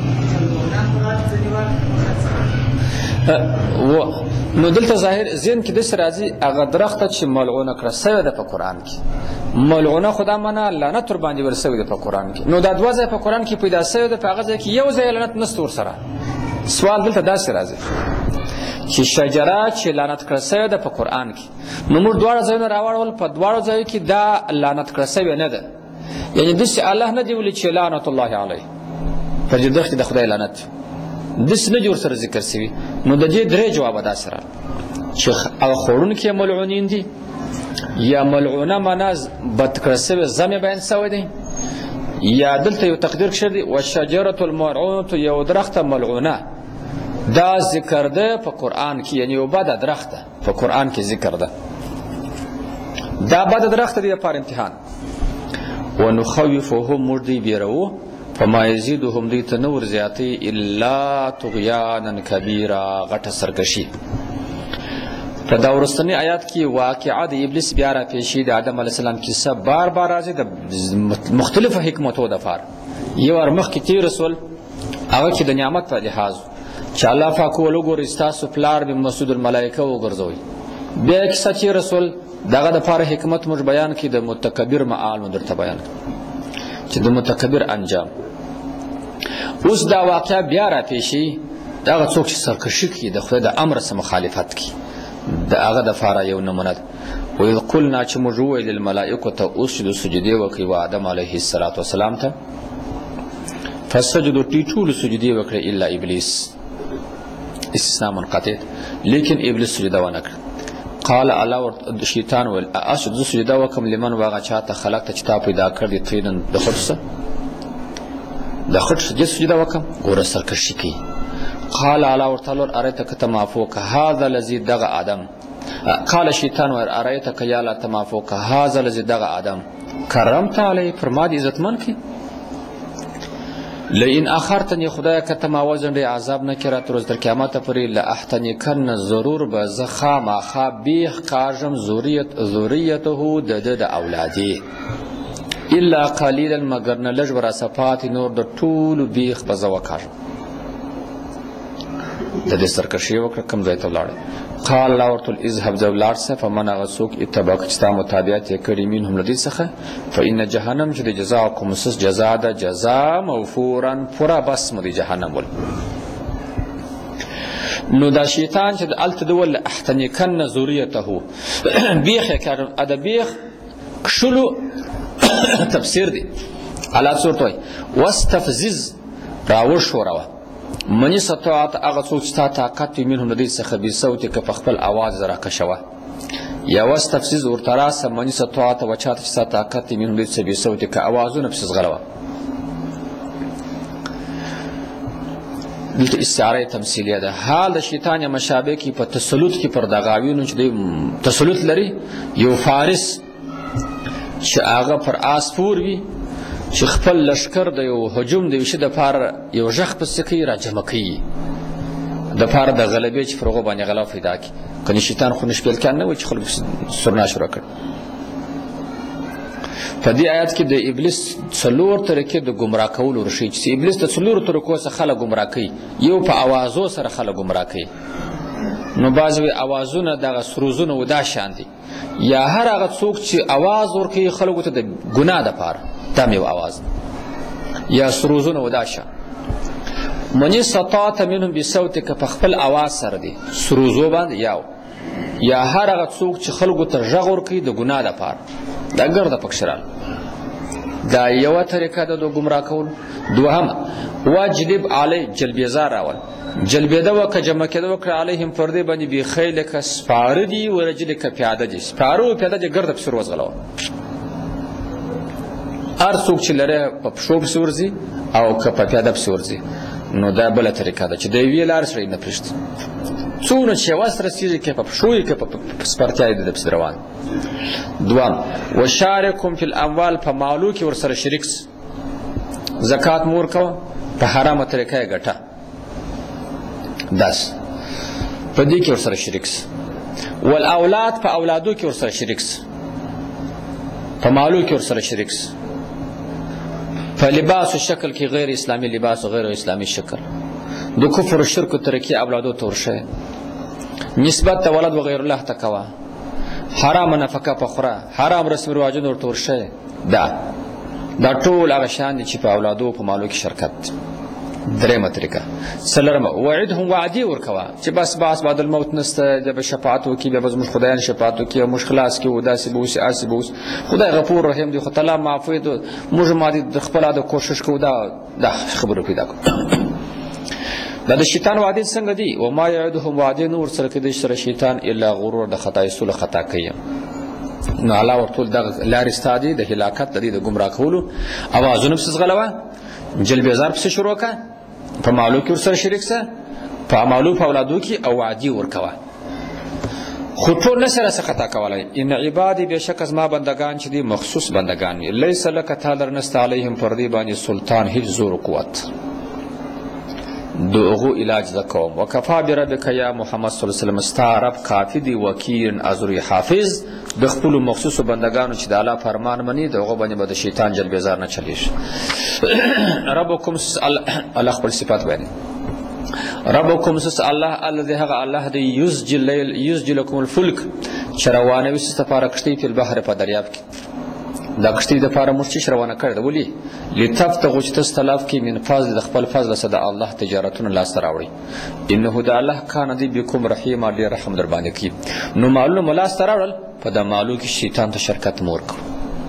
Speaker 1: نو دلته ظاهر ذهن کې داسې راځي هغه درخته چې ملعونه کړه سوی ده په قرآن کې. ملعونه خو دا معنا لعنت ورباندې ور سوی ده په قرآن کې. نو دا دوه ځای په قرآن کې پیدا سوی ده په هغه ځای کې یو ځای لعنت نشته ورسره. سوال دلته داسې راځي چې شجره چې لعنت کړه سوی ده په قرآن کې نو موږ دواړه ځایونه راوړول په دواړو ځایو کې دا لعنت کړه سوی نه ده. یعنې داسې الله نه دی ویلي چې لعنت الله علیه په دې دغ کې د خدای لعنت داسې نه دي ورسره ذکر سوي. نو د دې درې جوابه داسې راغله چې هغه خوړونکي ملعونین دي یا ملعونه معنا بد کړه سوی زمې بیان سوی دی یا دلته یو تقدیر کښې دی والشجرة الملعونة یو درخته ملعونه دا ذکر ده په قرآن کې یعنی یو بده درخت ده په قرآن کې ذکر ده. دا بده درخت دی لپاره امتحان. ونخوفهم موږ دوی بیروو فما یزیدهم دوی ته نه ورزیاتوي الا طغیانا کبیرا غټه سرکشي. په دا وروستني آیات کې واقعه د ابلیس بیا راپېښي د آدم علیه السلام کیسه بار بار راځي د مختلفو حکمتو دپاره. یو وار مخکې تېر سول هغه کې د نعمت په لحاظ چې الله پاک ولوګورئ ستاسو پلار به مسعود الملایکه وګرځوئ. بیا یې کیسه تېره سول دغه دپاره حکمت موږ بیان کړي د متکبر معال مو درته بیان کړي چې د متکبر انجام. اوس دا واقعه بیا راپېښي دغه څوک چې سرکشي کوي د خدای د امر سره مخالفت کوي د هغه دپاره یو نمونه ده. وإذ قلنا چې موږ وویل للملائکو ته اسجدو سجدې وکړئ و آدم علیه السلام ته فسجدو ټي ټولو سجدې وکړئ الا ابلیس استثناء منقطع لیکن ابلیس سجده ونه کړه. قال الله شیطان ویل اسجد زه سجده وکړم لمن واغه چاته خلقته چې تا پیدا کړ دي طینا د خټ څخه د خټ څخه سجده وکړم ګوره سرکشي کوي. قال الله ورته ارایتک تمافوک هذا الذي دغ آدم قال شیطان ور ارایتک یا لا تمافوک هذا الذي دغ آدم کرمت علی فرما دې عزتمن کی لئن اخرتنی خدای که ته ما وزنډې عذاب نه کړه تر ورځې تر قیامته پورې لاحتنکن ضرور به زه خامخا بیخ کاږم ذریته د ده د اولادې الا قلیلا مګر نه لږ به راڅه پاتې نور د ټولو بیخ به زه وکاږم. د دې سرکشي وکړه کوم ځای ته ولاړه. قال الله ورته اذهب ځه ولاړ سه فمن هغه څوک اتبعک چې ستا متابعت یې کړي منهم له دې څخه فإن جهنم چې د جزاکم مسس جزا ده جزا موفورا پوره بس مو د جهنم ول. نو دا شیطان چې هلته د ول احتنکن ذریته بیخ یې کړم د بیخ کښلو تفسیر دی الله صورت وایي واستفزز راوښوروه من استطاعت هغه څوک چې تا طاقت وي منهم د دې څخه بصوتک په خپل اواز راکشوه یا واستفزز ورته راسه من استطاعت و چاته چې تا طاقت وي منهم د دې څخه بصوتک اوازونه پسې ځغلوه. دلته استعاره تمثیلیه ده. حال د شیطان یا مشابه کې په تسلط کې پر دغاوینو چې دی تسلط لري یو فارس چې هغه پر آس پور وي چې خپل لشکر د یو هجوم د یو شي دپاره یو غږ پسې کوي راجمع کوي دپاره د غلبې چې پر هغو باندې غلا پیدا کړي. کنې شیطان خو نشپیلکان نه وي چې خلکو سرنا شروع کړي. په دې آیات کې د ابلیس څلور طریقې د ګمراه کولو ورښیي چې ابلیس د څلورو طریقو څخه خلک ګمراه کوي. یو په اوازو سره خلک ګمراه کوي. نو بعضې وایي اوازونه دغه سروزونه و دا شان دي یا هر هغه څوک چې اواز ورکوي خلکو ته د ګناه دپاره دا مې یو اواز یا سروزونه و دا شان. من استطاعت منهم بصوتک په خپل اواز سره دی سروزو باندې یا هر هغه څوک چې خلکو ته غږ ورکوي د ګناه دپاره دا ګرده پکښې راغله. دا یوه طریقه ده د ګمراه کولو. دوهم واجلب علی جلبیزار راول، جلبیده وکړه جمع کېده وکړه علیهم پر دې باندې بخیلک سپاره دي ورجلک پیاده دي، سپاره او پیاده دي ګرده پسې وځغلوه. هر څوک چې لري په پښو پسې ورځي او که په پیاده پسې ورځي، نو دا بله طریقه ده چې د یوې لارې سړی نه پرېږدي. څومره چې وس رسېږي که په پښو یې که په سپرتیا یې د پسې روان. دوم وشارکهم فی الاموال، په مالو کې ورسره شریک سه. زکات مه ورکوه، په حرامه طریقه یې ګټه. داس په دې کې ورسره شریک سه. والاولاد، په اولادو کې ورسره شریک سه، په مالو کې ورسره شریک سه. په لباس و شکل کې غیر اسلامی لباس و غیر اسلامی شکل، د کفر و شرک و ترکی اولادو ته ورشه. نسبت د ولد و غیر الله ته کوه، حرام نفقه په خوره، حرام رسم رواجونه ورته ورشه. دا ټول هغه شیان دي چې په اولادو په مالو کې شرکت. درېیمه طریقه. څلورمه وعدهم، وعدې ورکوه چې بس بعد الموت نسته، بیا به شفاعت وکړي، بیا به زموږ خدایان شفاعت وکړي او موږ خلاص کړي، داسې به اوسي هسې به اوسي. خدای غفور رحیم دی، خو تعالی معفو دی، موږ د خپل د کوشش کوو. دا خبره پیدا کړو. دا د شیطان وعدې څنګه دي؟ وما یعدهم، وعدې نه ورسره کوي سره شیطان الا غرور، د خطا ایستلو خطا کوي. نو الله ورته دغه لارې ستا دي د هلاکت، د دې د ګمراه کولو اوازونه پسې ځغلوه، جلبیزار پسې شروع کړه، په مالو کې ورسره شریک سه، په مالو په اولادو کې او وعدې ورکوه. خو ټول نه سره څه خطا کولی. ان عبادي، بېشکه زما بندګان چې دي مخصوص بندګان وي، لیس لکه تا لر نسته علیهم پر دې باندې سلطان، هیڅ زور و قوت. د هغو علاج زه کوم. وکفا بربک یا محمد صلی الله علیه وسلم، ستا رب کافي دی، وکیل ازروی حافظ، د خپلو مخصوصو بندګانو چې د الله فرمان مني، د هغو باندې به د شیطان جلبیزار نه چلیږي. ربکم، الله خپل صفات بیانوي. ربکم الله الذي هغه الله دی یسجي لکم الفلک، چې روانوي ستاسو لپاره کښتۍ فی البحر، په دریاب کې. دا کښتۍ دپاره موږ څه روانه کړې ده؟ ولې؟ لتبتغوا، چې تاسو طلب کړئ من فضل، د خپل فضله څخه د الله تجارتونه لاسته راوړئ. انه د الله کان دی بكم رحیم، ډېر رحم در باندې کوي. نو مالونه مو لاسته راوړل، په د مالو کې شیطان ته شرکت مه ورکړو.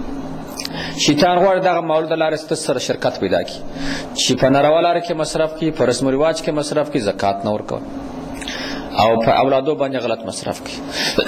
Speaker 1: شیطان غواړي دغه مالو د لارې ستاسو سره شرکت پیدا کړي، چې په ناروا لاره کې مصرف کړي، په رسم و رواج کې مصرف کړي، زکات نه ورکوه، او په اولادو باندې غلط مصرف کړي.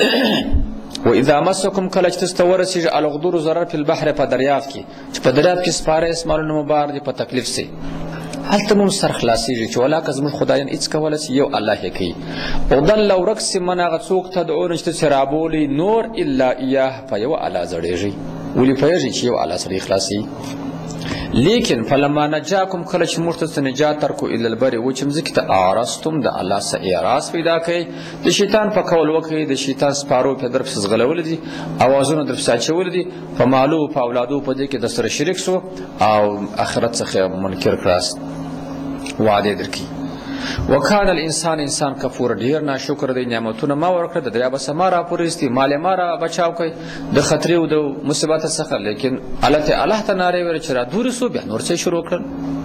Speaker 1: و اذا مسکم، کله چې تاسو ته ورسېږي الغدور، ضرر فی البحر، په دریاب کې، چې په دریاب کې سپاره اسمالونه مبار دي، په تکلیف سي، هلته مو سر خلاصېږي چې ولاکه زموږ خدایان هېڅ کولی شي، یو الله یې کوي. وضل ورک سي من هغه څوک تدعون چې تاسې رابولئ نور الا ایاه، په یوه الله زړېږئ. ولې پوهېږئ چې یو الله سړی خلاصوي. لیکن فلما نجاکم، کله چې موږ تاسو ته نجات درکړو الی البر، وچې مځکې ته، اعرضتم، د الله څخه اعراض پیدا کوئ، د شیطان په قول وکړئ، د شیطان سپارو په در پسې ځغلولي دي، اوازونه در پسې اچولي دي، په مالو په اولادو په دې کې در سره شریک سو، او آخرت څخه منکر کړاست، وعدې درکړي. وکان الانسان، انسان کفور، ډېر ناشکر دی. نعمتونه ما ورکړه، د دریاب څخه ما راپورېستي، مال یې ما را بچاو کړئ د خطرې او د مصیبت څخه. لیکن الله ته نارې ویلې چې را دورې سو، بیا نور څه شروع کړل.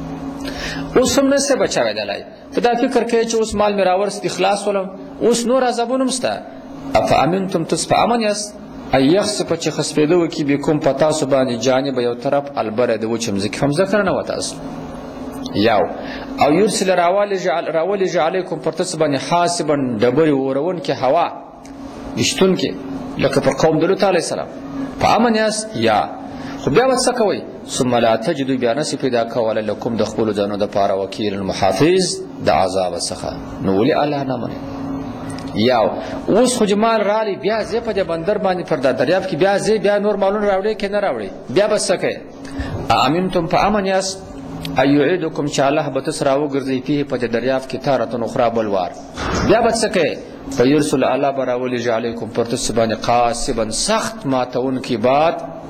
Speaker 1: اوس هم نسې بچاوېدلی. ته دا فکر کوې چې اوس مال مې راورسېدي، خلاص ولم، اوس نور عذابونه هم شته. افامنتم، تاسو په امن یاست، ان یخسف، چې خسفېده وکړي بکم، په تاسو باندې، جانب یو طرف، البر، د وچې مځکې. هم ذکر نه وه تاسو یو، او یرسل، راولېږي علیکم، پر تاسو باندې، حاسبا، ډبرې اورونکې هوا ویشتونکې، لکه پر قوم د لوط علیه السلام. په امن یاست یا؟ خو بیا به څه کوئ؟ ثم لا تجدوا، بیا نسې پیدا کولی لکم، د خپلو ځانو دپاره، وکیل محافظ د عذاب څخه. نو ولې الله نه منئ؟ یو، اوس خو جمال رالی، بیا ځې په دې بندر باندې، پر دا دریاب کې بیا ځې، بیا نور مالونه راوړې که نه راوړې؟ بیا به څه کوئ؟ امنتم، په امن یاست، ایعیدکم، چې الله به تاسو راوګرځوي، فیه، په دې دریاب کې، تارة اخرى، بل وار. بیا به څه کوئ؟ فیرسل، الله به راولېږي علیکم، پر تاسو باندې، قاصبا، سخت ماتونکی باد.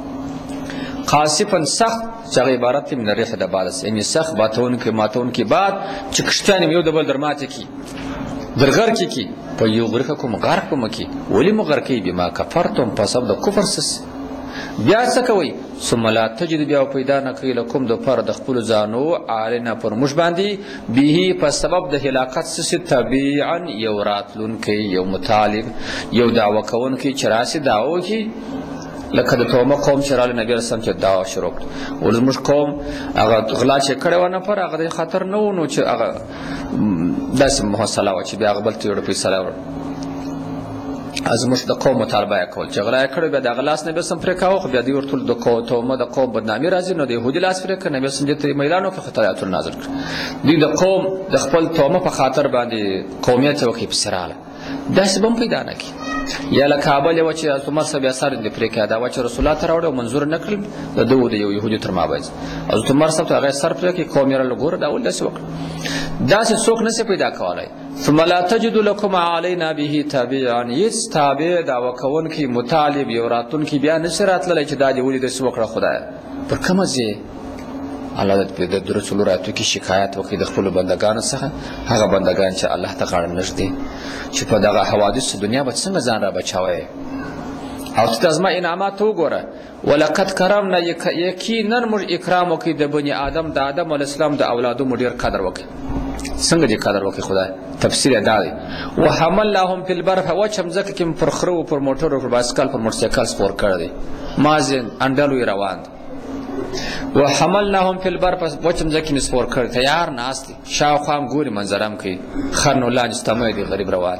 Speaker 1: قاصفا، سخت، چې هغه عبارت دی من الریح، د باد څخه، یعنې سخت ماتونکی باد، چې کښتیان یو د بل در ماتې کړي، در غرقې کړي. فیغرقکم، غرق به مو کړي. ولې مو غرقوي؟ بما کفرتم، په سبب د کفر څه. بیا څه کوئ؟ ثم لا تجد، بیا پیدا نه کوي لکم، دپاره د خپلو ځانو، علینا، پر موږ باندې، به، په سبب د هلاکت څه، طبیعا، یو راتلونکی، یو مطالب، یو دعوه کوونکی چې راسي دعوه وکړي، لکه د تومه قوم چې راغلی نبي رسول چې دعوا شروع کړه ول زموږ قوم هغه غلا چې کړی وه نفر هغه د خطر نه و نو چې هغه داسې محصله وه چې بیا هغه بل ته یوړه فیصله وړه زموږ د قوم مطالبه یې کول چې غلا یې کړی بیا د هغه لاس نبي رسول پرې کاوه خو بیا دوی ورته د تومه د قوم بدنامي راځي نو د یهودي لاس پرې کړه نبي رسول دې ته میدان وکړه خطا آیاتونه نازل کړه دوی د قوم د خپل تومه په خاطر باندې قومیت یې وکړي پسې راغله داسې به هم پیدا نه کړي یا له کابل یې وه چې حضرت عمر صاحب بیا سر دې پرې کړی دا وه چې رسول الله ته راوړی او منظور نه کړل د ده د یو یهودي تر مابینځ حضرت عمر صاحب ته هغه یې سر پرې کړي قوم یې راله ګوره دا ولې داسې وکړه داسې څوک نشي پیدا کولی ثم لا تجد لكم علينا به تابعا هېڅ تابع دعوه کوونکی مطالب یو راتلونکي بیا نشي راتللی چې دا دې ولې داسې وکړه خدایه پر کومه ځې الله د رسول راتو کې شکایت وکړي د خپلو بندګانو څخه هغه بندګان چې الله ته غاړه نږدې چې په دغه حوادثو دنیا به څنګه ځان را بچوی او ته زما انعامات وګوره ولقد کرمنا یقینا موږ اکرام وکړي د بني آدم د آدم علیه السلام د اولادو مو ډېر قدر وکړي څنګه دې قدر وکړي خدای تفسیر یې دا دی وحملناهم فی البر په وچه مځکه کې پر خره و پر موټر و پر بایسکل پر موټرسایکل سپور کړی دی مازن انډلوی روان دی وحملناهم فی البر په وچه مځکه کې مې سپور کړی تیار ناست دی شاوخوا هم ګوري منظره هم کوي خر نو لاندې ستمی دی غریب روان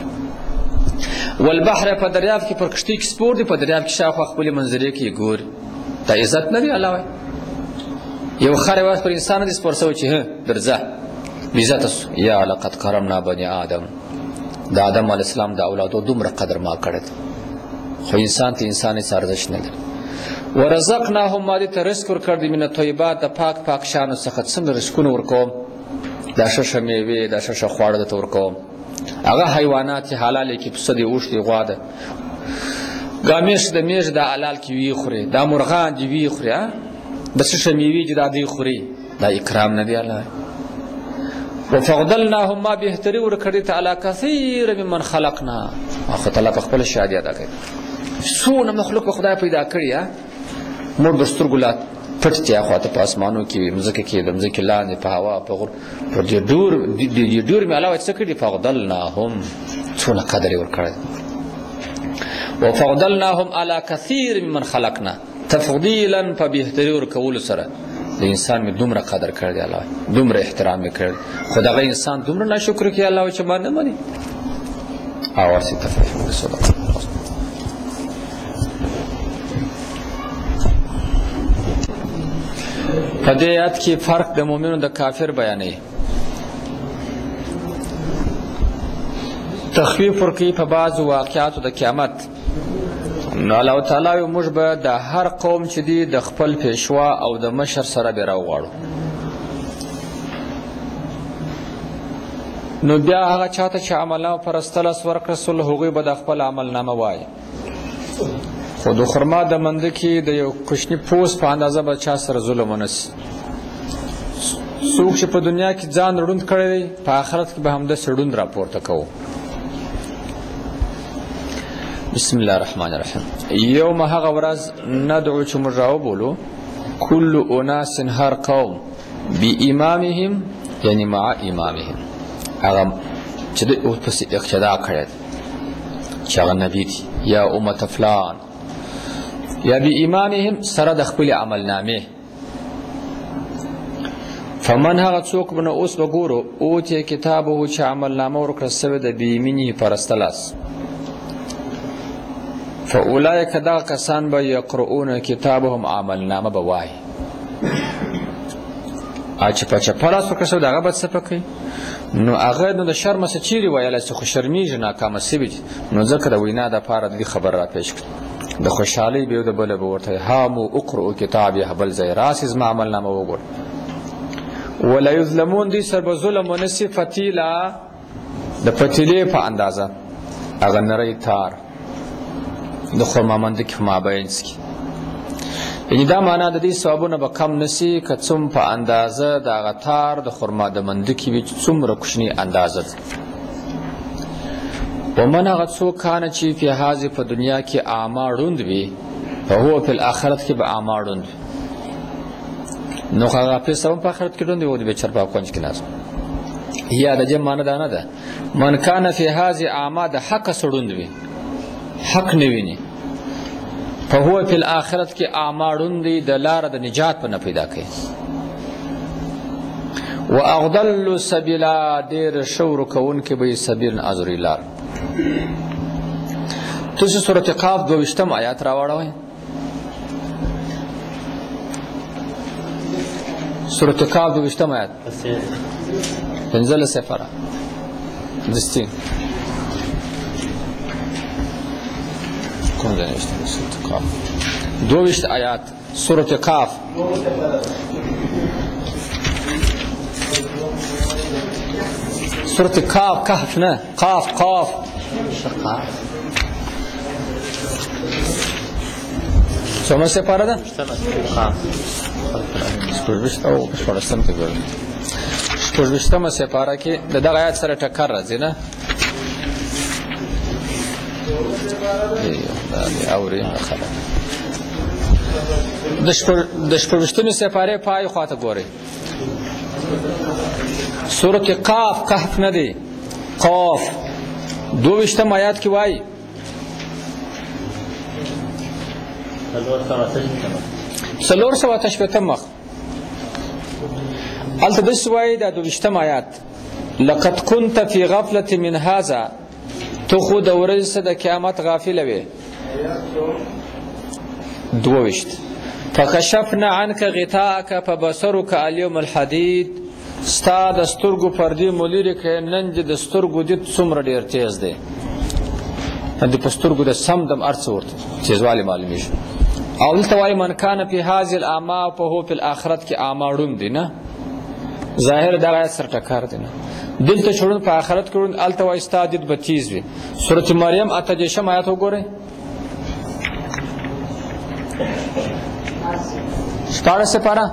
Speaker 1: والبحر په دریاب کې پر کښتۍ کې سپور دی په دریاب کې شاوخوا خپلې منظرې کې ګوري دا عزت نه دی الله وایي یو خر یوازې پر انسان نه دی سپور شوی چې درځه عزت یا لقد کرمنا بني آدم د آدم علیه السلام د اولادو دومره قدر ما کړی خو انسان ته انسان هېڅ ارزښت نه لري ورزقناهم ما دې ته رزق ورکړ دی من الطیبات د پاک پاک شیانو څخه څنګه رزقونه ورکوم دا ښه ښه میوې دا ښه ښه خواړه درته ورکوم هغه حیوانات چې حلال کې پسه دی اوښ دی غوا ده ګامیش د میږ دا حلال کې وي خوري دا مرغان دي وي خوري د څه ښه میوې چې دا دوی خوري دا اکرام نه دی الله وفضلناهم ما بهتري ورکړی ته علی کثیر ممن خلقنا خو تعالی په خپل شادي ادا کوي څونه مخلوق په خدای پیدا کړی موږ د سترګو لا پټ چې خواته په اسمانو کې مځکه کې د مځکې لاندې په هوا په غر پر دې ډور مې علاوه څه کړي فضلناهم څونه قدر یې ورکړی وفضلناهم علی کثیر ممن خلقنا تفضیلا په بهتري ورکولو سره د انسان مې دومره قدر کړی دی الله دومره احترام مې کړی خو دغه انسان دومره ناشکر کوي الله چې ما نه مني اواسی تفریح صدق په دې آیت کې فرق د مؤمنو د کافر بیانوي تخفیف ورکوي په بعضو واقعاتو د قیامت نو الله تعالی موږ به د هر قوم چې دی د خپل پیشوا او د مشر سره به راوغواړو نو بیا هغه چاته چې عملنامه پرستلس ورکړه سل هغوی به د خپل عملنامه وایي خو د خرما د منده کې د یو کوچني پوست په اندازه به چا سره ظلم ونه سي څوک چې په دنیا کې ځان ړوند کړی دی په آخرت کې به همداسې ړوند راپورته کوو بسم الله الرحمن الرحیم یوم هغه ورځ ندعو چې موږ راوبولو کل اناس هر قوم بی امامهم یعنی مع امامهم هغه چې د پسې اقتدا کړی چې هغه نبي دی یا امت فلان یا بی امامهم سره د خپل عملنامې فمن هغه څوک به اوس به ګورو اوتیه کتابه چې عملنامه ورکړه سوې د بیمینه پرستلاس فاولئک دا کسان به یقرؤون کتابهم عملنامه به وایي چې په چپلاس ورکړه سوې د هغه به څه په کوي نو هغه نو د شرمه څه چیرې ویلی چې خو شرمیږي ناکامه سوي دي نو ځکه د وینا دپاره د دې خبر را پیش کړي د خوشحالۍ به یو د بله به ورته هامو اقرؤ کتابیه بل ځای راسې زما عملنامه وګوره ولا یظلمون دوی سر به ظلم ونه سي فتیله د پتیلې په اندازه هغه نری تار د خرمامنده کې په مابینځ کې یعنې دا معنا د دې ثوابونه به کم نه سي که څوم په اندازه د هغه تار د خرما د منده کې وي چې څومره کوچني اندازه ده ومن هغه څوک کانه چې فی هذه په دنیا کې اعما ړوند وي فهو فی الاخرت کې به اعما ړوند وي نو هغه پیسه هم په آخرت کې ړوند وي او د بېچر په کونج کې ناست یا د جمع معنی دا نه ده من کانه فی هذه اعما د حقه څه ړوند وي حق نه ویني فهو فی الاخرت کې اعما ړوند دی د لاره د نجات په نه پیدا کوي. و اغضل سبیلا ډېر ښه ورکوونکی به یې سبیل ازري لار. تاسو سورة قاف 22 آیات راوړئ. سورة قاف 22 آیات 15 سفره دستین کوم ځای نشته. سورة قاف 22 آیات سورة قاف سورة قاف کهف نه قاف قاف څومره سپاره ده؟ شپږویشتمه کې ګورم. شپږویشتمه سپاره کې د دغه آیات سره ټکر راځي نه؟ اوري خبره د شپږویشتمې سپارې پای خواته ګورئ. سورة قاف کهف نه دی قاف 22 آیات کې وایي څلور سوه اته شپېتم مخ هلته داسې وایي دا 22 آیات لقد كنت في غفلة من هذا تو خو د ورځې څخه د قیامت غافله وې. 22 فکشفنا عنك غطاءك فبصرك اليوم الحديد ستا د سترګو پردې مو لرې کړې نن دې د سترګو دید څومره ډېر تیز دی. د په سترګو د سم دم هر څه ورته تیزوالی معلومېږي. او دلته وایي من کان فی هذه الاعما فهو فی الاخرت کې اعما ړوند دی نه. ظاهر دغه آیت سره ټکر دی نه. دلته چې ړوند په آخرت کې ړوند هلته وایي ستا دید به تیز وي. سورة مریم 8 آیات وګورئ. 14 سپاره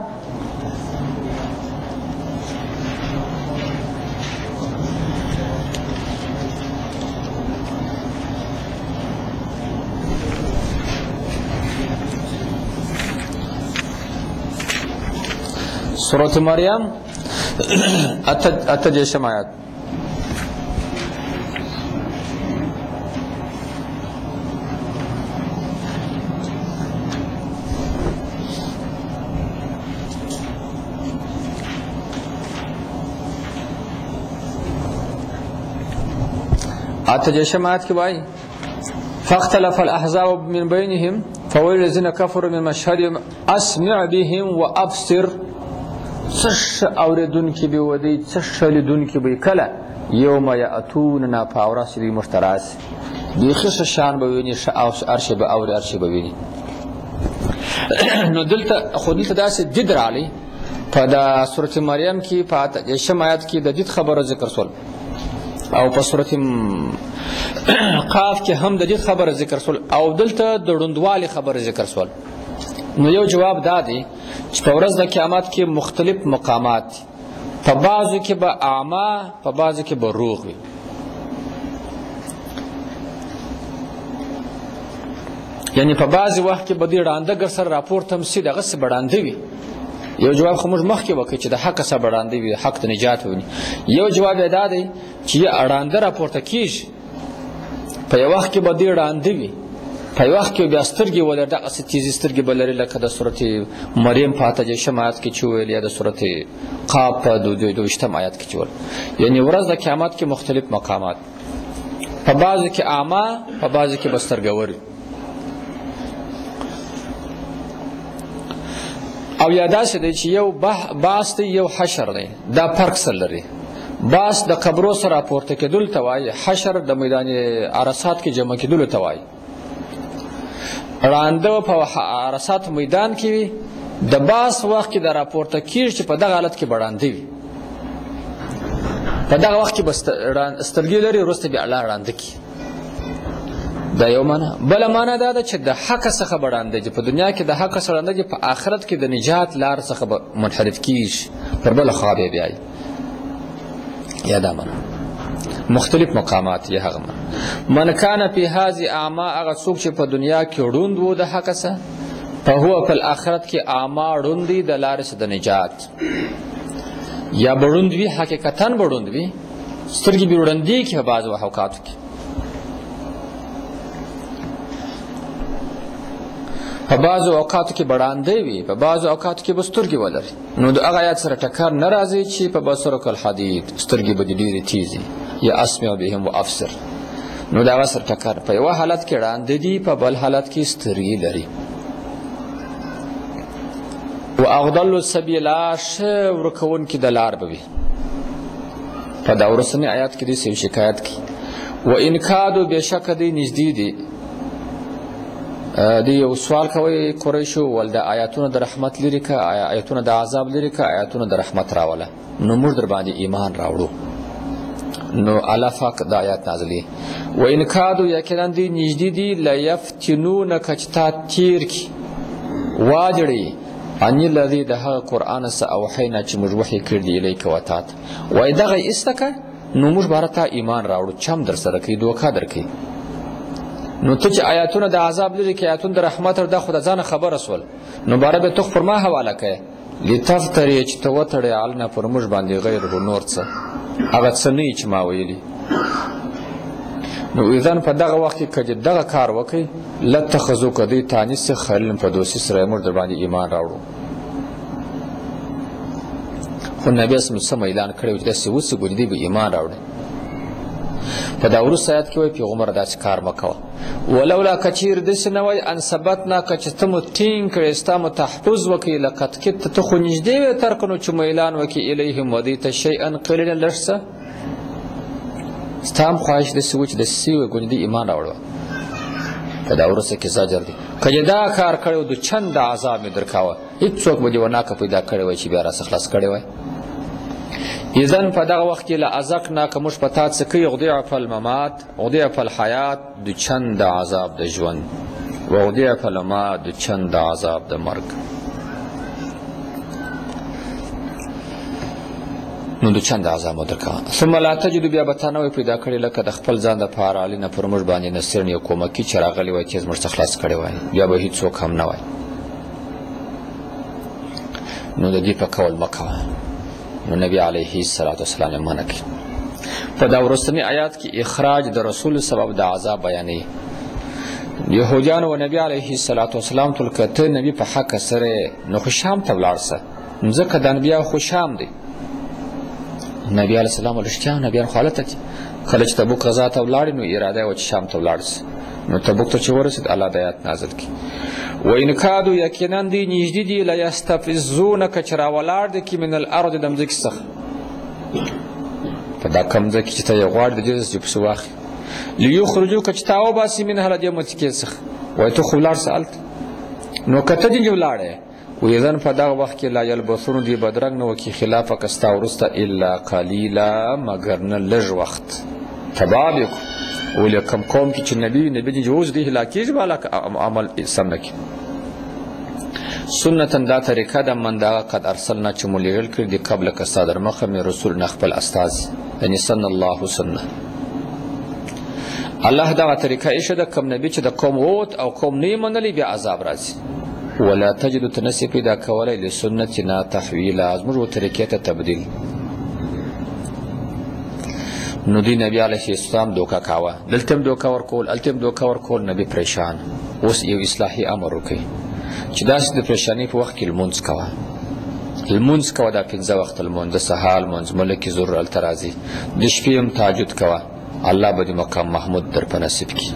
Speaker 1: سورة مریم 8 آیات آیات کی بھائی فاختلف الاحزاب من بینهم فویل الذین کفروا من مشهد اسمع بهم وابصر. څه اورېدونکي به ودی څه لیدونکي به کله یوم یأتوننا په ورځ چې دوی موږ ته راسي بیخي ښه شان به ویني ښه هر شی به اوري هر شی به ویني. نو دلته خو دلته داسې دید راغلی په د سورة مریم کې په 8 آیات کې د دید خبره ذکر شول او په سورة قاف کې هم د دید خبره ذکر شول او دلته د ړوندوالي خبره ذکر شول. نو یو جواب دا دی چې په ورځ د قیامت کې مختلف مقامات دي. په بعضو کې به اعما په بعضو کې به روغ وي. یعنی په بعضې وخت کې به دوی ړانده ګر سره راپورته هم سي دغسې به ړانده وي. یو جواب خو موږ مخکې وکړو چې د حقه څخه به ړانده وي حق ته نجات وویني. یو جواب یې دا دی چې ړانده راپورته کېږي په یو وخت کې به دوی ړانده وي په یو وخت کې بیا سترګې ولري دغسې تیزې سترګې به لري لکه د سورة مریم په 8 آیات کې چې وویل یا د سورة قاف په 22 آیات کې چې وویل. یعنی ورځ د قیامت کې مختلف مقامات په بعضو کې اعما په بعضو کې به سترګور وي. او یا داسې دی چې یو باس دی یو حشر دی. دا فرق سره لري. باس د قبرو سره راپورته کېدلو ته وایي حشر د میدان عرصات کې جمع کېدلو ته وایي. ړانده په عرصات میدان کې وي د باس وخت کې د راپورته کېږي چې په دغه حالت کې به ړانده وي په دغه وخت کې به سترګې لري وروسته بیا الله ړانده کړي. دا یو معنا. بله معنا دا ده چې د حقه څخه به ړانده چې په دنیا کې د حقه څخه ړانده په آخرت کې د نجات لار څخه به منحرف کېږي پر بله خوا بیا بیایي. یا دا معنا مختلف مقامات یې هغه من کان فی هذه اعما هغه څوک چې په دنیا کې ړوند و د حقه څخه فهو په آخرت کې اعما ړوند دی د لارې څخه د نجات. یا به ړوند وي حقیقتا به ړوند وي سترګې به ړندې کړي په بعضو اوقاتو کې. په بعضو اوقاتو کې بړاندې وي، په بعضو اوقاتو کې به سترګې ولري، نو د هغه آیات سره ټکر نه راځي چې په بصرک الحدید سترګې به دې ډېرې تیزې یا اسمع بهم وابصر، نو د هغه سره ټکر په یوه حالت کې ړانده دي، په بل حالت کې سترګې لري. و اغضل سبیلا ښه ورکوونکي د لار به وي. په دا وروستني آیات کې دې سوي شکایت کوي و ان کادو بېشکه دوی نږدې دي. دی یو سوال کوي قریشو ول د آیاتونو د رحمت لري که آیاتونه د عذاب لري که آیاتونه د رحمت راوله، نو موږ در باندې ایمان راوړو. نو الله پاک د آیات نازلي و ان کادو یقینا دوی نږدې دي لیفتنونک چې تا تیر کړي واجړي ان الذي د هغه قرآن څه اوحینا چې موږ وحی کړي دی الیک و تا ته، وایي دغه ایسته که نو موږ باره تا ایمان راوړو، چم در سره کوي، دوکه در کوي. نو ته چې آیاتونه د عذاب لري که آیاتونه د رحمت دا خو د ځانه خبره سول، نو باره به ته پر ما حواله کوې لتفترې چې ته وتړې علنا پر موږ باندې غیره نور څه هغه څه نه چې ما ویلي. نو اذن په دغه وخت کې که دغه کار وکړي لتخذوک دوی تا نیسي خلیل په دوستي سره موږ در باندې ایمان راوړو. خو نبي اسم سم اعلان کړی و چې داسې وسې ګوري دوی به ایمان راوړي. په دا وروسته آیات کې وایي پیغمبره داسې کار مه کوه ولولا که چیرې داسې نه وای ان ثبتناک چې ته مو ټینګ کړې ستا مو تحفظ وکړي لقد کدت ته خو نږدې وې ترکنو چې مو اعلان وکړي الیهم و دوی ته شیئا قلیلا لږ څه ستا هم خواهش داسې و چې داسې سوي وی ګونې دوی ایمان راوړه. په دا وروسته کې زجر دی که دې دا کار کړی و د چند عذاب مې درکاوه هېڅوک به دې وناکه پیدا کړی وای چې بیا راڅه خلاص کړی وای. اذن په دغه وخت کې لازقناک موږ په تا څه کوي غضعف الممات غضعف الحیات د چند عذاب د ژوند و غضعف الممات د چند عذاب د مرګ. نو د چند عذاب مو درکوه ثم لا تجدو بیا به تا نه وی پیدا کړی لکه د خپل ځان دپاره علینه پر موږ باندې نصیرن یو کومکي چې راغلی وای تیز موږ څه خلاص کړی وای بیا به هېڅوک هم نه وای. نو د دې په قول مه کوه. نو نبی علیه السلام منع کړي. په دا وروستني آیات کې اخراج د رسول سبب د عذاب بیانوي. یهودیانو و نبی علیه السلام ټول که ته نبي په حق سره نو خو شام ته ولاړ سه ځکه د انبیا خو شام دی. نبی علیه السلام رښتیا نبیان خو هلته دي. کله چې تبوک غزا ته ولاړې نو اراده یې وه چې شام ته ولاړ سه. نو تبوک ته چې ورسېد الله د آیات نازل کړي و ان کادو یقینا دوی نږدې دي لیستفزونک چې راولاړ دي کې من الارض د مځکې څخه په دا کوم ځای کې چې ته یې غواړې د دې چې پسې واخلي لیخرجوک چې تا وباسي منها له دې مځکې څخه وایي ته خو ولاړ سه هلته. نو که ته دې ولاړې ویذن په دغه وخت کې لا یلبثون دوی بدرنګ نه وکړي خلافک ستا وروسته الا قلیلا مګر نه لږ وخت تباه به ولې کوم قوم کې چې نبی دې جوز دی هلاکېږي بالا عمل سم نه کړي. سنتن دا طریقه ده من دغه قد ارسلنا چې مو لېږل کړي دي قبلک ستا در مخه مې رسول نه خپل استاذ یعنې سن الله سنه. الله دغه طریقه ایښې ده کوم نبي چې د قوم ووت او قوم نه یې منلی بیا عذاب راځي. ولا تجدو ته نسې پیدا کولی لسنتنا تحویلا زموږ و طریقې ته تبدیل. نو دی نبی علیه السلام دوکه کاوه دلته هم دوکه ورکول هلته هم دوکه ورکول. نبی پریشان اوس یو اصلاحي امر وکړي چې داسې د پریشانۍ په وخت کې لمونځ کوه لمونځ کوه دا 5 وخت لمونځ د سهار لمونځ ملکې ضرور هلته راځي د شپې هم تهجد کوه الله به دې مقام محمود در په نصیب کړي.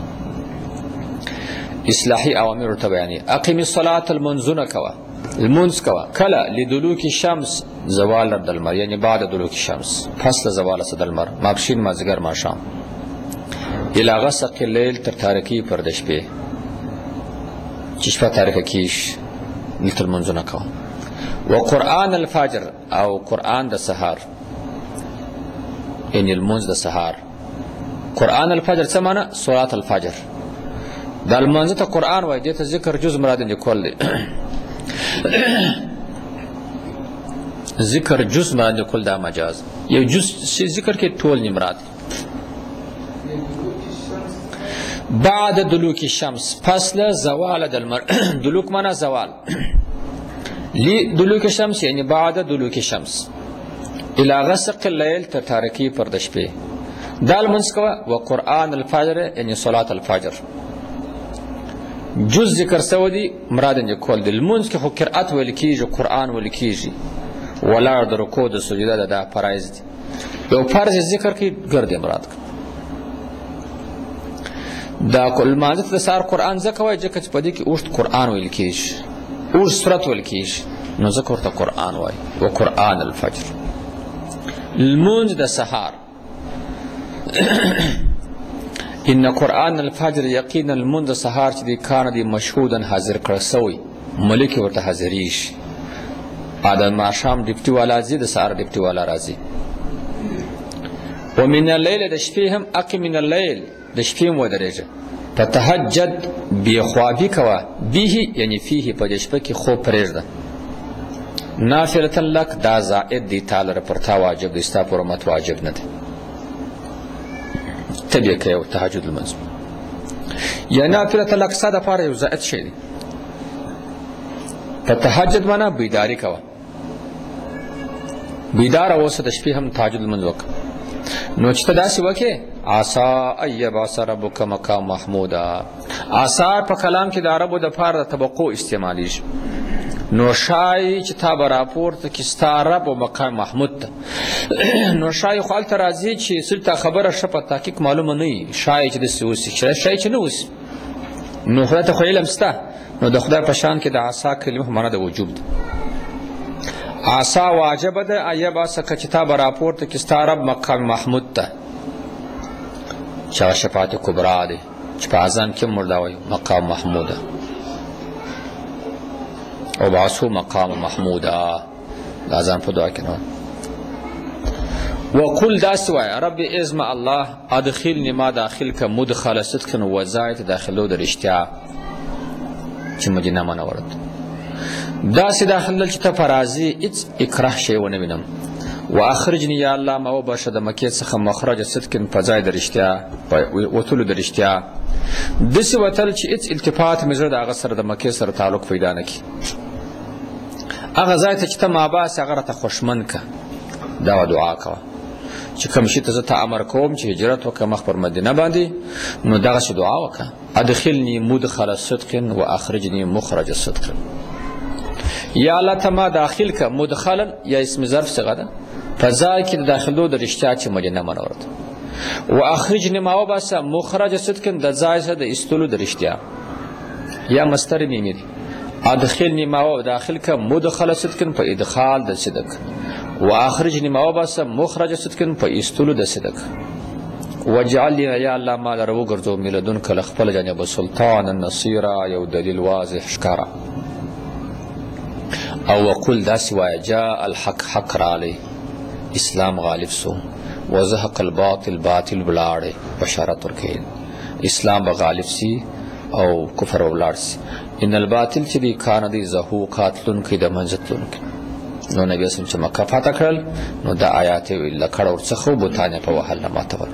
Speaker 1: اصلاحي اوامر ورته بیانوي اقیم الصلاة لمونځونه کوه لمونځ کوه کله لدلوک شمس زوال د لمر یعنی بعد دلوک شمس پس له زوال څخه د لمر ماپښین مازدیګر ماښام الی غسق اللیل تر تاریکۍ پر د شپې چې شپه تاریکه کېږي دلته لمونځونه کوه. و قرآن الفجر او قرآن د سهار یعنی لمونځ د سهار. قرآن الفجر څه معنی سورات الفجر دا لمانځه ته قرآن وایي دې ته ذکر جز مراد دی کول دی ذکر جز مراد کول دا مجاز یو جز ذکر کې ټول نه مراد. بعد دلوک الشمس پس له زوال د لمر دلوک معنا زوال دلوک الشمس یعنی بعد دلوک الشمس الى غسق اللیل تر تاریکی پر د شپې دا لمونځ کوه. و قرآن الفجر یعنی صلات الفجر جز ذکر سوی دی مراد انجا کول دی. لمونځ کې خو قرأت ویل کیږي، قرآن ویل کیږي، ولاړ د رکوع د سجده دا فرایض دي. یو فرض ذکر کی ګرد مراد دا لمانځه د سهار قرآن ځکه وایي ځکه چې په دې کې اوږد قرآن ویل کیږي، اوږد سورت ویل کیږي، نو ځکه ورته قرآن وایي. و قرآن الفجر، لمونځ د سهار. ان قرآن الفجر، یقینا لمونځ د سهار چې دی کان دی مشهودن حاضر کړه سوی، ملک ورته حاضریږي. د ماښام ډیپټي والا ځي، د سهار ډیپټي والا راځي. ومن اللیل، د شپې هم اقم من اللیل، د شپې هم ودرېږه. فتهجد، بېخوابي کوه، به یعنی فیه، په دې شپه کې خوب پرېږده. نافلة لک، دا زائد دی تا لره، پر تا واجب دی، ستا پر امت واجب نه دی. ته بیا کوې تهجد لمونځ. یا نافلة لک ستا دپاره یو زائد شی دی. فتهجد معنا بیداری کوه، بیداره اوسه، د شپې هم تهجد لمونځ وکړه. نو چې ته داسې وکړې، عسا ان یبعث ربک مقام محمودا. عسا په کلام کې د عربو دپاره د طبقو استعمالیږي. نو شای چې تا به راپورته کړي ستا رب و مقام محمود ته. نو شای خو هلته راځي چې څه تا خبره ښه په تحقیق معلومه نه وي، شای چې داسې اوسي، شای چې نه اوسي. نو خدای ته خو علم شته، نو د خدای په شان کې د عسا کلمه معنا د وجوب ده. عسا واجب ده، ایبعث چې تا به راپورته کړي ستا رب مقام محمود ته، چې هغه شفاعت کبرا دی، چې په اذان کې هم ورته وایي مقام محموده. وبعثوا مقام محمودا، د اذان په دعا کې نه. وقل داسې وایه رب ازم الله ادخلني، ما داخل که مدخل صدق و ځای ته داخلو د رښتیا چې مدینه منوره ته. داسې داخلل چې ته په راځې هېڅ اکراه شی ونه وینم. و اخرجني یا الله ما وبخښه د مکې څخه مخرج صدق، په ځای د رښتیا، په وتلو د رښتیا. داسې وتل چې هېڅ التفات مې زړه د هغه سره د مکې سره تعلق پیدا نه کړي. هغه ځای ته چې ته ماباسې هغه راته خوشمن که. دا دعا کوه چې کوم شي ته زه ته امر کوم چې هجرت وکړه مخ پر مدینه باندې، نو دغسې دعا وکړه. ادخلني مدخل صدق و اخرجني مخرج صدق. یا الله ته ما داخل که، مدخلا یا اسم ظرف صیغه ده، په ځای کې د داخلو د رښتیا چې مدینه منوره ده. و اخرجني ما وباسه مخرج صدق، د ځای څخه د ایستلو د رښتیا، یا مصدر میمی دی. ادخلني ما داخل که مدخل صدق، په ادخال د صدق. و اخرجني ما وباسه مخرج صدق، په ایستلو د صدق. واجعل لي یا الله ما لره وګرځو من لدنک له خپل جانبه سلطانا نصیرا، یو دلیل واضح ښکاره. او وقل داسې وایه جاء الحق، حق رالی، اسلام غالب سو، وزهق الباطل، باطل ولاړی. بشارت ورکوي اسلام به غالب سی او کفر ولاړ سی. ان الباطل چې دی کان دی زهوقا، تلونکی د منځه تلونکی. نو نبی اسلام چې مکه فتح کړل، نو د آیات لکړه ورڅخه بوتان په وهل نه ماتول.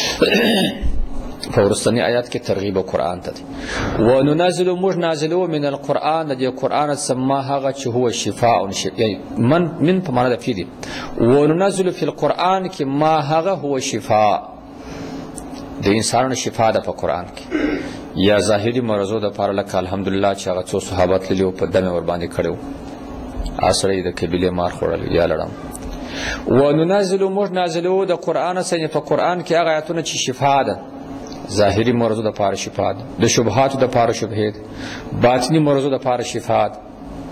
Speaker 1: په وروستني آیات کې ترغیب قرآن ته دی. وننزل، موږ نازلو من القرآن، د دې قرآن سما هغه چې هو شفاء، من په معنا د فی دی. وننزل فی القرآن کې ما هغه هو شفاء، د انسانانو شفا ده په قرآن کې. یا ظاهري مرضو دپاره لکه الحمدلله چې هغه څو صحابه تللي وو په دم یې ورباندې کړی وو، سړی د قبیلې مار خوړلی یا لړم. وننزل، موږ نازلو د قرآن څخه په قرآن کې هغه آیاتونه چې شفا ده، ظاهري مرضو دپاره شفا ده، د شبهاتو دپاره شبهې ده، باطني مرضو دپاره شفا ده.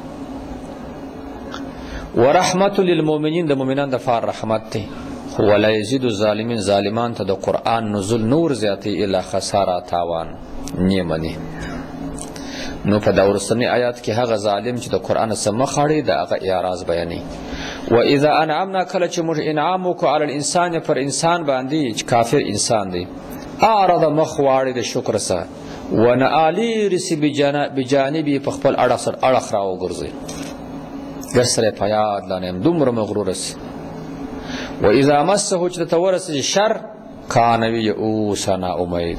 Speaker 1: ورحمت للمؤمنین، د مؤمنانو دپاره رحمت دی. ولا یزید الظالمین، ظالمان ته د قرآن نزول نور زیاتی الا خساره، تاوان نیمنی. نو په دا وروستنی آیات کې هغه ظالم چې د قرآن څخه مخ اړوي د هغه اعراض بیانوي. و اذا انعمنا، کله چې موږ انعام وکړو علی الانسان، پر انسان باندې چې کافر انسان دی، اعرض، مخ واړی د شکر څخه. ونعالی، رسی بجانبی، په خپل اړخ را وګرځي، ګر سره په یاد لانیم، دومره مغرور سی. و اذا مسه، چې ته ورسېږي شر، کان یئوسا، نا امید.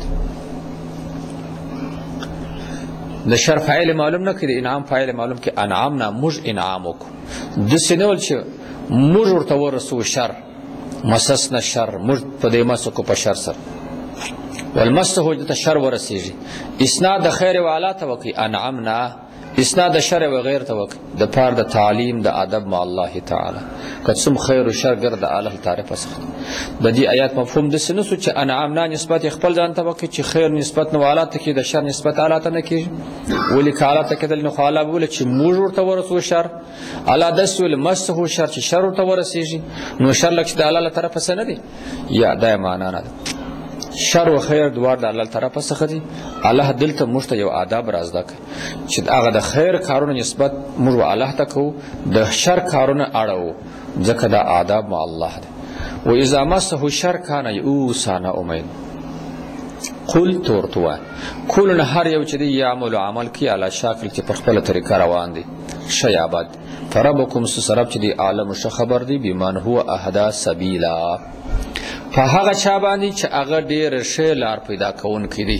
Speaker 1: د شر فاعل معلوم نه کړي، د انعام فاعل معلوم کړي. انعامنا، موږ انعام وکړو. داسې نه ول چې موږ ورته ورسو شر، مسسنا شر، موږ په دې مس وکړو په شر سره. والمسه دته شر ورسیږي. اسناد د خیر و اعلی ته وکي انعمنا، اسناد د شر و غیر ته وکي د پاره د تعلیم د ادب مع الله تعالی. قسم خیر او شر ګر د الله تعالی په څخه د دې آیات مفهوم د سنسو چې انعامنا نسبت خپل ځان ته وکي، چې خیر نسبت نو اعلی ته کې د شر نسبت اعلی ته نه کیږي. ولی کاله ته کېدل نو خاله بوله چې موږ ورته ورسو شر اعلی د سول مسه شر چې شر ورته ورسیږي نو شر لکه د الله طرفه سره دی یا د معنا نه. شر و خیر دوار د الله طرفه څخه دي. الله دلته موږ ته یو آداب رازده چې هغه د خیر کارونو نسبت موږ الله ته کوو، د شر کارونو اړو، ځکه دا آداب مع الله دی. و اذا مسه شر کان یئوسا امید. قل تورتوا کل هر یو چې دی یعمل عمل کی علی شاکل چې په خپل طریقه روان دي شیابت فربکم سرب چې دی عالم ش خبر دی بیمان هو اهدا سبیلا په هغه چا باندې چې هغه ډیر ښه لار پیدا کون کړي.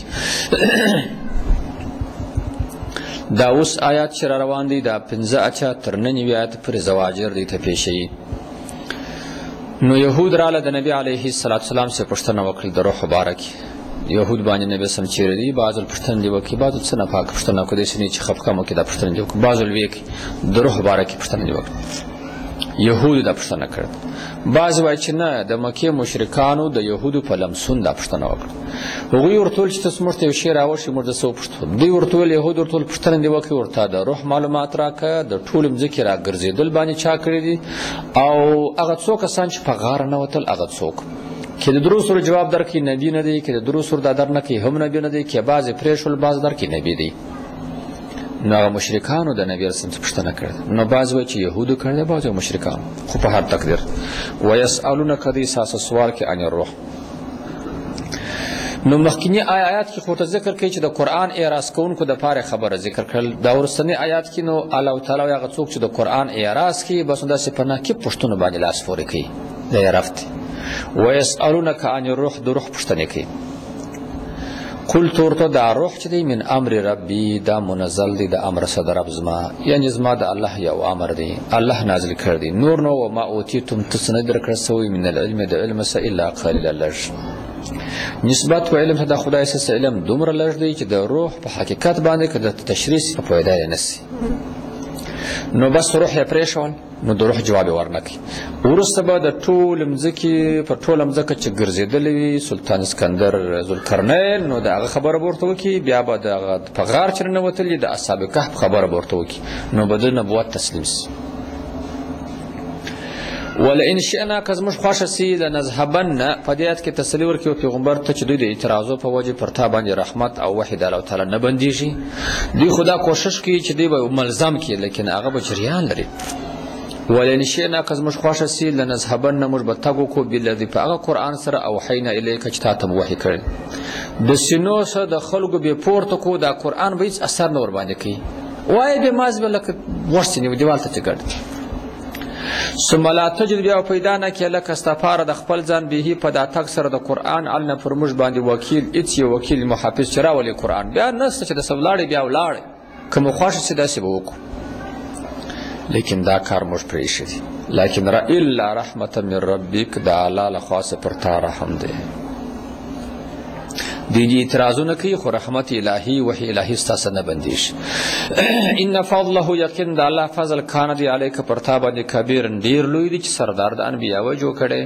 Speaker 1: دا اوس آیات چې روان دي دا 15 اچا تر 99 آیات پر زواجر دي ته پیښي. نو يهود رااله د نبی عليه السلام څخه پوښتنه وکړه د روح مبارک. يهود باندې نبی سم چیرې دي بعض پوښتنه دی وکي بعض څه نه پاک پوښتنه کوي چې خفقه مو کې دا پوښتنه دی وکي بعض ویک د روح مبارک پوښتنه دی وکي. يهود دا پوښتنه کړه. بعض وایي چې نه د مکه مشرکانو د يهودو په لمسون دا پوښتنه وکړه. هغوی ورته چې تاسو مرته یو شی راوښی موږ د څه پوښتنه دوی ورته يهود ورته پوښتنه دی وکي ورته د روح معلومات راکړه د ټول مذکر راګرځیدل باندې چا کړی دي او هغه څوک کسان چې په غار نه وتل هغه څوک کې د درو سره جواب درکې نبی نه دی، کې د درو سره د در نه کې هم نبی نه دی، کې بعض پرېښول بعض درکې نبی دی. نو هغه مشرکانو د نبی رسول الله پوښتنه کړې. نو بعض وایي چې يهودو کړې بعض مشرکانو خو په هر تقدیر ويسالونک دې اساس سوال کې ان الروح. نو مخکینی آیات کې خو ته ذکر کوي چې د قران اعراض کوونکو د پاره خبره ذکر کړل. دا ورستنی آیات کې نو الله تعالی هغه څوک چې د قران اعراض کوي بس دا سپنا کې پښتون باندې لاس پورې کوي دا یافت. ويسالونک عن الروح د روح پښتنه کوي. قل تورته دا روح چې دی من امر ربي دا منزل دی د امر صدر رب زما، یعنی زما د الله یو امر دی الله نازل کړ دی. نور نو و ما اوتیتم تسند درکړ سوی من العلم د علم س الا قليلا لج. نسبت و علم ته د خدای سره علم دومره لږ دی چې د روح په حقیقت باندې کده تشریح په پیدا نه سي. نو بس روح یې پریښول نو د روح جواب ورنکي. ورسته به د ټول مځکې په ټول مځکه چې ګرځېدلې سلطان اسکندر ذوالقرنین نو دغه خبره ورته وکي، بیا به دغه په غار چې ننوتلي د اصحاب کهف خبره ورته وکي، نو به د نبوت تسلیم سي. ولئن شئنا کزمش خوښه سي لنذهبن په دې آیت کې تسلی ورکوي پیغمبر ته چې دوی د اعتراضو په وجه پر تا باندې رحمت او وحید الله تعالی نه بنديږي. دوی خدا کوشش کوي چې دوی به ملزم کړي لیکن هغه به جریان لري. ولئن شئنا کزمش خوښه سي لنذهبن موږ به تګو کو بالذي په هغه قران سره او حینا الیک چې تا ته وحی کړي. د سینو سره د خلکو به پورته کو دا قران به هیڅ اثر نه ور باندې کوي. وای به ماز بلک ورسنی دیوال ته چګړ ثم لا تجد بیا پیدا نه کې لکه استفاره د خپل ځان به په دا تک سره د قران علنا پر موږ باندې وکیل اڅ یو وکیل محافظ چراولي قران بیا نست چې د سبلاړي بیا ولاړ کوم خوښ سي داسې وکړو. لیکن دا کار موږ پرې شي لیکن را الا رحمت من ربک دا الله خاصه پر تا رحم دی. دیجی اعتراضونه کوي خو رحمت الهی وحی الهی ستاسو نه بندیش. ان فضله یقین د الله فضل کان دی علیک پر تا باندې کبیر ډیر لوی دی چې سردار د انبیا و جو کړي.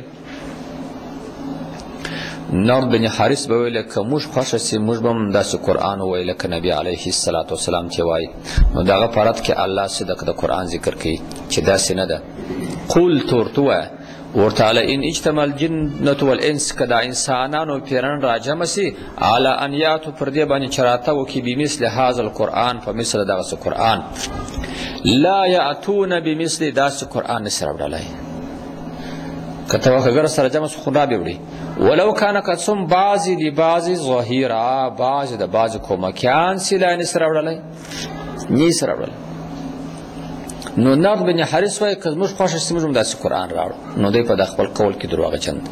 Speaker 1: نور بن حارث به ویل کوم خوښه سي موږ بم داسې قران ویل ک نبی علیه السلام چې وای نو دغه پرات کې الله صدق د قران ذکر کوي چې داسې نه ده. قل تورتوا ورتعالى ان اجتمع الجنة والانس کدا انسانانو پیران راجم سي على ان ياتوا پر دې باندې چراته وکي بمثل هذا القران فمثل دغه قران لا ياتون بمثل داس قران سره وړلای کته وګر سره جمع خدا به وړي ولو كان قسم بعض لبعض ظهيرا بعض د بعض کومکان سلان سره وړلای ني سره وړلای. نو ناد بن حارث وای که موږ خوښ سیمه موږ داسې قران راوړو نو دوی په خپل قول کې دروغ چند.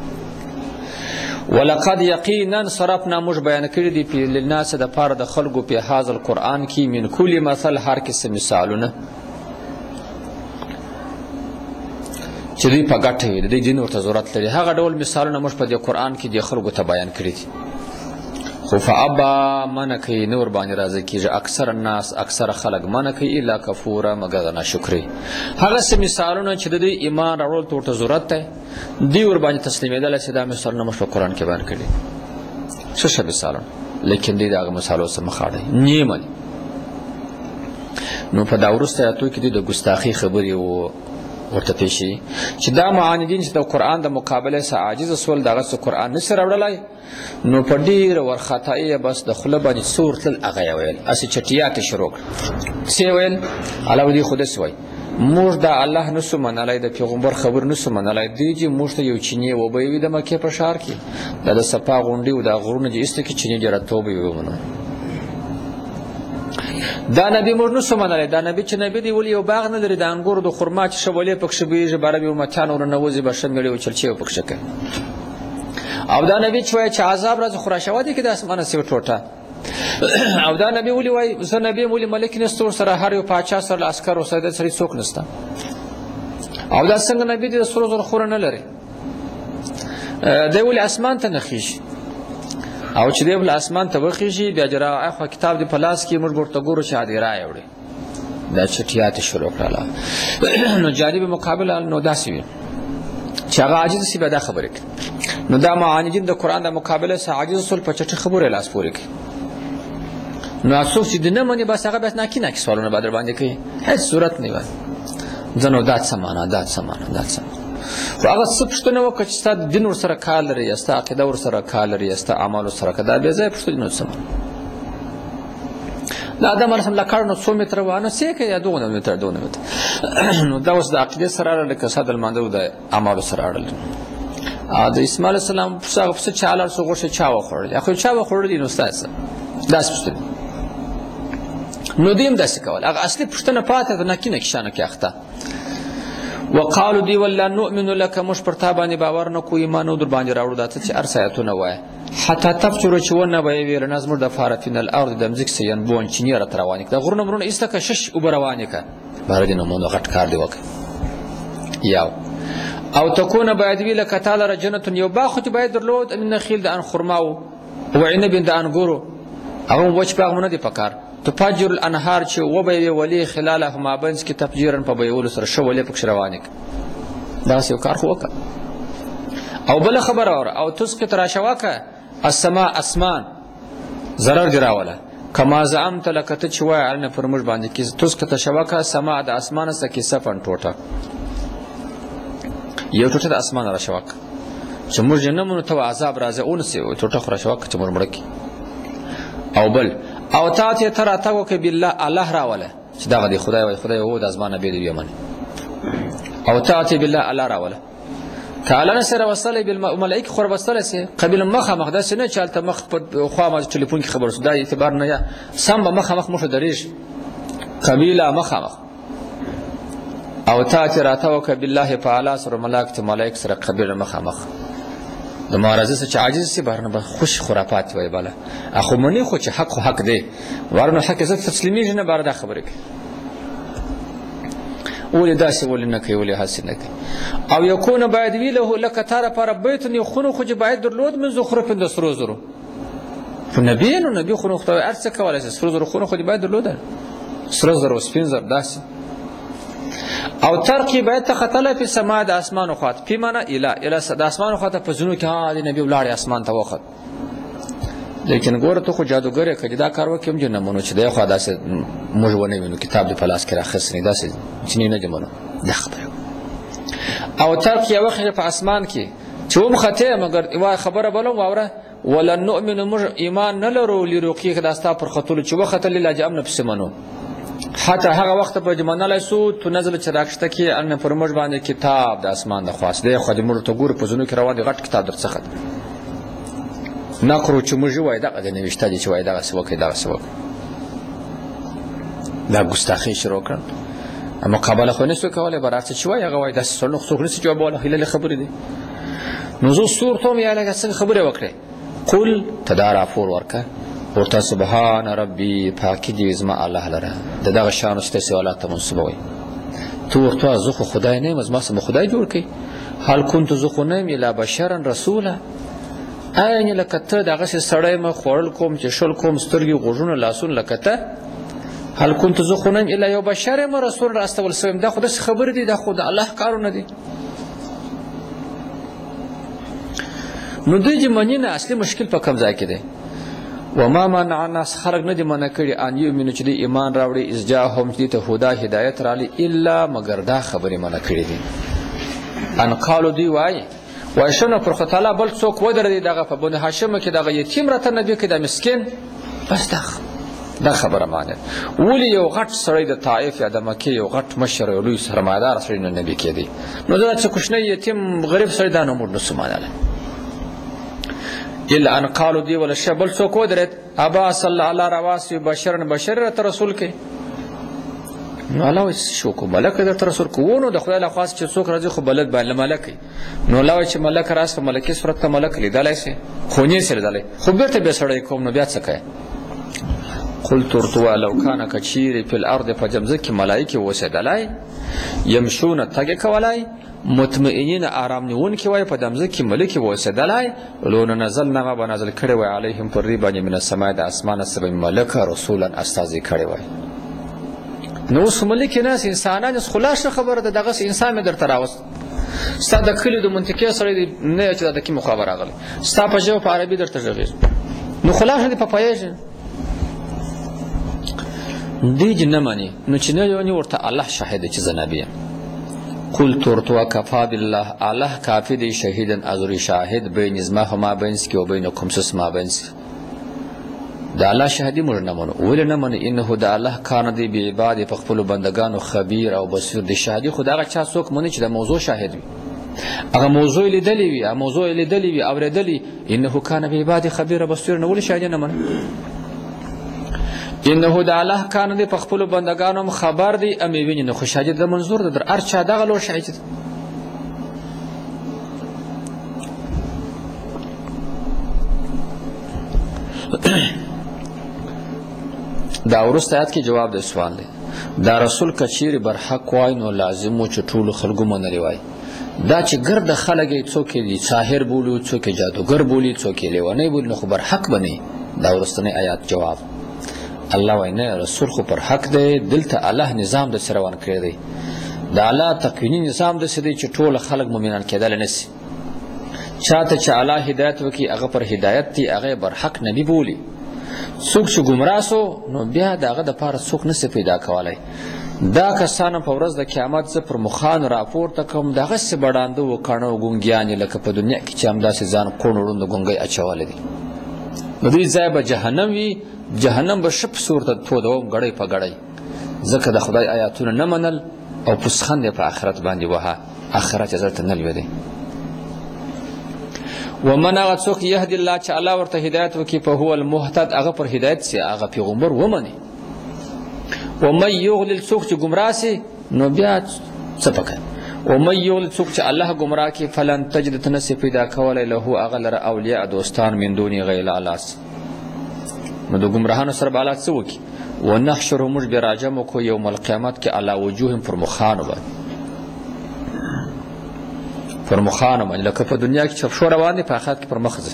Speaker 1: ولقد یقینا صرفنا موږ بیان کړی دی په لناس د پاره د خلقو په هاذ القران کې من کل مثل هر قسم مثالونه چې دوی په ګټه وي د دین ورته ضرورت لري هغه ډول مثالونه موږ په دې قران کې د خلقو ته بیان کړی دي. خو فابا منع کوي نور باندې راضي کیږي اکثر الناس اکثر خلق منع کوي الا کفورا مگر ناشکری هغه سم مثالونه چې د دې ایمان راوړل ته ضرورت ده دی ور باندې تسلیمېدل چې دا مثالونه مشو قرآن کې بیان کړي څه مثالونه لیکن دې دغه مثالو سره مخاړي نیمه نو په دا ورسته اتو کې د ګستاخی خبري او ورته پیشي چې دا معاندین چې د قرآن د مقابله سره عاجز سول دغه څه قرآن نشي راوړلای نو په ډیر ورخطایي بس د خله باندې صورت الاغه ویل اسی چټیات شروع سی ویل علاوه دی خود سوی موږ د الله نسو منلای د پیغمبر خبر نسو منلای دی چې موږ ته یو چینی و به وي د مکه په شهر کې د صفا غونډي او د غرونه د است کې چینی جره توبه ومنو دا نبی موږ نسو منلای دا نبی چې نبی دی ولې یو باغ نه لري د انګور د خرما چې شولې پکښ بیږي باربي امتان ور نوځي بشمړي او چلچي پکښ کوي او دا نبی چې عذاب راځي خراشوا دي کې د اسمانه سی ټوټه او دا نبی ولي وای زه نبی ولي ملک نستور سره هر یو پاچا سره عسكر او سید سره څوک نسته او دا څنګه نبی د سر زر خور نه لري دی ولي اسمان ته نخیش او چې دی ول اسمان ته وخیږي بیا جرا اخو کتاب دی پلاس کې موږ ورته ګورو چې ادي را یوړي دا چټیات شروع کړه نو جانب مقابله نو داسې چې هغه عاجز سی به دا خبره نو دا معاندین د قرآن د مقابله سره عاجز سول په چټه خبره لاس پورې کوي نو اسوس چې دنه منی بس هغه بس ناکي سوالونه بدر باندې کوي هیڅ صورت نه وای ځنو دات سمانه هغه څه پښتنه وکړي چې ستاسو دین ور سره کال لري یا ستاسو عقیده ور سره کال لري یا ستاسو اعمال سره کدا به ځای پښتنه سم دا د مرسم لکړنو 100 متر وانه سې کې یا 2 متر نو دا اوس د عقیده سره اړه کې صد الماندو د اعمال سره اړه د اسماعیل السلام څخه چاله څو غوښه چا وخوړل اخو چا وخوړل نو ستاسو داس پښتنه نو دیم داسې کول هغه اصلي پښتنه پاتې ده نکینه کښانه کې اخته وقالو دی ولا نؤمن لك مش پر تا باندې باور نه کوی ایمان در باندې راوړو داته چې ارسایتونه وای حتی تفجر چې ونه به ویل نظم د فارفین الارض د مزک سین بون چنیره تروانیک د غرونه مرونه استکه شش او بروانیکه باردینو مونږ غټ کار دی وک یاو او تكون باید ویل کتاله رجنه یو باخ چې باید درلود من نخیل د ان خرماو او عنب د انګورو او وچ باغونه دی پکار تفجر الانهار چې و به ولی خلالهما بنس کې تفجیرن په بیول سره شو ولې پکښ روانک دا یو کار خو وک او بل خبر او تسقط راشواکه السماء اسمان zarar دراوله کما زعمت لکته چې وای علن فرموش باندې کې تسقط شواکه سما د اسمان سره کې صفن ټوټه یو ټوټه د اسمان راشواکه چې موږ جنمونو ته عذاب راځي اونسه ټوټه خراشواکه چې موږ مړکی او بل او تاته ترا تاو کې بالله الله راوله چې دا غدي خدای او د ازمانه به دی یمن او تاته بالله الله راوله تعالی نصر وصله بالملائکه خور وصله سي قبل مخه مقدس نه چالت مخ په خوا ما ټلیفون کې خبر شو دا اعتبار نه یا سم مخ مخ دریش قبيله مخ او تاته راتاو کې بالله تعالی سره ملائکه سره قبيله مخ د معارضه څخه عاجز سي بهرنه به خوش خرافات وای بالا اخو منی خو چې حق دی ورنه حق عزت تسلیمي نه بار دا خبره کوي ولې داسې ولې نه کوي ولې حسن نه کوي او یکونه باید ویله لك تر پر بیت نه خونو خو باید درلود من زخرف د سرو زرو نبی خونو خو ارڅ کولای سرو زرو خونو خو باید درلود سرو زرو سپین زر داسې او ترقی باید تختله په سما د اسمان خو په معنا اله د اسمان خو ته په زونو کې ها د نبی ولار اسمان ته وخت لیکن ګوره ته خو جادوګر کړي دا کار وکم جن نمونه چې د خو داسې موږ ونه وینو کتاب د پلاس کې راخصنی داسې چې نه جمونه دا خبره او ترقی وخت په اسمان کې چې ومخته مګر وای خبره بلم واوره ولا نؤمن مر ایمان نه لرو لروقیه داستا پر خطول چې وخت الله جامن پسمنو حتی هغه وخت په جمانه لسو تو نزل چې راکشته کې ان فرموش باندې کتاب د اسمان د خواست دی خو د مر ته ګور په زونو کې روان دي غټ کتاب درڅخه نقرو چې موږ وای دا د نوښت دي چې وای دا سوکې دا ګستاخی شروع کړ مقابله خو نه سو کوله برات چې وای هغه وای د سلو څوک نشي جواب ولا هله خبرې دي نو زه صورتوم یا لکه څنګه خبره وکړه قل تدارا فور ورکه ورته سبحان ربي پاکی دی زما الله لره دغه شان است سوالات منسوبوي تو ورته زه خو خدای نه مزما سم خدای جوړ کی حال كنت زه خو نه الا بشرا رسولا عین لکه ته دغسې سړی مه خوړل کوم چې شل کوم سترګې غوږونه لاسونه لکه ته هل کنت زه خو نه یم الا یو بشر یم رسول راستول سوی یم دا خو داسې خبرې دي دا خو د الله کارونه دي نو دوی چې مني نه اصلي مشکل په کوم ځای کې دی وما منع الناس خلق نه دي منع کړي ان یؤمنو چې دوی ایمان راوړي اذ جاءهم چې دوی ته هدا هدایت راغلی الا مګر دا خبرې منع کړي دي ان قالو دوی وایي وایشنه پر خو تعالی بل څوک ودرېدی دغه په بني هاشم کې دغه یتیم راته نبي کې د مسکین بس دا خبره معنی ولې یو غټ سړی د طائف یا د مکې یو غټ مشر یو لوی سرمایه‌دار سړی نه نبي کېدی نو دا چې کوچنی یتیم غریب سړی دا نه موږ نسو منلی الا ان قالو دی ولا شبل څوک ودرېد ابا صلی الله رواسی بشرن بشر راته رسول کې نو الله وایي شو کو ملک درته رسول کو نو د خدای له خاص چې څوک راځي خو بلد باندې ملک نو الله وایي چې ملک راس په ملکي صورت ته ملک لیدلی شي خو نه سي لیدلی خو بیرته بیا سړی کوم نو بیا څه کوي قلت ورتوا لو كان كثير في الارض فجمزك ملائکه وسدلای يمشون تګ کولای مطمئنین آرام نیونکي وای په دمزه کې ملک وسدلای لون نزلنا ما بنزل کړي وای علیهم پر ریبان من السماء د اسمانه سبب ملک رسولا استازي کړي وای نو سملک ناس انسانان خلاص خبره دغه انسان مې درته راوست ستا د کلی د منطقې سره نه چې د کی مخابره راغلی ستا په ژبه په عربي درته غږیږي نو خلاص دې په پایږي دیج نه مانی نو چې نه یونی ورته الله شاهد چې زنبی قلت ورتوا کفا بالله الله کافی دی شهیدن ازری شاهد بین ازما هما بینس کی و بینکم سسما بینس دا الله شهدی مر نه منو ول نه من انه دا الله کان دی بی عباد په خپل بندگانو خبیر او بصیر دی شهدی خدای چا څوک منی چې د موضوع شاهد وي هغه موضوع لیدلی وي هغه موضوع لیدلی وي اوریدلی انه کان بی عباد خبیر بصیر نو ول شاهد نه من انه د الله کان دی په خپل بندگانو خبر دی امی ویني نو خوشاجد د منظور در ارچا دغه لور شاهد دا ورسته آیات کې جواب د سوال دی دا رسول کچیر بر حق وای نو لازم چې ټول خلکو منلی وای دا چې ګرد خلک څوک دي ساحر بولو څوک جادوګر بولی څوک لیونی بولی نو خو بر حق بنی دا ورسته آیات جواب الله وینه رسول خو پر حق دی دلته الله نظام د سروان کړی دی دا الله تکوینی نظام د سدي چې ټول خلک مؤمنان کېدل نسی چاته چې الله هدایت وکي هغه پر هدایت دی هغه بر حق نبی بولی څوک چې گمراه سو نو بیا دغه د پاره څوک نسی پیدا کولای دا کسان په ورځ د قیامت ز پر مخان راپورته کوم دغه څه بډاند و کانو ګونګیان لکه په دنیا کې چې همداسې ځان قونړوند ګونګي اچول دي نو دې ځای به جهنم وي جهنم به شپ صورت تو دوم غړی په غړی ځکه د خدای آیاتونه نه منل او پسخند په آخرت باندې وها آخرت عزت نه لوي ومن هغه څوک يهدي الله چې الله ورته هدایت وکي په هو المهتد هغه پر هدایت سي هغه پیغمبر ومني ومن يغلل څوک چې گمراه سي نو بیا څه پکې ومن يغلل څوک چې الله گمراه کی فلن تجد تنس پیدا کولای له هغه لره اولیاء دوستان من دوني غیر الله نو د گمراهانو سره بالات څه وکي ونحشرهم براجم کو یوم القیامت کې علی وجوههم فرمخانو پر مخانه باندې لکه په دنیا کې چپ شو روان دي په آخرت کې پر مخزه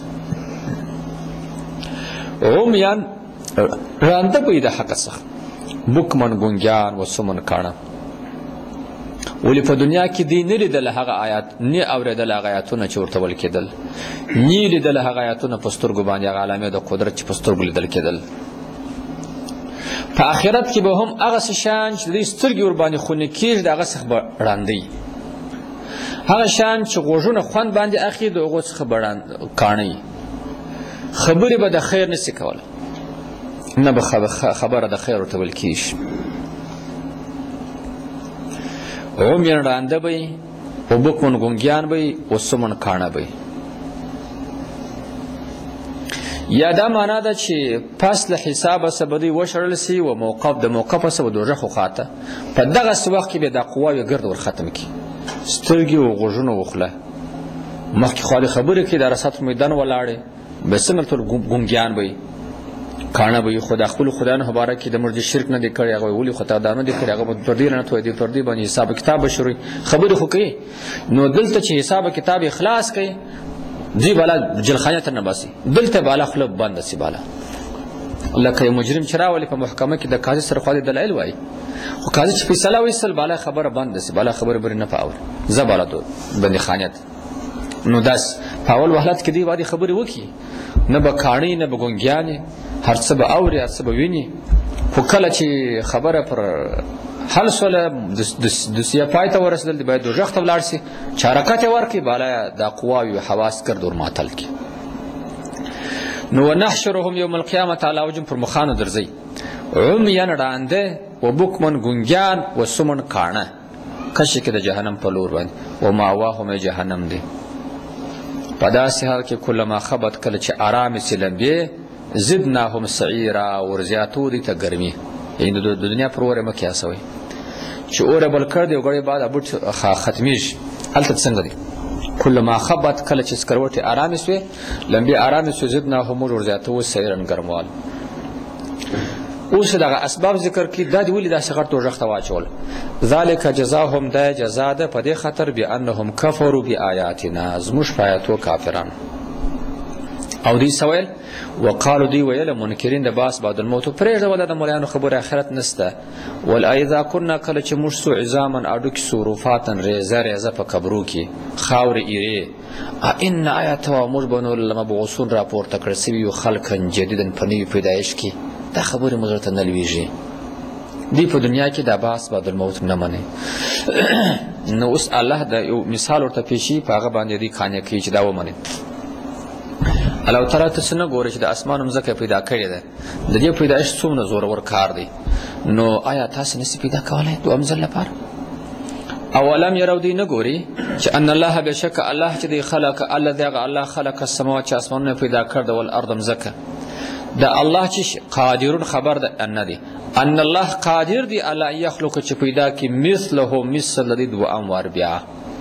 Speaker 1: عمیان رانده به د حق څخه بکمن ګونګیان و سمن کاڼه ولی په دنیا کې دی نه لیدل هغه آیات نه اوریدل هغه آیاتونه چې ورته ول کېدل نه لیدل هغه آیاتونه په سترګو باندې هغه علامه د قدرت چې په سترګو لیدل کېدل په آخرت کې به هم هغه شان چې د سترګې ور باندې خونه کېږي دغه څخه راندي هغه شان چې غوږونه خوند باندې اخی د هغو څخه کاڼي خبرې به د خیر نسی کوله نه به خبره د خیر ورته ویل کېږي عمیان رانده به و بکمن ګونګیان به و سمن کاڼه به یا دا معنا ده چې پس له حسابه څه به دوی وشړل سي و موقف د موقفه څه به دوژخو خواته په دغسې وخت کې به دا قواوې ګرد ور ختم کړي سترګې و غوږونه وخله مخکې خو خبرې کې د رسات میدان ولاړې به څنګه ټول ګونګیان به کاڼه به خو د خپل خدایانو مبارک کې د مرجع شرک نه دی کړی هغه ولي خدای دانو دی کړی هغه پر دې نه توې دی پر دې باندې حساب کتاب شروع خبرې خو کوي نو دلته چې حساب کتاب اخلاص کوي دوی بالا جلخانه ته نه باسي، دلته بالا خوله بنده سي بالا. لکه یو مجرم چې راولي په محکمه کې د قاضي سره خوا د دلایل وایي، خو قاضي چې فیصله وایستل بالا خبره بنده سي، بالا خبره بری نه پاول زه بالا دو بندي خانیت. نو داس په اول وهلت کې دی وادي خبرې وکړي، نه به کاڼي نه به ګونګیانې، هر څه به اوري هر څه به ویني. خو کله چې خبره پر حل سوله دوسیه پای ته ورسېدل، باید دوزخ ته ولاړ سي، چې حرکت یې ورکړي بالا دا قواوي حواس ګرد ورماتل کړي. نو ونحشرهم یوم القیامة علی وجههم، پر مخانو درځي، عمیا ړانده و بکمن ګونګیان و سمن کاڼه، کشي کې د جهنم په لور باندې، و ماواهم جهنم دی. په داسې حال کې کلما خبت، کله چې آرامې سي لمبې، زدناهم سعیرا، ورزیاتو دي ته ګرمي. یعنې د دنیا پر اوره مه قیاسوئ چې اوره بل کړ دی او ګړی بعد بوټ ختمیږي. هلته څنګه دی؟ کلما خبت، کله چې سکروټې آرامې سوې لمبې آرامې سوې، زدناهم موږ ورزیاتو سعیرا ګرموال. اوس دغه اسباب ذکر کړي، دا دې ولې داسې غټ دوزخ ته واچول؟ ذلک جزاهم، دا جزا ده په دې خاطر بانهم کفروا بآیاتنا، زموږ په آیاتو کافران. او دوی څه ویل؟ وقالو دوی ویل منکرین د باس بعد الموت، پرېږده ولا د ملایانو خبره آخرت نسته. واذا كنا، کله چې موږ سو عظاما اډوکي سو، رفاتن ریزه ریزه په قبرو کې خاورې ایرې، ان آیات و موږ به نو لمبعوثون راپورته کړه سوي یو خلقا جدیدا، په نوي پیدایش کې. دا خبرې موږ درته نه لویږي. دوی په دنیا کې د باس بعد الموت نه مني. نو اوس الله د یو مثال ورته پیشي، په هغه باندې دوی قانع کوي چې دا ومني. الله تعالی ته څنګه ګوري چې د اسمان مځکه پیدا کړې ده، د دې پیدایش څومره زورور کار دی. نو آیا تاسو نشئ پیدا کولی دوهم ځل لپاره؟ اولم یرو دوی نه ګوري چې ان الله بشک الله چې دی خلق الذي الله خلق السماوات، چې اسمانونه پیدا کړ د والارض مځکه. د الله چې قادرون خبر ده ان دی، ان الله قادر دی الله یخلق چې پیدا کی مثله مثل الذي دو اموار بیا.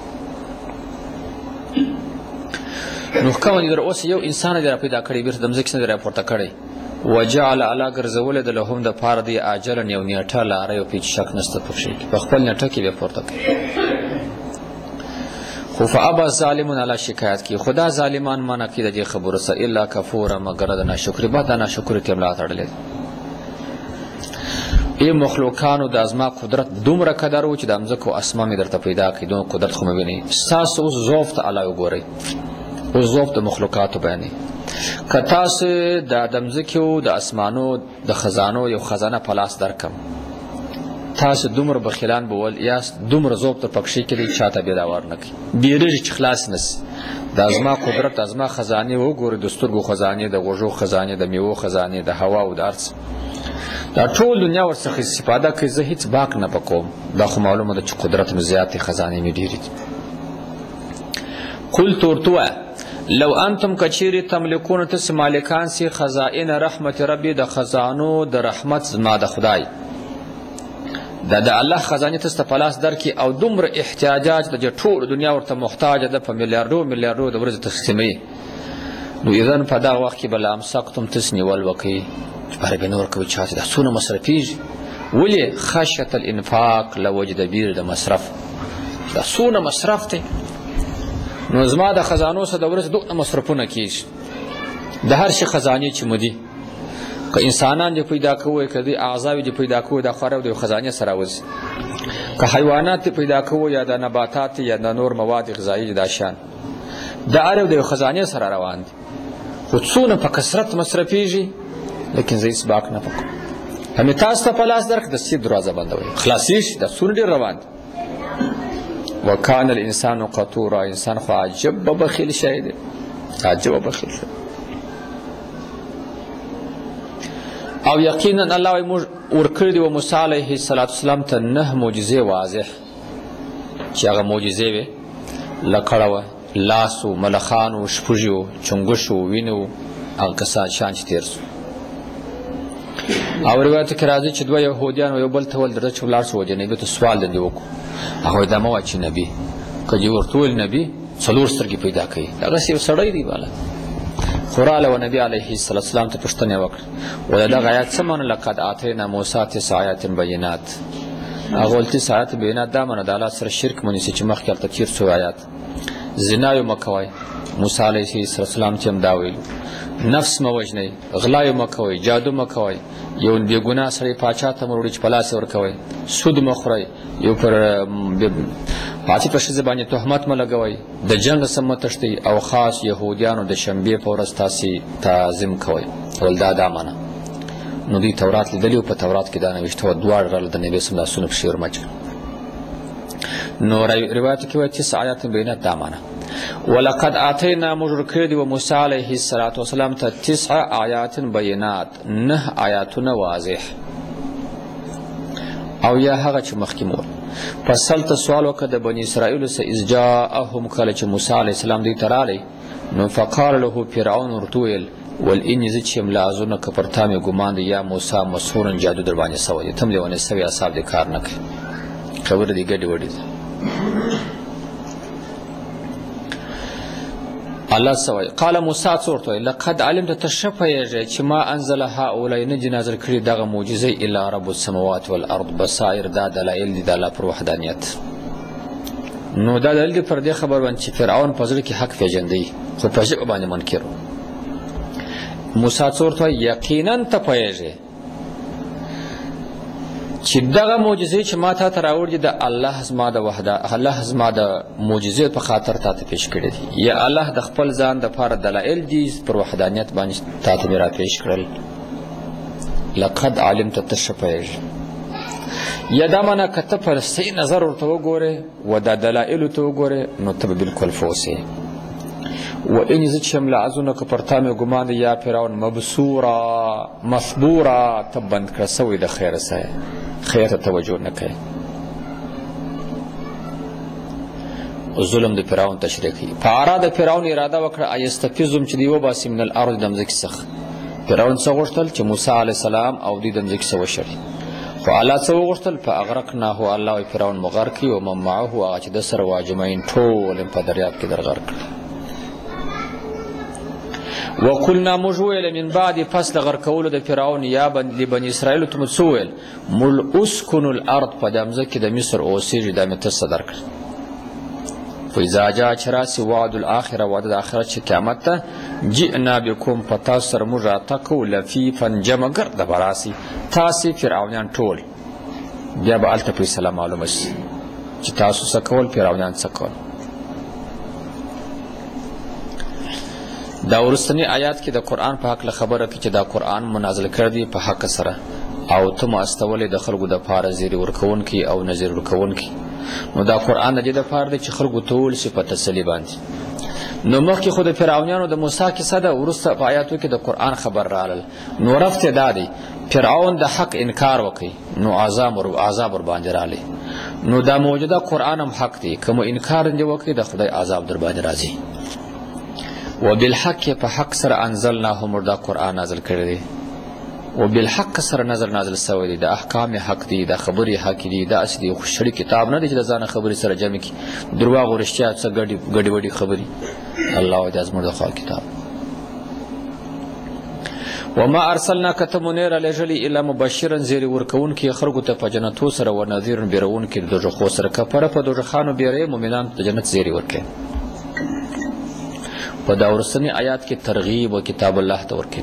Speaker 1: نو کوم در اوس یو انسان دی پیدا کړی، بیرته د مځکې نه راپورته کړی، وجعل الله ګرځولې د لهم د پاره دی اجل یو نیټه لاره، یو پیچ شک نسته پکې، په خپل نیټه کې به پورته کړي. خو فابا الظالمون علی شکایت کی، خدا ظالمان منع کی د دې خبرو سره الا کفور، مگر د ناشکری بعد د ناشکری ته ملا تړلې. ای مخلوقانو د ازما قدرت دومره قدر و چې د مځکو اسمان درته پیدا کړي، دوه قدرت خو مې ویني. تاسو اوس ضعف ته الله وګورئ، اوس ضعف د مخلوقاتو بیانې. که تاسو د مځکو د اسمانو د خزانو یو خزانه په لاس درکم، تاسو دومره بخیلان بول یاست، دومره ضعف تر پکښې کې دی چاته بیداور نه کوي، بیریږي چې خلاص نسي. د ازما قدرت ازما خزانې وګورئ، د سترګو خزانې، د غوږو خزانې، د میوو خزانې، د هوا او د هر څه، دا ټول دنیا ورڅخه استفاده کوي. زه هیڅ باک نه پکوم، دا خو معلومه ده چې قدرت مې زیاتې، خزانې مې ډېرې دي. قل تورتوه لو انتم کچیری تملکون، تس مالکان سی خزائن رحمت ربی، د خزانو د رحمت زما د خدای، د الله خزانه تاسو په لاس درکې، او دومره احتیاجات د ټول دنیا ورته محتاج ده، په میلیارډو د ورځې تقسیمي. نو اذن په دا وخت کې بل امسکتم تاسو نیول وکي، چې به نور کوي چاته د سونه مصرفیږي. ولې؟ خشیت الانفاق، لوجد بیر د مصرف، د سونه مصرف ته. نو زما د خزانو سره د ورځې دوه مصرفونه کیږي، د هر شي خزانه چې مودي، که انسانان دې پیدا کوي، که دې اعضاوې دې پیدا کوي، دا خورا د خزانه سره وځي. که حیوانات پیدا کوي یا د نباتات یا د نور مواد غذایی د شان، د اړو د خزانه سره روان دي. خو څونه په کثرت مصرفيږي، لیکن زه هیڅ باک نه پکوم. همې تاسو ته په لاس درک د سید دروازه بندوي، خلاصیږي، د څونه ډېر روان دي. وکان الانسان قطورا، انسان خو عجب بخیل شی دی، عجب بخیل شی. او یقینا الله موږ ورکړي دی و موسی علیه السلام ته 9 معجزې واضح، چې هغه معجزې وې لکړه وه، لاسو، ملخانو، شپږو، چنګشو، وینو، هغه کسان شان چې تېر سو. او روایت کې راځي چې دوه یهودیان یو بل ته ول درته چې ولاړ شو، نبي ته سوال دندې وکړو. هغه دا مو چې نبی که دې ورته ویل نبی څلور سترګې پیدا کوي، دغسې یو سړی دی بالا. خوراله و نبی علیه السلام ته پوښتنه وکړه، وایي دغه آیات څه معنی؟ لقد آتینا موسی 9 آیات بینات. هغه ویل 9 آیات بینات دا معنی د الله سره شرک ونیسئ چې مخکې هلته تېر څو آیات. زنا یې مه کوئ، موسی علیه السلام چې هم دا ویل نفس مه وژنئ، غلا یې مه کوئ، جادو مه کوئ، یو بې ګناه سړی پاچا ته مه وړئ چې په لاس یې ورکوئ، سود مه خورئ، یو پر پاچا په ښځه باندې تهمت مه لګوئ، د جنګ څخه مه تښتئ، او خاص یهودیانو د شنبې په ورځ تاسې تعظیم کوئ. ول دا معنی نو دوی تورات لیدلي و، په تورات کې دا نوشته وه، دواړه راله د نبي صلی لاسونه پسې ورمچ کړل. نو روایتو کې وایي 9 آیات بینات دا معنی ولقد آتینا موږ ورکړي دي و موسی علیه السلام ته 9 آیات بینات 9 آیاتونه واضح. او یا هغه چې مخکې مو پس هلته سوال وکړه د بني اسرائیلو څخه اذ جاءهم کله چې موسی علیه السلام دوی ته راغلی نو فقال له فرعون ورته وویل ول اني زه چې یم لاظنک که پر تا مې ګمان دی یا موسی مسحورا جادو در باندې سوی دی، ته هم لیونی سوی اعصاب دې کار نه کوي، خبرې دې ګډې وډې دي. الله سوی قال موسی څه ورته ویل لقد علمت ته ښه پوهېږې چې ما انزل هؤلاء نه دي نازل کړي دغه معجزې الا رب السماوات والارض بصائر دا دلایل دي د الله پر وحدانیت. نو دا دلیل دی پر دې خبر باندې چې فرعون په زړه کې حق پېژندی خو په ژبه باندې منکر و. موسی څه ورته وایي یقینا ته پوهېږې چې دغه معجزې چې ما تا ته راوړي دي د الله زما د معجزې په خاطر تا ته پیش کړي دي، یا الله د خپل ځان دپاره دلایل دي پر وحدانیت باندې تا ته مې را پیش کړل. لقد علمت ته ښه پوهېږې، یا دا معنی که ته په صحیح نظر ورته وګورې و دا دلایلو ته وګورې نو ته به بالکل فوسې. و این زه چې یم لاظنک پر تا مې ګمان دی یا فرعون مبصورا مصبورا ته بند کړه سوی د خیره سایه، خیر ته توجه نه کوي. ظلم د فرعون تشریح کوي. فاراد فرعون اراده وکړه ایستفزهم چې دوی وباسي من الارض د مځکې څخه. فرعون څه غوښتل چې موسی علیه السلام او دوی د مځکې څخه وشړي، خو الله څه وغوښتل فاغرقناه الله وایي فرعون مو غرق کړي و من معه هغه چې د سره و اجمعین ټول په دریاب کې در غرق کړي. وقلنا موږ وویل من بعد پس د غرقولو د فرعون یا لبني اسرائیلو ته مو څه وویل مل اسکنوا الارض په دې مځکه کې د مصر اوسېږي دا مې ته څه درکړه. فاذا جاء چې راسي وعد الاخره وعده د آخرت چې قیامت ته جئنا بكم په تاسو سره موږ راتګ کوو لفیفا جمع ګرده به راسي تاسې فرعونیان ټول، بیا به هلته فیصله معلومه شي چې تاسو څه کول فرعونیان څه کول. دا وروستنی آیات کې د قرآن په حق خبره کې چې دا قرآن منازل کړی دی په حق سره او ته مو استولې د خلکو دپاره زیری ورکوونکي او نظیر ورکوونکي. نو دا قرآن د دې دپاره دی چې خلکو ته وویل شي په تسلي باندې. نو مخکې خو د فرعونیانو د موسی کیسه ده، وروسته په آیاتو کې د قرآن خبر راغلل. نو رفت یې دا دی فرعون د حق انکار وکړي نو عذاب ورباندې راغلی. نو دا موجوده قرآن هم حق دی، که مو انکار دې وکړي د خدای عذاب در باندې راځي. وبالحق په حق سره انزلناه موږ دا قرآن نازل کړی دی. وبالحق سره نازل سوی دی، د احکام حق دی، د خبرې حق دی، دا اصل دی شړی کتاب نه دی چې د ځانه خبرې سره جمع کړي درواغ او رښتیا څه ګډې وډې خبرې. الله وایي دا زموږ د خوا کتاب. وما ارسلناک ته مو نه رالیږلي الا مبشرا زیری ورکوونکي خلکو ته په جنتو سره و نذیر بیرونکي د دوزخو سره کفاره په دوزخانو بیرې مؤمنان د جنت زیری ورکوي. په دا وروستني آیات کې ترغیب و کتاب الله ته ورکوي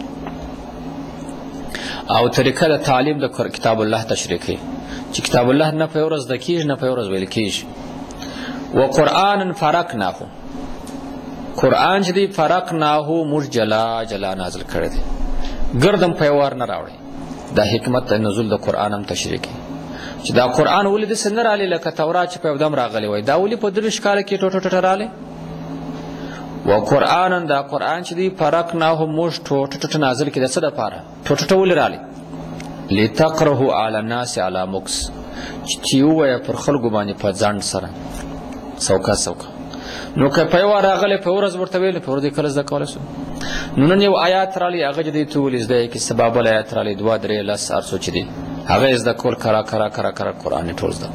Speaker 1: او طریقه د تعلیم د کتاب الله تشریح کوي چې کتاب الله نه په ورځ د کېږي نه په ورځ ویل کېږي. و قرآن فرقناه، قرآن چې دی فرقناه موږ جلا نازل کړی دی، ګردم په وار نه راوړي. دا حکمت د نزول د قرآن هم تشریح کوي چې دا قرآن ولې داسې نه راغلی لکه تورات چې په یو دم راغلی وای، دا ولې په 30 کاله کې ټوټه راغلی. و قرآن دا قرآن چې دی فرقناه موږ ټوټه نازل کړي د څه دپاره ټوټه ولې راغلی لتقرهوا علی الناس علی مکس چې ووایه پر خلکو باندې په ځنډ سره سوکا. نو که په یوه راغلی په ورځ ورته ویل په ورځ یې کله زده کولی شو. نو نن یو آیات راغلی هغه چې دی ته ولې زده یې کې سبا بل آیات راغلی 2 3 10 هر څو چې دی هغه یې زده کول کرا قرآن یې ټول زده.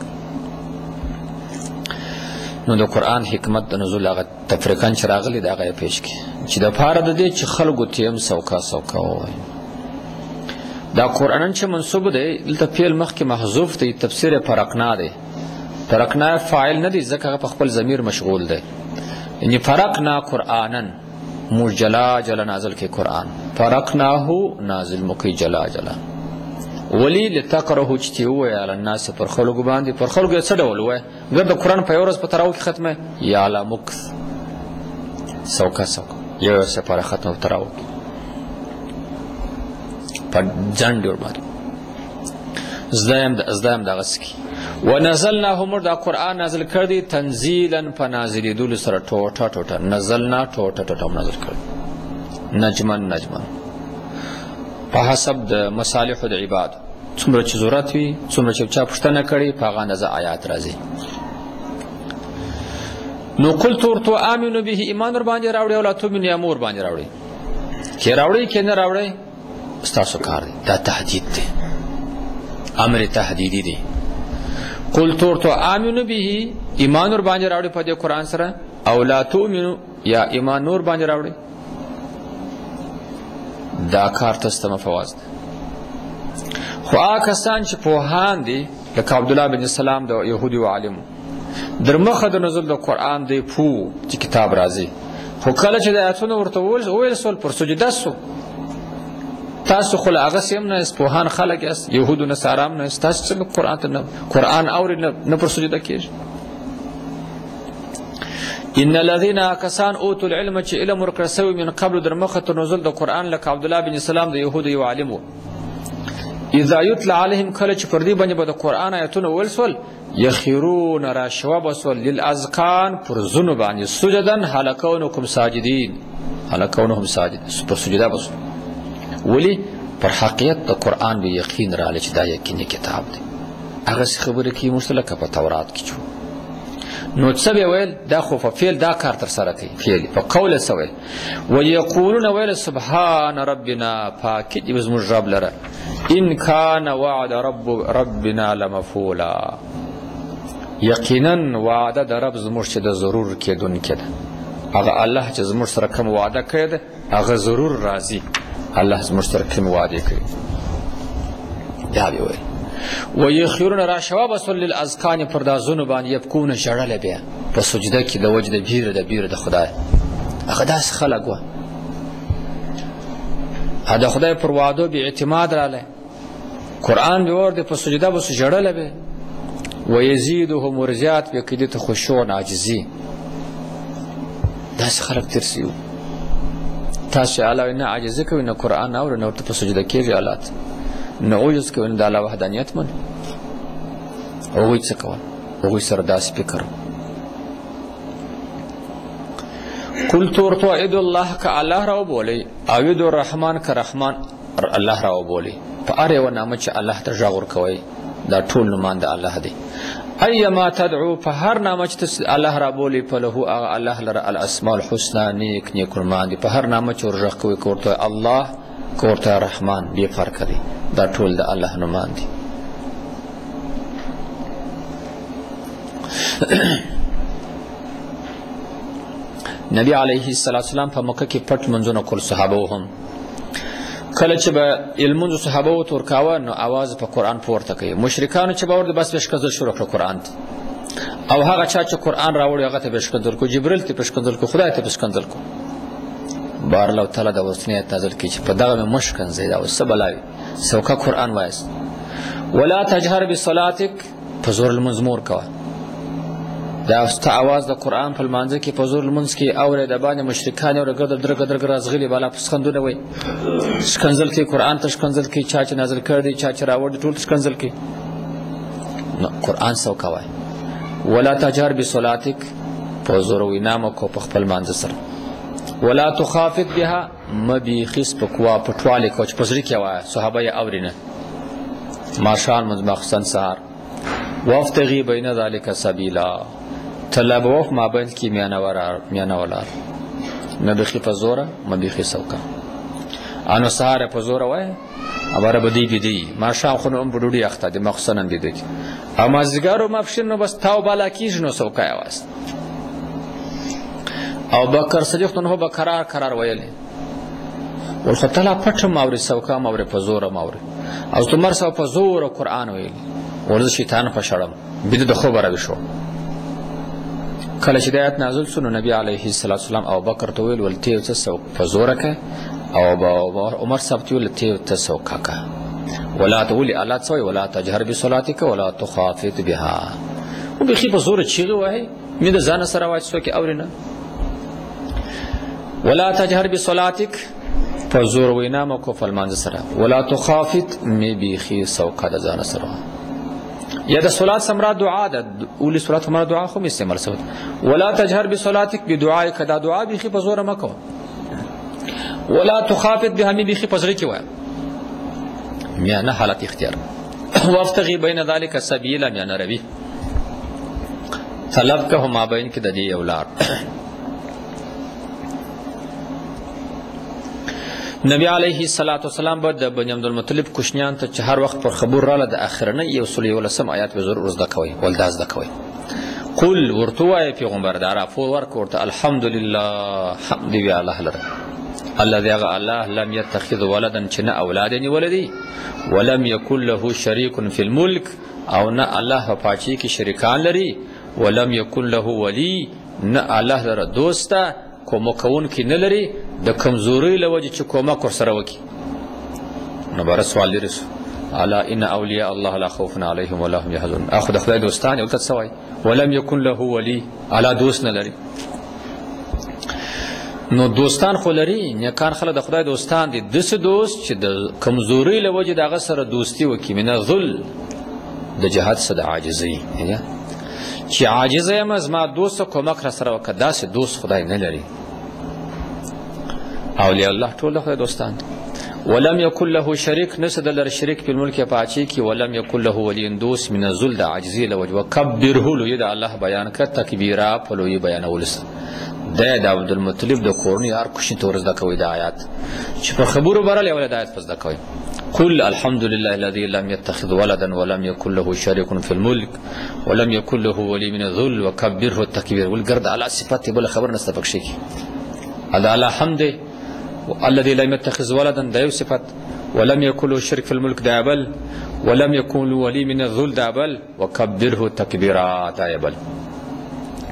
Speaker 1: نو د قرآن حکمت د نزول هغه تفریقاً چې راغلی د هغه یې پیش کړي چې دپاره د دې چې خلکو ته هم سوکا ووایي. دا قرآن چې منصوب دی دلته فعل مخکې محذوف دی، تفسیر فرقنا دی. فرقنا فاعل نه دی ځکه هغه په خپل ضمیر مشغول دی. یعنی فرقنا قرآنا موږ جلا جلا نازل کې قرآن فرقناه نازل مو کوي جلا جلا ولی لتقرهو چې ووایي علی الناس پر خلکو باندې پر خلکو یې څه ډول ووایي ګر د قرآن په یو ورځ په تراو کې ختمه یا علی مکث سوکا سوکا یو سپاره ختمه په تراو کې په ځان ډول باندې زدایم دغسې کې ونزلناه موږ دا قرآن نازل کړی تنزیلا په نازلېدلو سره ټوټه ټوټه نزلنا ټوټه ټوټه نازل کړی نجمن په حسب د مصالحو د عباد څومره چې ضرورت وي څومره چې چا پوښتنه کړي په هغه اندازه آیات راځي نو قلت ورته آمنو به ایمان ور باندې راوړی او لا تؤمنو یا مور باندې راوړی کې راوړی کې نه راوړی ستاسو کار دی دا تهدید دی امر تهدیدی دی قلت ورته آمنو به ایمان ور باندې راوړی په دې قرآن سره او لا تؤمنو یا ایمان نور باندې راوړی دا کار تستمه فواز ده خو هغه کسان چې پوهان دي لکه عبدالله بن سلام د یهودي و عالمو در مخه د نزول د قرآن دی پو چې کتاب راځي خو کله چې د آیاتونه ورته وویل سول پر سجده سو تاسو خو له هغسې هم نه پوهان خلک یاست یهودو نصارا هم نه یاست تاسو څنګه قرآن اوري نه پر سجده کېږي ان الذين کسان اوتوا العلم چې علم ورکړه سوی من قبل در مخه تر نزول د قرآن لکه عبدالله بن سلام د یهودو یو عالم و اذا یتلى عليهم کله چې پر دې باندې به د قرآن آیتونه ویل سول یخرون راشوه بسول للاذقان پر زنو باندې سجدن هلکونکم ساجدین هلکونهم ساجد پر سجده بسول ولی پر حقیقت د قرآن به یقین رالی چې دا یقیني کتاب دی هغسې خبرې کوي موږ ته لکه په تورات کې نو څه به ویل دا خو په فعل دا کار ترسره کوي فعل په قول څه ویل ویقولون ویل سبحان ربنا پاکي دې زموږ رب لره ان کان وعد ربنا لمفعولا یقینا وعده د رب زموږ چې د ضرور کېدونکی ده هغه الله چې زموږ سره کوم وعده کړې ده هغه ضرور راځي الله زموږ سره کوم وعده کړي دا به ویل ويخيرون راشوا بسول للاذقان پر دازونو باندې يبكون شړل بیا په سجده کې د وجد بیر د خدای هغه داس خلق و هدا خدای پر وعده به اعتماد رااله قرآن به ورده په سجده بس شړل بیا ويزيدهم ورزيات به کده ته خشوع عاجزي داس خلق ترسيو تاسو علاوه نه عاجزي کوي نه قرآن او نه ورته په سجده کې حالات نعوذ کوي د الله وحدانیت من هغوی څه کول هغوی سره داسې فکر قلت ورته ادعو الله که الله را وبولئ او ادعو الرحمن که رحمان الله را وبولئ په هر یوه نامه چې الله ته غږ ورکوئ دا ټول نومان د الله دی ایما تدعو په هر نامه چې الله را بولئ په له هغه الله لره الاسماء الحسنى نیک نومان دي په هر نامه چې ورغږ کوئ که ورته الله که ورته رحمان بې فرقه دی دا ټول د الله نومان دي نبی علیه السلام په مکه کې پټ منځونه کول صحابه هم کله چې به المنځ صحابه ورته ورکاوه نو اواز په قرآن پورته کوي مشرکانو چې به ورته بس پېشکدل شروع کړه قرآن او هغه چا چې قرآن راوړي هغه ته پېشکدل کو جبرئیل ته پېشکدل کو خدای ته پېشکدل کو بار الله تعالی دا وسنیت نازل کړي چې په دغه مشکن زیدا او سبلاوي سوکا قرآن وایس ولا تجهر بصلاتك فزور المزمور کوا دا است आवाज د قرآن په منځ کې په زور المنځ کې اوره د باندې مشرکان او درګ رازغلي بالا پسخندونه وي شکنزل کې قرآن ته شکنزل کې چا چې نازل کړ دي چا چې راوړ دي ټول شکنزل کې نو قرآن سوکا وای ولا تجهر بصلاتك فزور وینامه کو په خپل منځ سره ولا تخافت بها مبيخس پکوا پټواله کوچ پزری کې وای صحابه یې اورینه ماشان مخصن سهار وافتغي بین ذلك سبیلا طلب وف ما بین کی میانه ولار مبيخي پزوره مبيخي سوکا انو سهار پزوره وای ابره بدی بدی ماشان خو نو بډوډي اخته د مخصنن دي اما زګارو مفشن نو بس تاو بالا کیږي نو سوکا یواست او بکر صدیق ته به قرار ویلې ولختلا پټ ماوري سوکا ماوري پزوره ماوري او تمر سو پزوره قرآن ویلې ورز شیطان په شړم بده د خبره وشو کله چې د آیت نازل شو نو نبی علیه السلام ابوبکر ته ویل ولته څه سو په زور کې او عمر صاحب ته ویل ته سو کاکا ولا تقول الله سوي ولا تجهر بصلاتك ولا تخافت بها وبخي په زور چیغه وای مې د ځان سره وای څوک اورینه ولا تجهر بصلاتك فزور وینا مکو فلمان سره ولا تخافت مې بخي سوکا د ځان سره یا د صلات سمرا دعا د اولی صلات سمرا دعا خو استعمال سوت ولا تجهر بصلاتك بدعاء کدا دعا بخي په زور مکو ولا تخافت بها مې بخي په زړه کې وای میانه حالت اختیار وافتغی بین ذلك سبیلا میانه روی طلب که ما بین کې د دې اولاد نبی علیه السلام بعد بنی عبدالمطلب کوشنیان ته چې هر وخت پر خبر رااله د اخرنه یو سلی ولسم آیات به ضرور زده کوي ولداز زده کوي قل ورتوای پیغمبر دارا فور ورک ورته الحمدلله حمد وی الله لره الذي الله لم يتخذ ولدا چنه اولاد ني ولدي ولم يكن له شريك في الملك او نه الله پاچی کی شریکان لري ولم يكن له ولي نه الله لره دوستا کوم کون کی نه لري د کمزوري لوجه چې کومه کور سره وکي نو بار سوال لري الا ان اولیاء الله لا خوف عليهم ولا هم يحزنون اخذ خدای دوستان او تسوي ولم يكن له ولي الا دوست نه لري نو دوستان خو لري نیکان خلک د خدای دوستان دي دسه دوست چې د کمزوري له وجه دغه سره دوستی وکي منه ذل د جهاد سره عاجزي چې عاجز یم از ما دوست کومک را سره وکړه داسې دوست خدای نه لري اولیاء الله ټول د خدای دوستان ولم يكن له شريك نسد لر شریک په ملک پاچی کی ولم يكن له ولي دوست من ذل د عاجزي له وجه وكبره له د الله بیان ک تکبیرا په لوی بیان ولس د عبدالمطلب د کورنی هر کوشي تورز د کوي د آیات چې په خبرو برل ولې د آیات پس د کوي قل الحمد لله الذي لم يتخذ ولدا ولم يكن له شريك في الملك ولم يكن له ولي من الذل وكبره التكبير والقرد على صفات بل خبر نستفق شيء هذا على حمد الذي لم يتخذ ولدا ده صفات ولم يكن له شرك في الملك دابل ولم يكن له ولي من الذل دابل وكبره التكبيرات دابل